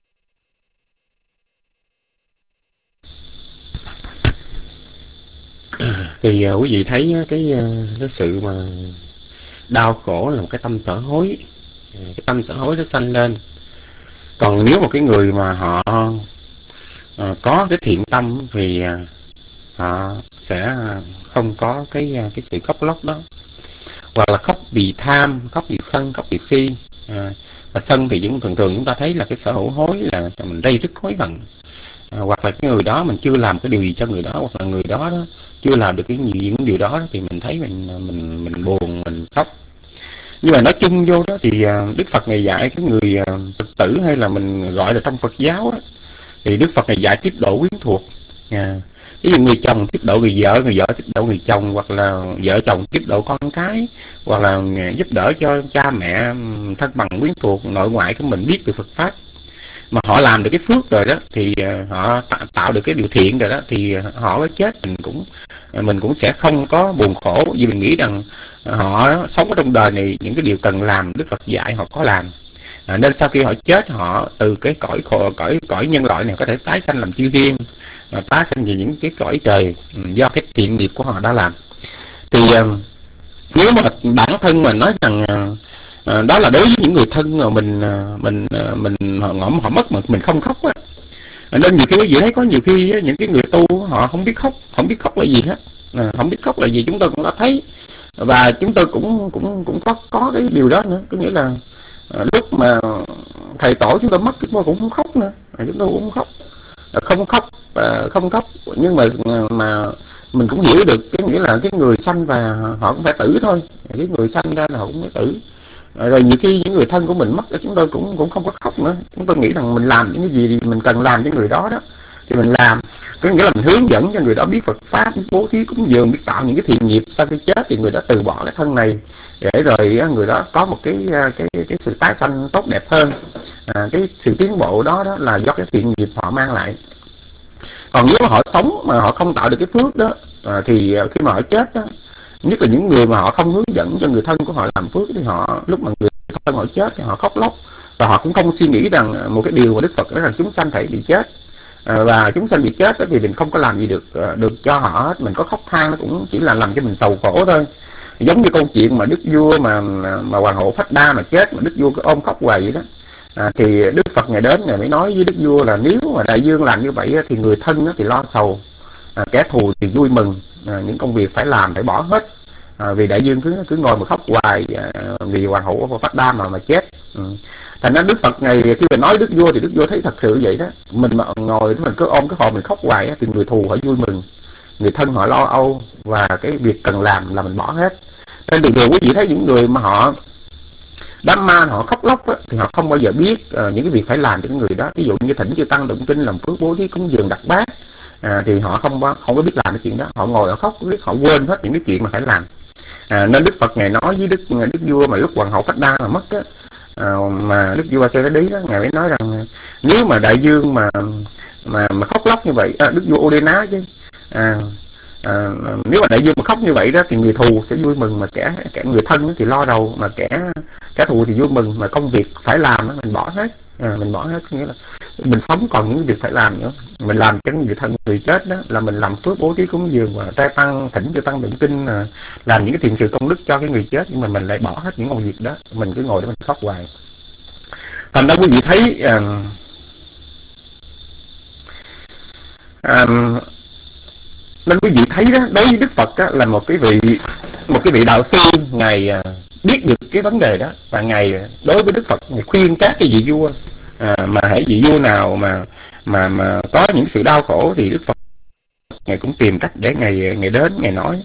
Thì uh, quý vị thấy cái cái sự mà đau khổ là một cái tâm sở hối, cái tâm sở hối nó sanh lên. Còn nếu một cái người mà họ uh, có cái thiện tâm thì uh, họ sẽ không có cái cái sự khóc lóc đó, hoặc là khóc vì tham, khóc vì sân, khóc vì si. À, và sân thì chúng thường thường chúng ta thấy là cái sở hữu hối là mình gây rất hối hận. À, hoặc là cái người đó mình chưa làm cái điều gì cho người đó, hoặc là người đó, đó chưa làm được cái những điều đó thì mình thấy mình mình mình buồn, mình khóc. Nhưng mà nói chung vô đó thì Đức Phật ngày dạy cái người Phật tử, hay là mình gọi là trong Phật giáo đó, thì Đức Phật ngày dạy tiếp độ quyến thuộc. À, ví dụ người chồng tiếp độ người vợ, người vợ tiếp độ người chồng, hoặc là vợ chồng tiếp độ con cái, hoặc là giúp đỡ cho cha mẹ thân bằng quyến thuộc nội ngoại của mình biết được Phật pháp. Mà họ làm được cái phước rồi đó thì họ tạo được cái điều thiện rồi đó, thì họ có chết mình cũng mình cũng sẽ không có buồn khổ, vì mình nghĩ rằng họ sống ở trong đời này những cái điều cần làm Đức Phật dạy họ có làm. À, nên sau khi họ chết, họ từ cái cõi khổ, cõi cõi nhân loại này có thể tái sanh làm chư thiên, à, tái sanh về những cái cõi trời do cái thiện nghiệp của họ đã làm. Thì uh, nếu mà bản thân mình nói rằng uh, đó là đối với những người thân mà mình uh, mình uh, mình họ ngõm họ mất mà mình không khóc á. Nên nhiều khi quý vị thấy có nhiều khi những cái người tu họ không biết khóc, không biết khóc là gì hết, à, không biết khóc là gì chúng tôi cũng đã thấy, và chúng tôi cũng cũng cũng có có cái điều đó nữa, có nghĩa là à, lúc mà thầy tổ chúng tôi mất chúng tôi cũng không khóc nữa, à, chúng tôi cũng không khóc, à, không khóc, à, không khóc, nhưng mà mà mình cũng hiểu được cái nghĩa là cái người sanh và họ cũng phải tử thôi, cái người sanh ra là họ cũng phải tử. Rồi nhiều khi những người thân của mình mất chúng tôi cũng cũng không có khóc nữa, chúng tôi nghĩ rằng mình làm những cái gì thì mình cần làm cho người đó đó thì mình làm, có nghĩa là mình hướng dẫn cho người đó biết Phật pháp, biết bố thí cúng dường, biết tạo những cái thiện nghiệp. Sau khi chết thì người đó từ bỏ cái thân này để rồi người đó có một cái cái cái sự tái sanh tốt đẹp hơn. À, cái sự tiến bộ đó đó là do cái thiện nghiệp họ mang lại. Còn nếu mà họ sống mà họ không tạo được cái phước đó à, thì khi mà họ chết đó, nhất là những người mà họ không hướng dẫn cho người thân của họ làm phước thì họ lúc mà người thân họ chết thì họ khóc lóc, và họ cũng không suy nghĩ rằng một cái điều mà Đức Phật nói rằng chúng sanh phải bị chết, à, và chúng sanh bị chết đó thì mình không có làm gì được được cho họ hết. Mình có khóc than nó cũng chỉ là làm cho mình sầu khổ thôi. Giống như câu chuyện mà đức vua mà mà hoàng hậu Phách Đa mà chết mà đức vua cứ ôm khóc hoài vậy đó. À, thì Đức Phật ngày đến ngày mới nói với đức vua là nếu mà đại dương làm như vậy thì người thân thì lo sầu, à, kẻ thù thì vui mừng, à, những công việc phải làm phải bỏ hết. À, vì đại dương cứ cứ ngồi mà khóc hoài, à, vì hoàng hậu Phách Đa mà mà chết. Ừ. Thành ra Đức Phật ngày khi mình nói đức vua thì đức vua thấy thật sự vậy đó, mình mà ngồi mình cứ ôm cái hồn mình khóc hoài thì người thù họ vui mừng, người thân họ lo âu, và cái việc cần làm là mình bỏ hết. Nên thường thường quý vị thấy những người mà họ đám ma họ khóc lóc đó, thì họ không bao giờ biết uh, những cái việc phải làm cho cái người đó. Ví dụ như thỉnh chư tăng tụng kinh, làm phước bố thí cúng dường đặt bát, à, thì họ không không có biết làm cái chuyện đó, họ ngồi họ khóc, biết họ quên hết những cái chuyện mà phải làm. À, nên Đức Phật ngày nói với đức đức vua mà lúc hoàng hậu Phách Đa mà mất đó, à, mà đức vua Sa Đí đó, ngài mới nói rằng nếu mà đại dương mà mà mà khóc lóc như vậy, à, đức vua Odena chứ, à, à, nếu mà đại dương mà khóc như vậy đó thì người thù sẽ vui mừng, mà kẻ kẻ người thân thì lo đầu, mà kẻ kẻ thù thì vui mừng, mà công việc phải làm đó, mình bỏ hết, à, mình bỏ hết, nghĩa là mình sống còn những việc phải làm nữa, mình làm cho người thân người chết đó là mình làm phước bố thí cúng dường và trai tăng thỉnh cho tăng tụng kinh, à, làm những cái thiện sự công đức cho cái người chết, nhưng mà mình lại bỏ hết những công việc đó, mình cứ ngồi để mình khóc hoài. Thành ra quý vị thấy à, à, nên quý vị thấy đó, đối với Đức Phật đó, là một cái vị một cái vị đạo sư, ngài à, biết được cái vấn đề đó, và ngài đối với Đức Phật ngài khuyên các cái vị vua, à, mà hãy vị vua nào mà mà mà có những sự đau khổ thì Đức Phật ngài cũng tìm cách để ngài ngài đến ngài nói.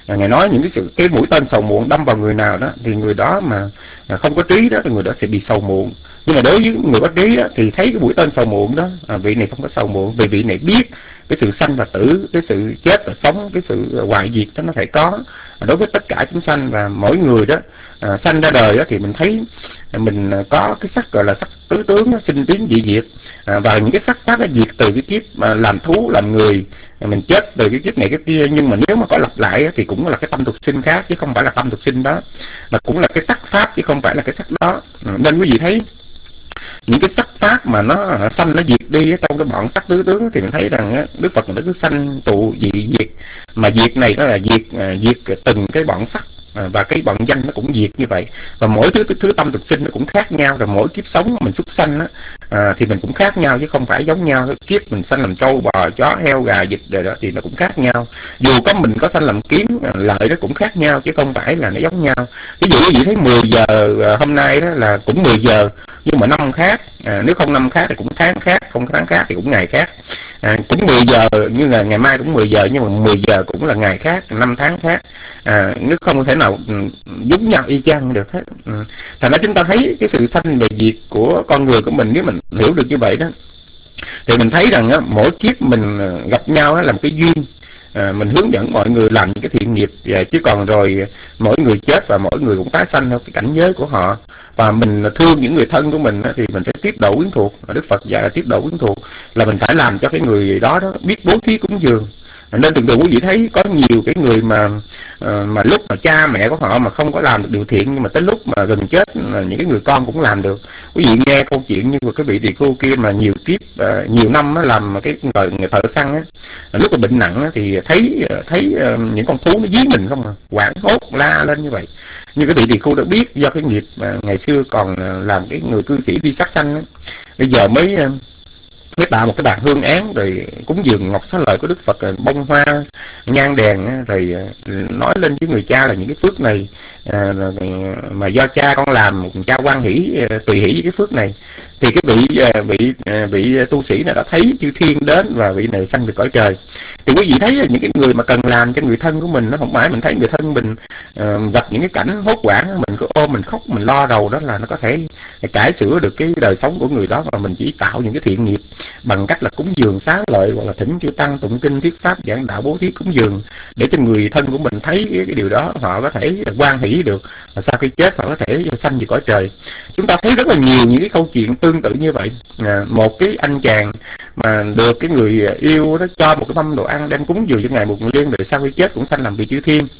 À, Ngài nói những cái sự cái mũi tên sầu muộn đâm vào người nào đó thì người đó mà à, không có trí đó thì người đó sẽ bị sầu muộn. Nhưng mà đối với người có trí đó, thì thấy cái mũi tên sầu muộn đó, à, vị này không có sầu muộn, vì vị này biết cái sự sanh và tử, cái sự chết và sống, cái sự hoại diệt đó nó phải có à, đối với tất cả chúng sanh. Và mỗi người đó à, sanh ra đời đó, thì mình thấy à, mình có cái sắc gọi là sắc tứ tướng đó, sinh tiến dị diệt, à, và những cái sắc pháp nó diệt từ cái kiếp mà làm thú làm người, mình chết từ cái kiếp này cái kia. Nhưng mà nếu mà có lặp lại á, thì cũng là cái tâm tục sinh khác chứ không phải là tâm tục sinh đó, mà cũng là cái sắc pháp chứ không phải là cái sắc đó. À, nên quý vị thấy những cái sắc pháp mà nó sanh nó diệt đi trong cái bọn sắc tứ tướng thì mình thấy rằng Đức Phật nó cứ sanh tụ dị diệt, mà diệt này nó là diệt diệt từng cái bọn sắc, và cái bọn danh nó cũng diệt như vậy. Và mỗi thứ thứ tâm thực sinh nó cũng khác nhau, rồi mỗi kiếp sống mình xuất sanh á, à, thì mình cũng khác nhau chứ không phải giống nhau. Kiếp mình sanh làm trâu bò chó heo gà vịt rồi đó thì nó cũng khác nhau. Dù có mình có sanh làm kiến lợi nó cũng khác nhau chứ không phải là nó giống nhau. Ví dụ quý vị thấy mười giờ hôm nay đó là cũng mười giờ, nhưng mà năm khác, à, nếu không năm khác thì cũng tháng khác, không tháng khác thì cũng ngày khác. À, cũng mười giờ như là ngày mai cũng mười giờ, nhưng mà mười giờ cũng là ngày khác, năm tháng khác. À, nếu không thể nào giống nhau y chang được hết. Ừ. Thành ra chúng ta thấy cái sự sanh và diệt của con người của mình, nếu mình hiểu được như vậy đó, thì mình thấy rằng á, mỗi kiếp mình gặp nhau á, là một cái duyên. À, mình hướng dẫn mọi người làm những cái thiện nghiệp, à, chứ còn rồi mỗi người chết và mỗi người cũng tái sanh theo cái cảnh giới của họ. Và mình thương những người thân của mình á, thì mình sẽ tiếp độ quyến thuộc. Đức Phật dạy là tiếp độ quyến thuộc là mình phải làm cho cái người đó, đó biết bố thí cúng dường. Nên thường thường quý vị thấy có nhiều cái người mà uh, mà lúc mà cha mẹ của họ mà không có làm được điều thiện, nhưng mà tới lúc mà gần chết những cái người con cũng làm được. Quý vị nghe câu chuyện như cái vị tỳ khưu kia mà nhiều kiếp uh, nhiều năm á, làm cái người thợ săn á, lúc mà bệnh nặng á, thì thấy thấy uh, những con thú nó dí mình không à, hoảng hốt la lên như vậy. Như cái vị tỳ khưu đã biết do cái nghiệp mà ngày xưa còn uh, làm cái người cư sĩ đi sát sanh á, bây giờ mới uh, mới tạo một cái bàn hương án rồi cúng dường ngọc xá lợi của Đức Phật, bông hoa nhang đèn, rồi nói lên với người cha là những cái phước này à, mà do cha con làm, một cha hoan hỷ tùy hỷ với cái phước này. Thì cái vị vị vị tu sĩ này đã thấy chư thiên đến và vị này sanh về cõi trời. Thì quý vị thấy là những cái người mà cần làm cho người thân của mình, nó không phải mình thấy người thân mình uh, gặp những cái cảnh hốt hoảng, mình cứ ôm mình khóc mình lo đầu, đó là nó có thể cải sửa được cái đời sống của người đó. Mà mình chỉ tạo những cái thiện nghiệp bằng cách là cúng dường xá lợi, hoặc là thỉnh chư tăng tụng kinh thuyết pháp giảng đạo bố thí cúng dường, để cho người thân của mình thấy cái, cái điều đó, họ có thể hoan hỷ được, và sau khi chết họ có thể sanh về cõi trời. Chúng ta thấy rất là nhiều những cái câu chuyện tương tự như vậy. À, một cái anh chàng mà được cái người yêu đó cho một cái mâm đồ ăn đem cúng dường cho ngài một liên, rồi sau khi chết cũng sanh làm vị chư thiên.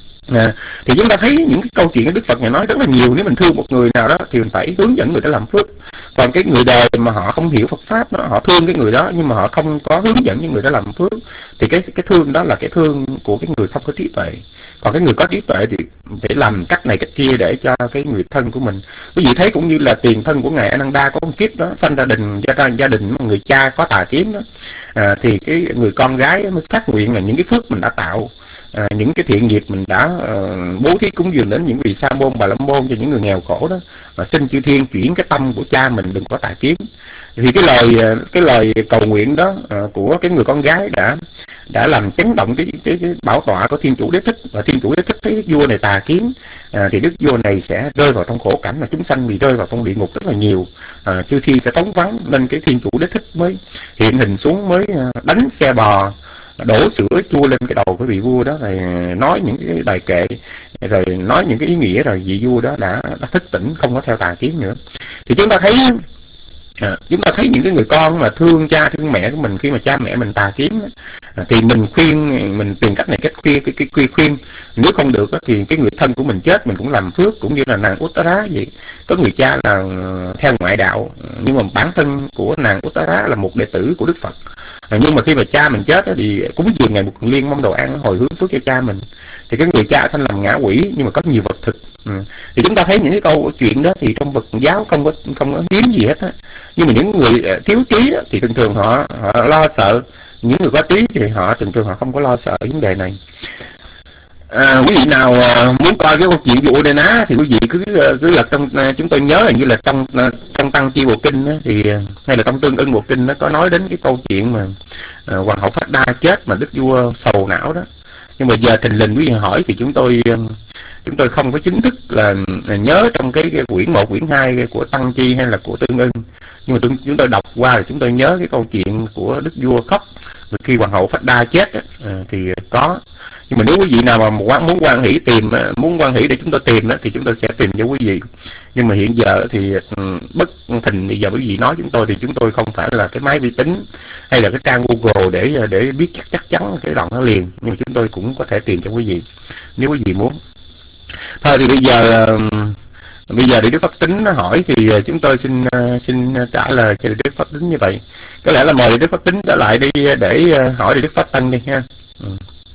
À, thì chúng ta thấy những cái câu chuyện của Đức Phật Ngài nói rất là nhiều. Nếu mình thương một người nào đó thì mình phải hướng dẫn người đó làm phước. Còn cái người đời mà họ không hiểu Phật pháp đó, họ thương cái người đó nhưng mà họ không có hướng dẫn những người đó làm phước, thì cái cái thương đó là cái thương của cái người không có trí tuệ. Còn cái người có trí tuệ thì phải làm cách này cách kia để cho cái người thân của mình. Quý vị thấy cũng như là tiền thân của ngài Ananda có một kiếp đó, sanh gia đình gia, gia đình mà người cha có tà kiến đó, à, thì cái người con gái mới phát nguyện là những cái phước mình đã tạo, À, những cái thiện nghiệp mình đã uh, bố thí cúng dường đến những vị sa môn bà la môn, cho những người nghèo khổ đó, mà xin chư thiên chuyển cái tâm của cha mình đừng có tà kiến. Thì cái lời cái lời cầu nguyện đó uh, của cái người con gái đã đã làm chấn động cái, cái, cái bảo tọa của Thiên Chủ Đế Thích. Và Thiên Chủ Đế Thích thấy đức vua này tà kiến, à, thì đức vua này sẽ rơi vào trong khổ cảnh, là chúng sanh bị rơi vào trong địa ngục rất là nhiều, à, chư thiên sẽ tống vắng. Nên cái Thiên Chủ Đế Thích mới hiện hình xuống, mới đánh xe bò, đổ sữa chua lên cái đầu của vị vua đó, rồi nói những cái bài kệ, rồi nói những cái ý nghĩa, rồi vị vua đó đã, đã thức tỉnh, không có theo tà kiến nữa. Thì chúng ta thấy à, chúng ta thấy những cái người con mà thương cha thương mẹ của mình, khi mà cha mẹ mình tà kiến à, thì mình khuyên, mình tìm cách này cách khuyên, cái, cái, cái khuyên nếu không được thì cái người thân của mình chết mình cũng làm phước. Cũng như là nàng Uttara vậy, có người cha là theo ngoại đạo, nhưng mà bản thân của nàng Uttara là một đệ tử của Đức Phật. À, nhưng mà khi mà cha mình chết thì cúng dường ngày một liên mong đồ ăn hồi hướng phước cho cha mình, thì cái người cha sanh làm ngã quỷ nhưng mà có nhiều vật thực. Ừ. Thì chúng ta thấy những cái câu chuyện đó thì trong Phật giáo không có không có hiếm gì hết á. Nhưng mà những người thiếu trí đó, thì thường thường họ họ lo sợ, những người có trí thì họ thường thường họ không có lo sợ vấn đề này. À, quý vị nào uh, muốn coi cái câu chuyện vụ Đê Ná thì quý vị cứ cứ lật trong uh, chúng tôi nhớ là như là trong uh, trong Tăng Chi Bộ Kinh đó, thì uh, hay là trong Tương Ưng Bộ Kinh nó có nói đến cái câu chuyện mà uh, hoàng hậu Phát Đa chết mà đức vua sầu não đó. Nhưng mà giờ thình lình quý vị hỏi thì chúng tôi chúng tôi không có chính thức là, là nhớ trong cái, cái quyển một, quyển hai của Tăng Chi hay là của Tương Ưng, nhưng mà chúng tôi đọc qua là chúng tôi nhớ cái câu chuyện của đức vua khóc khi hoàng hậu Phách Đa chết á, thì có. Nhưng mà nếu quý vị nào mà muốn quan hỷ tìm muốn quan hỷ để chúng tôi tìm đó, thì chúng tôi sẽ tìm cho quý vị. Nhưng mà hiện giờ thì bất thình bây giờ quý vị nói chúng tôi thì chúng tôi không phải là cái máy vi tính hay là cái trang Google để để biết chắc chắc chắn cái đoạn nó liền, nhưng mà chúng tôi cũng có thể tìm cho quý vị nếu quý vị muốn. Thôi thì bây giờ bây giờ để Đức Pháp Tính nó hỏi thì chúng tôi xin xin trả lời cho Đức Pháp Tính như vậy. Có lẽ là mời Đức Pháp Tính trở lại đi để hỏi Đức Pháp Tăng đi ha. Ừ.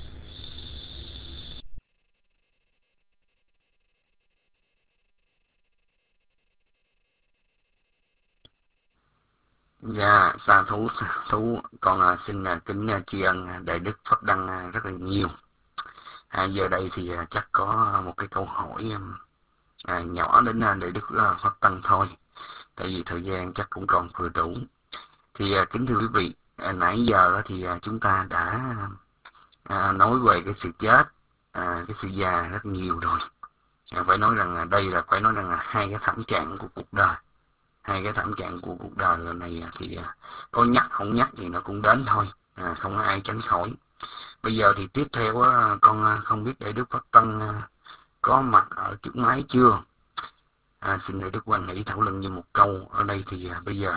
Dạ, sa thú, sa thú. Con à, xin à, kính à, tri ân Đại Đức Pháp Đăng à, rất là nhiều. À, giờ đây thì à, chắc có một cái câu hỏi à, nhỏ đến à, Đại Đức à, Pháp Tăng thôi. Tại vì thời gian chắc cũng còn vừa đủ. Thì à, kính thưa quý vị, à, nãy giờ thì à, chúng ta đã à, nói về cái sự chết, à, cái sự già rất nhiều rồi. À, phải nói rằng à, đây là phải nói rằng là hai cái thảm trạng của cuộc đời. Hai cái thảm trạng của cuộc đời lần này thì có nhắc không nhắc thì nó cũng đến thôi, à, không có ai tránh khỏi. Bây giờ thì tiếp theo con không biết Đại Đức Pháp Tăng có mặt ở trước máy chưa. À, xin Đại Đức quan hỷ thảo luận như một câu ở đây. Thì bây giờ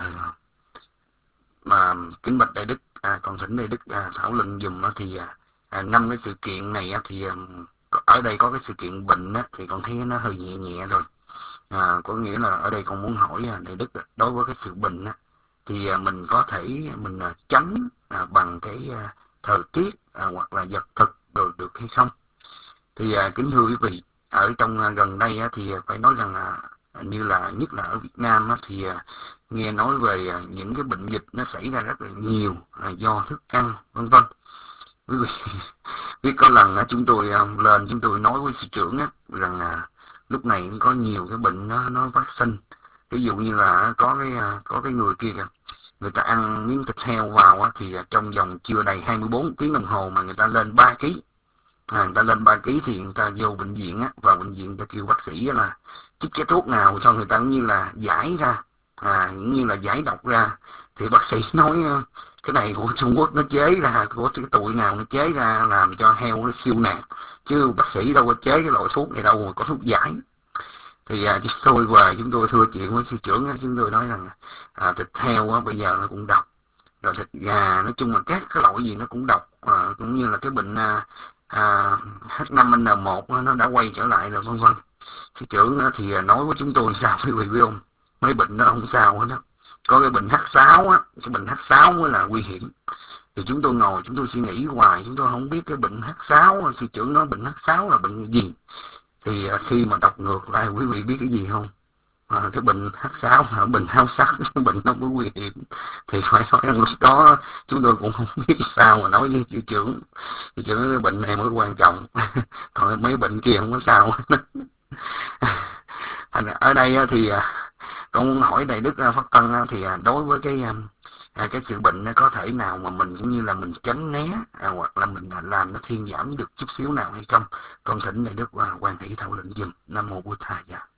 mà kính bạch Đại Đức, à, còn thỉnh Đại Đức à, thảo luận dùm thì à, năm cái sự kiện này thì ở đây có cái sự kiện bệnh thì con thấy nó hơi nhẹ nhẹ rồi. À, có nghĩa là ở đây con muốn hỏi Đại Đức, đối với cái sự bệnh á, thì à, mình có thể mình à, tránh à, bằng cái à, thời tiết à, hoặc là vật thực rồi được hay không? Thì à, kính thưa quý vị, ở trong à, gần đây á, thì phải nói rằng à, như là nhất là ở Việt Nam á, thì à, nghe nói về à, những cái bệnh dịch nó xảy ra rất là nhiều à, do thức ăn vân vân. Quý vị biết có lần à, chúng tôi à, lên chúng tôi nói với sư trưởng á, rằng à, lúc này có nhiều cái bệnh nó nó phát sinh. Ví dụ như là có cái có cái người kia kìa, người ta ăn miếng thịt heo vào á, thì trong vòng chưa đầy hai mươi bốn tiếng đồng hồ mà người ta lên ba ký. À, người ta lên ba ký thì người ta vô bệnh viện á, vào bệnh viện người ta kêu bác sĩ là chích cái thuốc nào cho người ta cũng như là giải ra, à, cũng như là giải độc ra. Thì bác sĩ nói cái này của Trung Quốc nó chế ra, của cái tụi nào nó chế ra làm cho heo nó siêu nạc, chứ bác sĩ đâu có chế cái loại thuốc này đâu mà có thuốc giải. Thì à, chúng tôi về chúng tôi thưa chuyện với sư trưởng á, chúng tôi nói rằng à, thịt heo á, bây giờ nó cũng độc, rồi thịt gà nói chung là các cái loại gì nó cũng độc, à, cũng như là cái bệnh à, à, H năm N một á, nó đã quay trở lại rồi vân vân. Sư trưởng á, thì nói với chúng tôi sao quý vị biết không, mấy bệnh nó không sao hết đó. Có cái bệnh H sáu á, cái bệnh H sáu mới là nguy hiểm. Thì chúng tôi ngồi chúng tôi suy nghĩ hoài, chúng tôi không biết cái bệnh H sáu, sư trưởng nói bệnh H sáu là bệnh gì. Thì khi mà đọc ngược lại quý vị biết cái gì không? À, cái bệnh H sáu là bệnh háo sắc, cái bệnh nó có nguy hiểm. Thì phải nói rằng lúc đó chúng tôi cũng không biết sao mà nói với sư trưởng. Sư trưởng nói cái bệnh này mới quan trọng, còn mấy bệnh kia không có sao. Ở đây thì con muốn hỏi Đại Đức Pháp Tăng thì đối với cái À, cái sự bệnh nó có thể nào mà mình cũng như là mình tránh né à, hoặc là mình làm nó thuyên giảm được chút xíu nào hay không? Con thỉnh Đại Đức và quan hỷ thảo luận dùm. Nam mô Bụt Thầy. Dạ.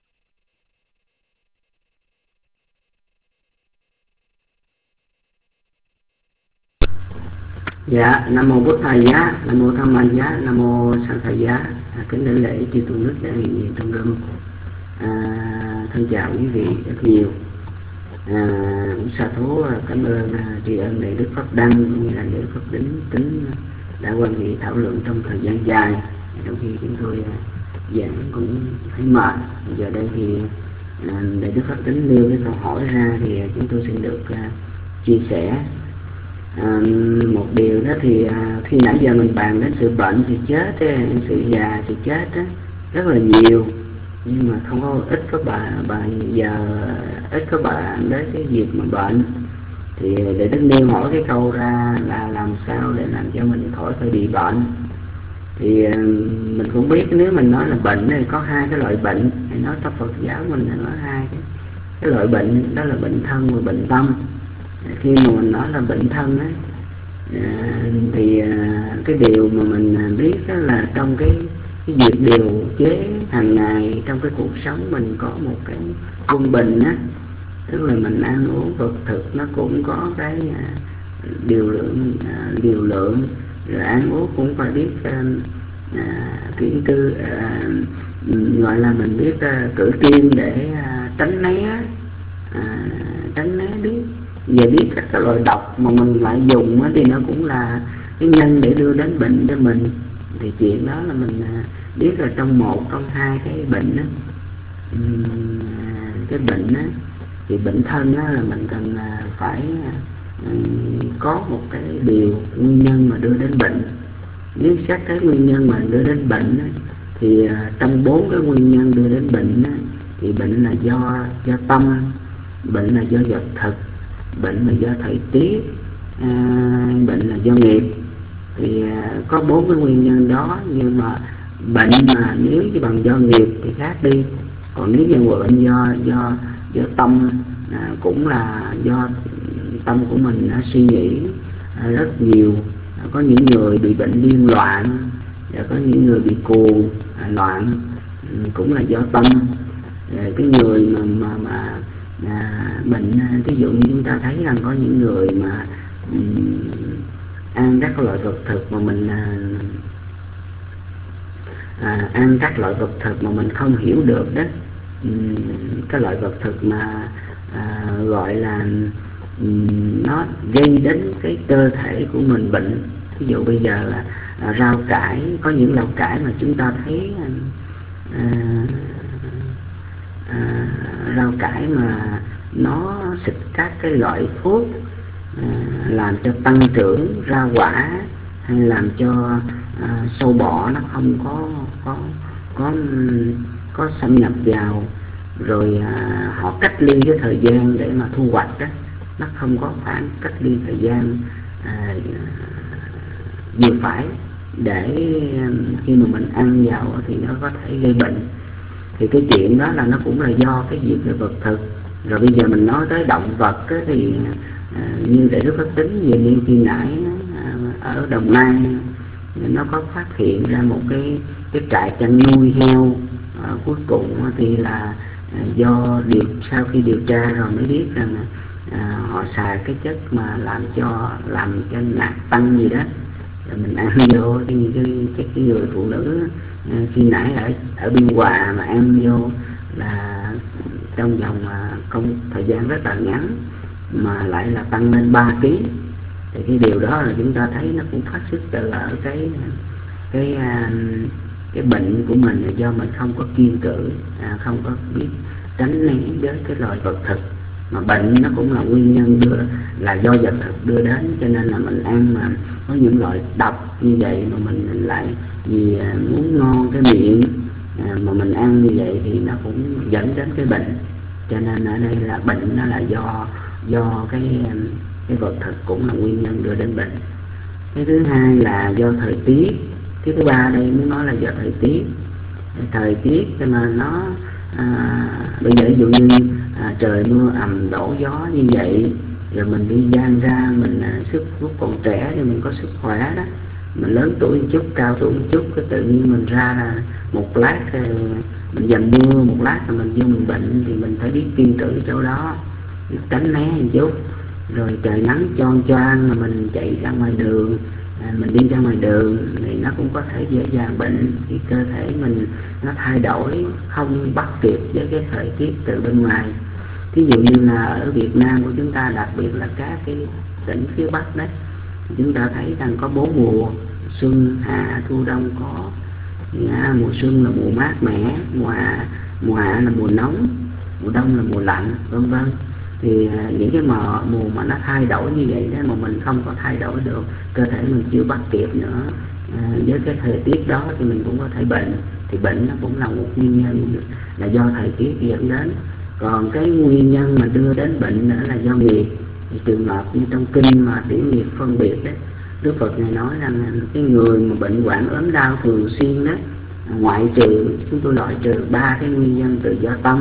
Dạ, Nam mô Bụt Thầy Giá, Nam mô Tham Ma Giá, Nam mô Sang Thầy Giá. À, kính đảnh lễ chư tôn đức đã hiện diện trong rừng. À, thân chào quý vị rất nhiều. À, sa thú cảm ơn tri ân Đại Đức Pháp Đăng cũng như là Đại Đức Pháp Tính tính đã quan hệ thảo luận trong thời gian dài, trong khi chúng tôi giảng cũng thấy mệt. Giờ đây thì à, Đại Đức Pháp Tính nêu cái câu hỏi ra thì chúng tôi xin được à, chia sẻ à, một điều đó. Thì à, khi nãy giờ mình bàn đến sự bệnh, sự chết, sự già, sự chết đó, rất là nhiều, nhưng mà không có ít có bà bà giờ ít có bạn đến cái việc mà bệnh. Thì để Đức nêu hỏi cái câu ra là làm sao để làm cho mình khỏi phải bị bệnh. Thì mình cũng biết nếu mình nói là bệnh thì có hai cái loại bệnh, hay nói trong Phật giáo mình là nói hai cái, cái loại bệnh đó là bệnh thân và bệnh tâm. Khi mà mình nói là bệnh thân ấy, thì cái điều mà mình biết đó là trong cái, cái việc điều chế hàng ngày trong cái cuộc sống mình có một cái quân bình á, tức là mình ăn uống vật thực nó cũng có cái điều lượng điều lượng, rồi ăn uống cũng phải biết à, kiêng cư, à, gọi là mình biết à, cử kiêng để à, tránh né à, tránh né biết về biết các cái loại độc mà mình lại dùng á, thì nó cũng là cái nhân để đưa đến bệnh cho mình. Thì chuyện đó là mình à, biết là trong một trong hai cái bệnh đó, cái bệnh đó, thì bệnh thân đó là mình cần à, phải à, có một cái điều nguyên nhân mà đưa đến bệnh. Nếu xét cái nguyên nhân mà đưa đến bệnh đó, thì à, trong bốn cái nguyên nhân đưa đến bệnh đó, thì bệnh là do do tâm, bệnh là do vật thực, bệnh là do thời tiết, à, bệnh là do nghiệp. Thì à, có bốn cái nguyên nhân đó, nhưng mà bệnh mà nếu như bằng do nghiệp thì khác đi. Còn nếu như bệnh do do do tâm, à, cũng là do tâm của mình đã suy nghĩ à, rất nhiều. À, có những người bị bệnh điên loạn, và có những người bị cuồng à, loạn, cũng là do tâm. Rồi cái người mà mà, mà à, bệnh, ví dụ như chúng ta thấy rằng có những người mà um, ăn các loại vật thực mà mình à, à, ăn các loại vật thực mà mình không hiểu được đó, um, cái loại vật thực mà à, gọi là um, nó gây đến cái cơ thể của mình bệnh. Ví dụ bây giờ là à, rau cải, có những rau cải mà chúng ta thấy à, à, rau cải mà nó xịt các cái loại thuốc à, làm cho tăng trưởng rau quả, hay làm cho à, sâu bọ nó không có có có có xâm nhập vào, rồi à, họ cách ly cái thời gian để mà thu hoạch đó, nó không có khoảng cách ly thời gian à, vừa phải, để khi mà mình ăn vào thì nó có thể gây bệnh. Thì cái chuyện đó là nó cũng là do cái việc về vật thực. Rồi bây giờ mình nói tới động vật á, thì à, như Đại Đức Pháp Tính về như khi nãy à, ở Đồng Nai nó có phát hiện ra một cái cái trại chăn nuôi heo. À, cuối cùng thì là à, do điều sau khi điều tra rồi mới biết rằng à, họ xài cái chất mà làm cho làm cho nạc tăng gì đó, rồi mình ăn vô thì cái, cái, cái người phụ nữ à, khi nãy ở ở Biên Hòa mà ăn vô là trong vòng à, công thời gian rất là ngắn mà lại là tăng lên ba ký. Thì cái điều đó là chúng ta thấy nó cũng phát xuất từ ở cái cái à, cái bệnh của mình là do mình không có kiêng cữ, à, không có biết tránh né với cái loại vật thực. Mà bệnh nó cũng là nguyên nhân đưa, là do vật thực đưa đến, cho nên là mình ăn mà có những loại độc như vậy mà mình lại vì muốn ngon cái miệng à, mà mình ăn như vậy thì nó cũng dẫn đến cái bệnh. Cho nên ở đây là bệnh nó là do do cái cái vật thực cũng là nguyên nhân đưa đến bệnh. Cái thứ hai là do thời tiết. Cái thứ ba đây mới nói là do thời tiết. Thời tiết cho nên nó à, bây giờ ví dụ như à, trời mưa ầm đổ gió như vậy, rồi mình đi gian ra mình à, sức lúc còn trẻ thì mình có sức khỏe đó, mình lớn tuổi một chút, cao tuổi một chút, cái tự nhiên mình ra là một lát thì mình dầm mưa, một lát là mình vô mình bệnh, thì mình phải biết kiêng cữ chỗ đó, biết tránh né một chút. Rồi trời nắng choang choang mà mình chạy ra ngoài đường, à, mình đi ra ngoài đường thì nó cũng có thể dễ dàng bệnh. Khi cơ thể mình nó thay đổi không bắt kịp với cái thời tiết từ bên ngoài. Ví dụ như là ở Việt Nam của chúng ta, đặc biệt là các cái tỉnh phía Bắc đấy, chúng ta thấy rằng có bốn mùa: xuân, hạ, thu, đông có. À, mùa xuân là mùa mát mẻ, mùa hạ, mùa hạ là mùa nóng, mùa đông là mùa lạnh, vân vân. Thì à, những cái mùa, mùa mà nó thay đổi như vậy đó mà mình không có thay đổi được, cơ thể mình chưa bắt kịp nữa à, với cái thời tiết đó thì mình cũng có thể bệnh. Thì bệnh nó cũng là một nguyên nhân là do thời tiết dẫn đến. Còn cái nguyên nhân mà đưa đến bệnh nữa là do nghiệp. Thì trường hợp như trong kinh mà tiểu nghiệp phân biệt đấy, Đức Phật này nói rằng cái người mà bệnh hoạn ốm đau thường xuyên đó, ngoại trừ, chúng tôi loại trừ ba cái nguyên nhân từ do tâm,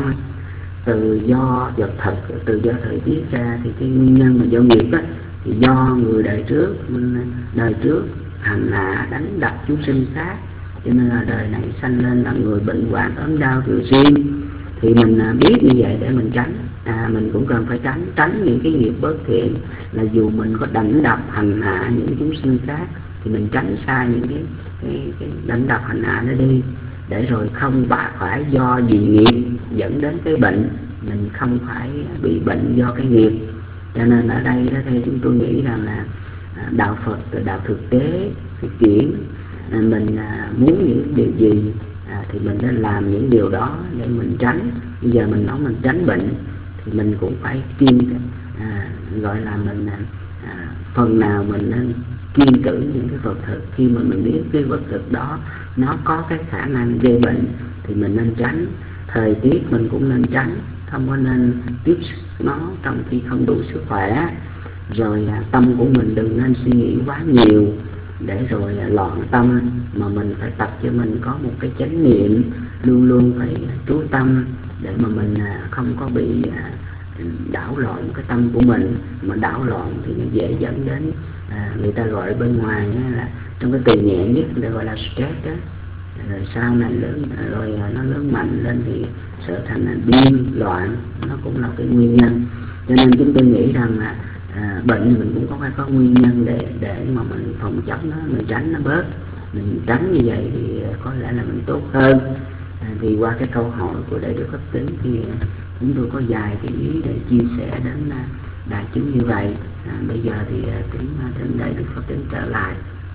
từ do vật thực, từ do thời tiết ra, thì cái nguyên nhân mà do nghiệp đó thì do người đời trước đời trước hành hạ đánh đập chúng sinh khác, cho nên là đời này sanh lên là người bệnh hoạn ốm đau thường xuyên. Thì mình à, biết như vậy để mình tránh, à, mình cũng cần phải tránh tránh những cái nghiệp bất thiện, là dù mình có đánh đập hành hạ những chúng sinh khác thì mình tránh xa những cái, cái, cái đánh đập hành hạ nó đi, để rồi không bạc phải do vì nghiệp dẫn đến cái bệnh, mình không phải bị bệnh do cái nghiệp. Cho nên ở đây đó thì chúng tôi nghĩ rằng là à, đạo Phật, đạo thực tế thực chuyển, à, mình à, muốn những điều gì à, thì mình nên làm những điều đó để mình tránh. Bây giờ mình nói mình tránh bệnh thì mình cũng phải kiên, à, gọi là mình à, phần nào mình nên kiên cử những cái vật thực. Khi mà mình biết cái vật thực đó nó có cái khả năng gây bệnh thì mình nên tránh. Thời tiết mình cũng nên tránh, không có nên tiếp xúc nó trong khi không đủ sức khỏe. Rồi à, tâm của mình đừng nên suy nghĩ quá nhiều để rồi à, loạn tâm, mà mình phải tập cho mình có một cái chánh niệm, luôn luôn phải chú tâm để mà mình à, không có bị à, đảo loạn cái tâm của mình. Mà đảo loạn thì nó dễ dẫn đến à, người ta gọi bên ngoài là trong cái từ nhẹ nhất người ta gọi là stress đó. Rồi sau này lớn rồi nó lớn mạnh lên thì trở thành là điên loạn, nó cũng là cái nguyên nhân. Cho nên chúng tôi nghĩ rằng là à, bệnh mình cũng có phải có nguyên nhân để để mà mình phòng chống nó, mình tránh nó bớt. Mình tránh như vậy thì có lẽ là mình tốt hơn. À, thì qua cái câu hỏi của Đại Đức Pháp Tính thì chúng tôi có vài cái ý để chia sẻ đến đại chúng như vậy. À, bây giờ thì kính thỉnh Đại Đức Pháp Tính trở lại.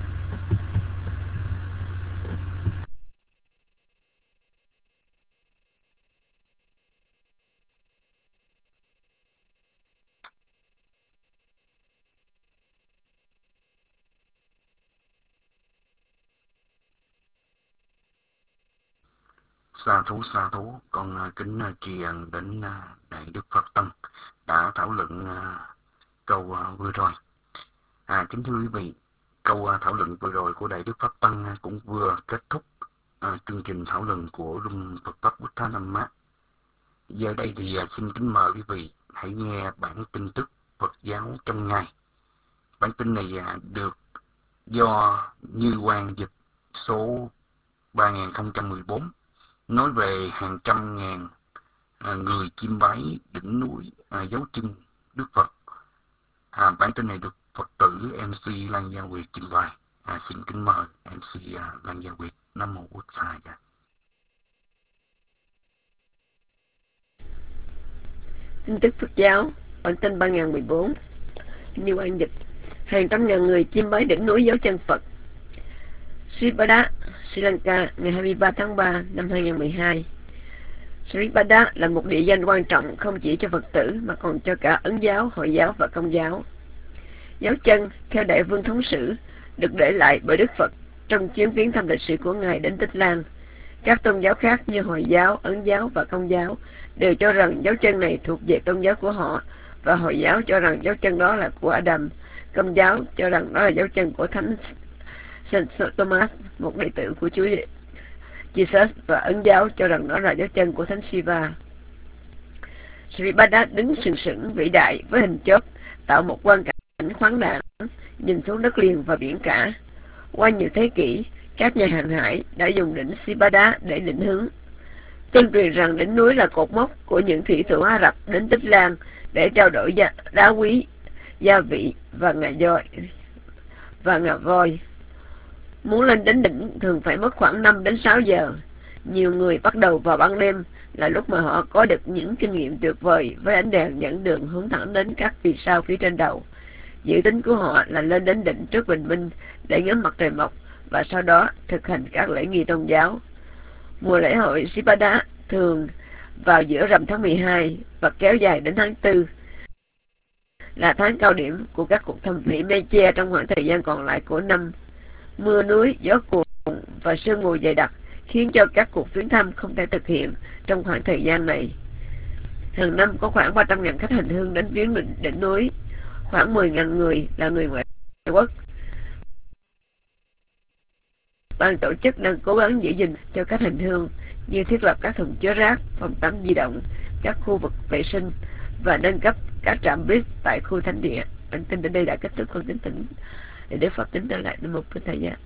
Sa thú sa thú, con kính tri ân đến Đại Đức Pháp Tân đã thảo luận câu vừa rồi. À, kính thưa quý vị, câu thảo luận vừa rồi của Đại Đức Pháp Tân cũng vừa kết thúc à, chương trình thảo luận của Room Phật Pháp Buddha Nam Mát. Giờ đây thì xin kính mời quý vị hãy nghe bản tin tức Phật giáo trong ngày. Bản tin này được do Như Quang dịch số ba nghìn không trăm mười bốn, nói về hàng trăm ngàn à, người chiêm bái đỉnh núi à, dấu chân Đức Phật. À, bản tin này được Phật tử em xê Lan Gia Nguyệt trình bày. À, xin kính mời em xê à, Lan Gia Nguyệt. Nam mô Bổn Sư. Tin tức Phật giáo, bản tin ba nghìn mười bốn, Như Quang dịch. Hàng trăm ngàn người chiêm bái đỉnh núi dấu chân Phật. Sripada, Sri Lanka, ngày hai mươi ba tháng ba năm hai nghìn không trăm mười hai. Sripada là một địa danh quan trọng không chỉ cho Phật tử mà còn cho cả Ấn giáo, Hội giáo và Công giáo. Dấu chân, theo Đại Vương Thống Sử, được để lại bởi Đức Phật trong chuyến viếng thăm lịch sử của Ngài đến Tích Lan. Các tôn giáo khác như Hội giáo, Ấn giáo và Công giáo đều cho rằng dấu chân này thuộc về tôn giáo của họ, và Hội giáo cho rằng dấu chân đó là của Adam. Công giáo cho rằng đó là dấu chân của Thánh Saint Thomas, một đệ tử của Chúa Jesus, và Ấn giáo cho rằng đó là dấu chân của Thánh Shiva. Sripada đứng sừng sững vĩ đại với hình chóp, tạo một quang cảnh khoáng đãng, nhìn xuống đất liền và biển cả. Qua nhiều thế kỷ, các nhà hàng hải đã dùng đỉnh Sripada để định hướng. Tương truyền rằng đỉnh núi là cột mốc của những thủy thủ Ả Rập đến Tích Lan để trao đổi đá quý, gia vị và ngà voi và ngà voi. Muốn lên đến đỉnh thường phải mất khoảng năm đến sáu giờ. Nhiều người bắt đầu vào ban đêm, là lúc mà họ có được những kinh nghiệm tuyệt vời với ánh đèn dẫn đường hướng thẳng đến các vì sao phía trên đầu. Dự tính của họ là lên đến đỉnh trước bình minh để ngắm mặt trời mọc và sau đó thực hành các lễ nghi tôn giáo. Mùa lễ hội Sripada thường vào giữa rằm tháng mười hai và kéo dài đến tháng tư, là tháng cao điểm của các cuộc thăm viếng mây che trong khoảng thời gian còn lại của năm. Mưa núi, gió cuồn và sương mù dày đặc khiến cho các cuộc viếng thăm không thể thực hiện trong khoảng thời gian này. Hàng năm có khoảng ba trăm nghìn khách hành hương đến viếng đỉnh, đỉnh núi. Khoảng mười nghìn người là người ngoại quốc. Ban tổ chức đang cố gắng giữ gìn cho khách hành hương, như thiết lập các thùng chứa rác, phòng tắm di động, các khu vực vệ sinh và nâng cấp các trạm bus tại khu thánh địa. Bản tin đến đây đã kết thúc. Con kính thỉnh để Đức Pháp Tính trở lại Nam Mô Bích Thầy Giá.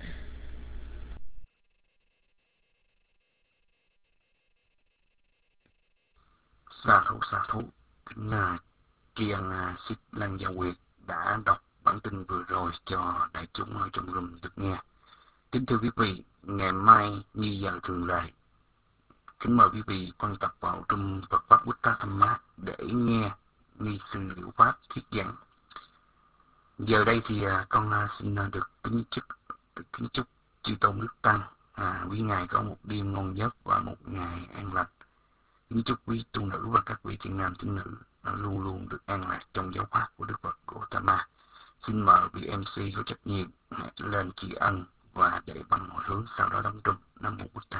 Sa thú sa thú kính tri ân Xích Lăng Gia Quyệt đã đọc bản tin vừa rồi cho đại chúng ở trong room được nghe. Kính thưa quý vị, ngày mai như giờ thường lệ, kính mời quý vị quan tập vào trong Phật pháp Buddha Dhamma để nghe nghi sư liệu pháp thuyết giảng. Giờ đây thì con xin được kính chúc kính chúc chư tôn đức tăng à, quý ngài có một đêm ngon giấc và một ngày an lành. Kính chúc quý tu nữ và các vị thiện nam tín nữ luôn luôn được an lạc trong giáo pháp của Đức Phật Gautama. Xin mời vị em xê có trách nhiệm lên tri ân và để bằng hồi hướng, sau đó đóng trùm. Nam Mô Bụt Thầy.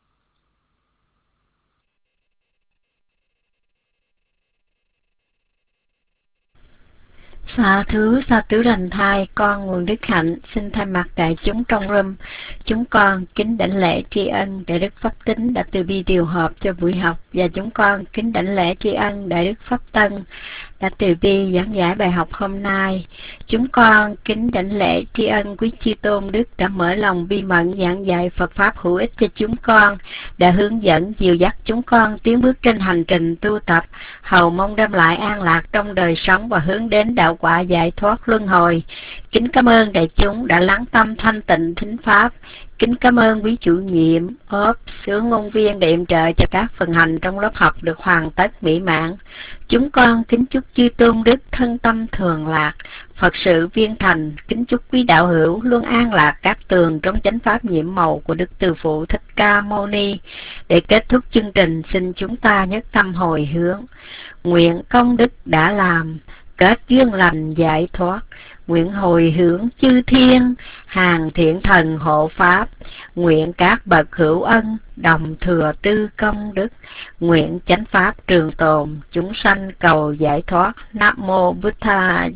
Sa thứ sa tứ lành thai, con nguồn đức hạnh, xin thay mặt đại chúng trong room, chúng con kính đảnh lễ tri ân Đại Đức Pháp Tính đã từ bi điều hợp cho buổi học, và chúng con kính đảnh lễ tri ân Đại Đức Pháp Tân đã từ bi giảng giải bài học hôm nay. Chúng con kính đảnh lễ tri ân quý chư tôn đức đã mở lòng bi mẫn giảng dạy Phật pháp hữu ích cho chúng con, đã hướng dẫn dìu dắt chúng con tiến bước trên hành trình tu tập, hầu mong đem lại an lạc trong đời sống và hướng đến đạo quả giải thoát luân hồi. Kính cảm ơn đại chúng đã lắng tâm thanh tịnh thính pháp. Kính cảm ơn quý chủ nhiệm, ốp, sướng ngôn viên để yểm trợ cho các phần hành trong lớp học được hoàn tất mỹ mãn. Chúng con kính chúc chư tôn đức thân tâm thường lạc, Phật sự viên thành. Kính chúc quý đạo hữu luôn an lạc các tường trong chánh pháp nhiễm màu của Đức Từ Phụ Thích Ca Mâu Ni. Để kết thúc chương trình, xin chúng ta nhất tâm hồi hướng. Nguyện công đức đã làm, kết duyên lành giải thoát. Nguyện hồi hướng chư thiên, hàng thiện thần hộ pháp. Nguyện các bậc hữu ân, đồng thừa tư công đức. Nguyện chánh pháp trường tồn, chúng sanh cầu giải thoát. Nam Mô Bụt Thầy.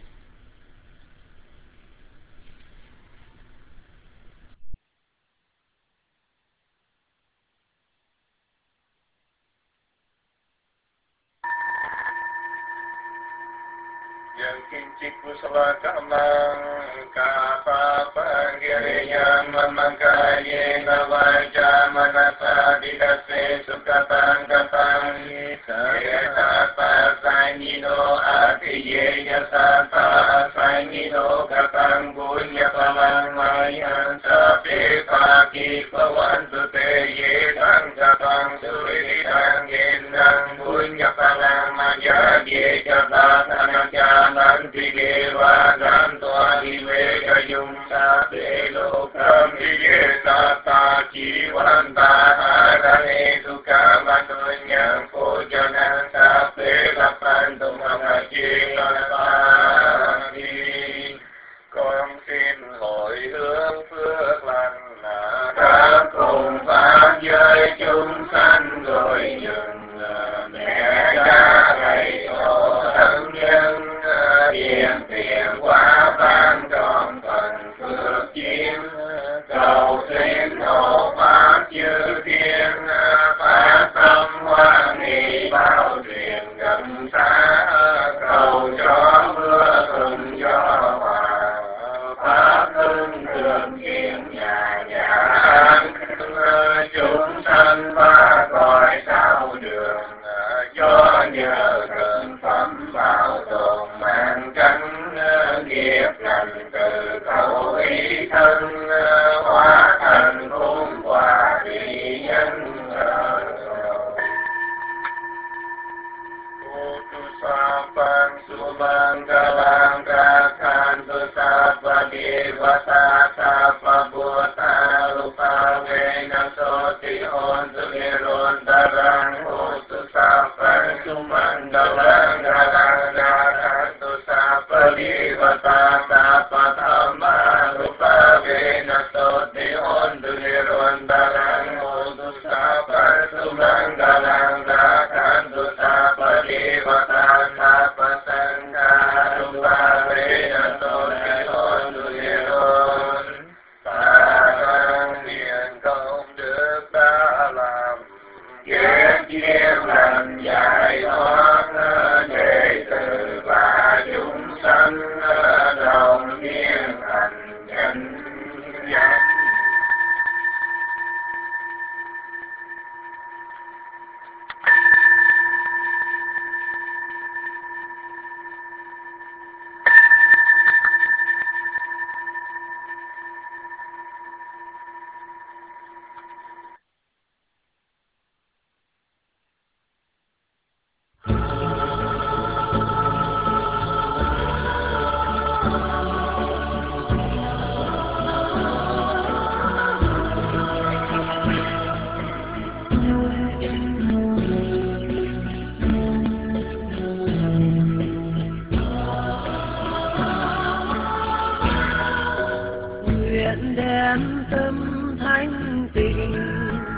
Yang kincik kusala kamang kapapa giriyan mamangkaye navaja manasa didase sukatang katang yeta pasanino atiye yasata asanino katang bunya palang mayan sapi paki pawantu te yetang katang suridang gendang bunya palang maya ye katang anakya nanti dewa gantoa diwe kayung sabe lokam diye tata jiwanta adane suka matunyang pujanan sabe lapan tumamaji kalapati. Con xin hồi hướng phước lành đã cùng pháp giới chúng sanh rồi dừng mẹ cha thầy tổ thân nhân tiền tiền quá ban tròn phần phước chiếm cầu xin hộ pháp chư thiên phát tâm hoan hỷ bao truyền gần xa cầu cho mưa thuận gió hòa pháp hưng thường kiện nhà nhà an chúng sanh ba cõi sao đường do nhờ thần phẩm bảo tồn mạng cánh nghiệp lành từ khẩu ý thân hóa thành khôn quả vị nhân Sapang subang galang kakhan tu sapa devata sapa buddha lupa vena soti on tu niron darang tu sapa sumang galang galang kakhan tu sapa devata sapa dhamma lupa vena soti on tu niron darang tu sapa sumang galang kakhan tu sapa devata sapa sangha rupa vena soti on tu niron vật. Nguyện đem tâm thanh tịnh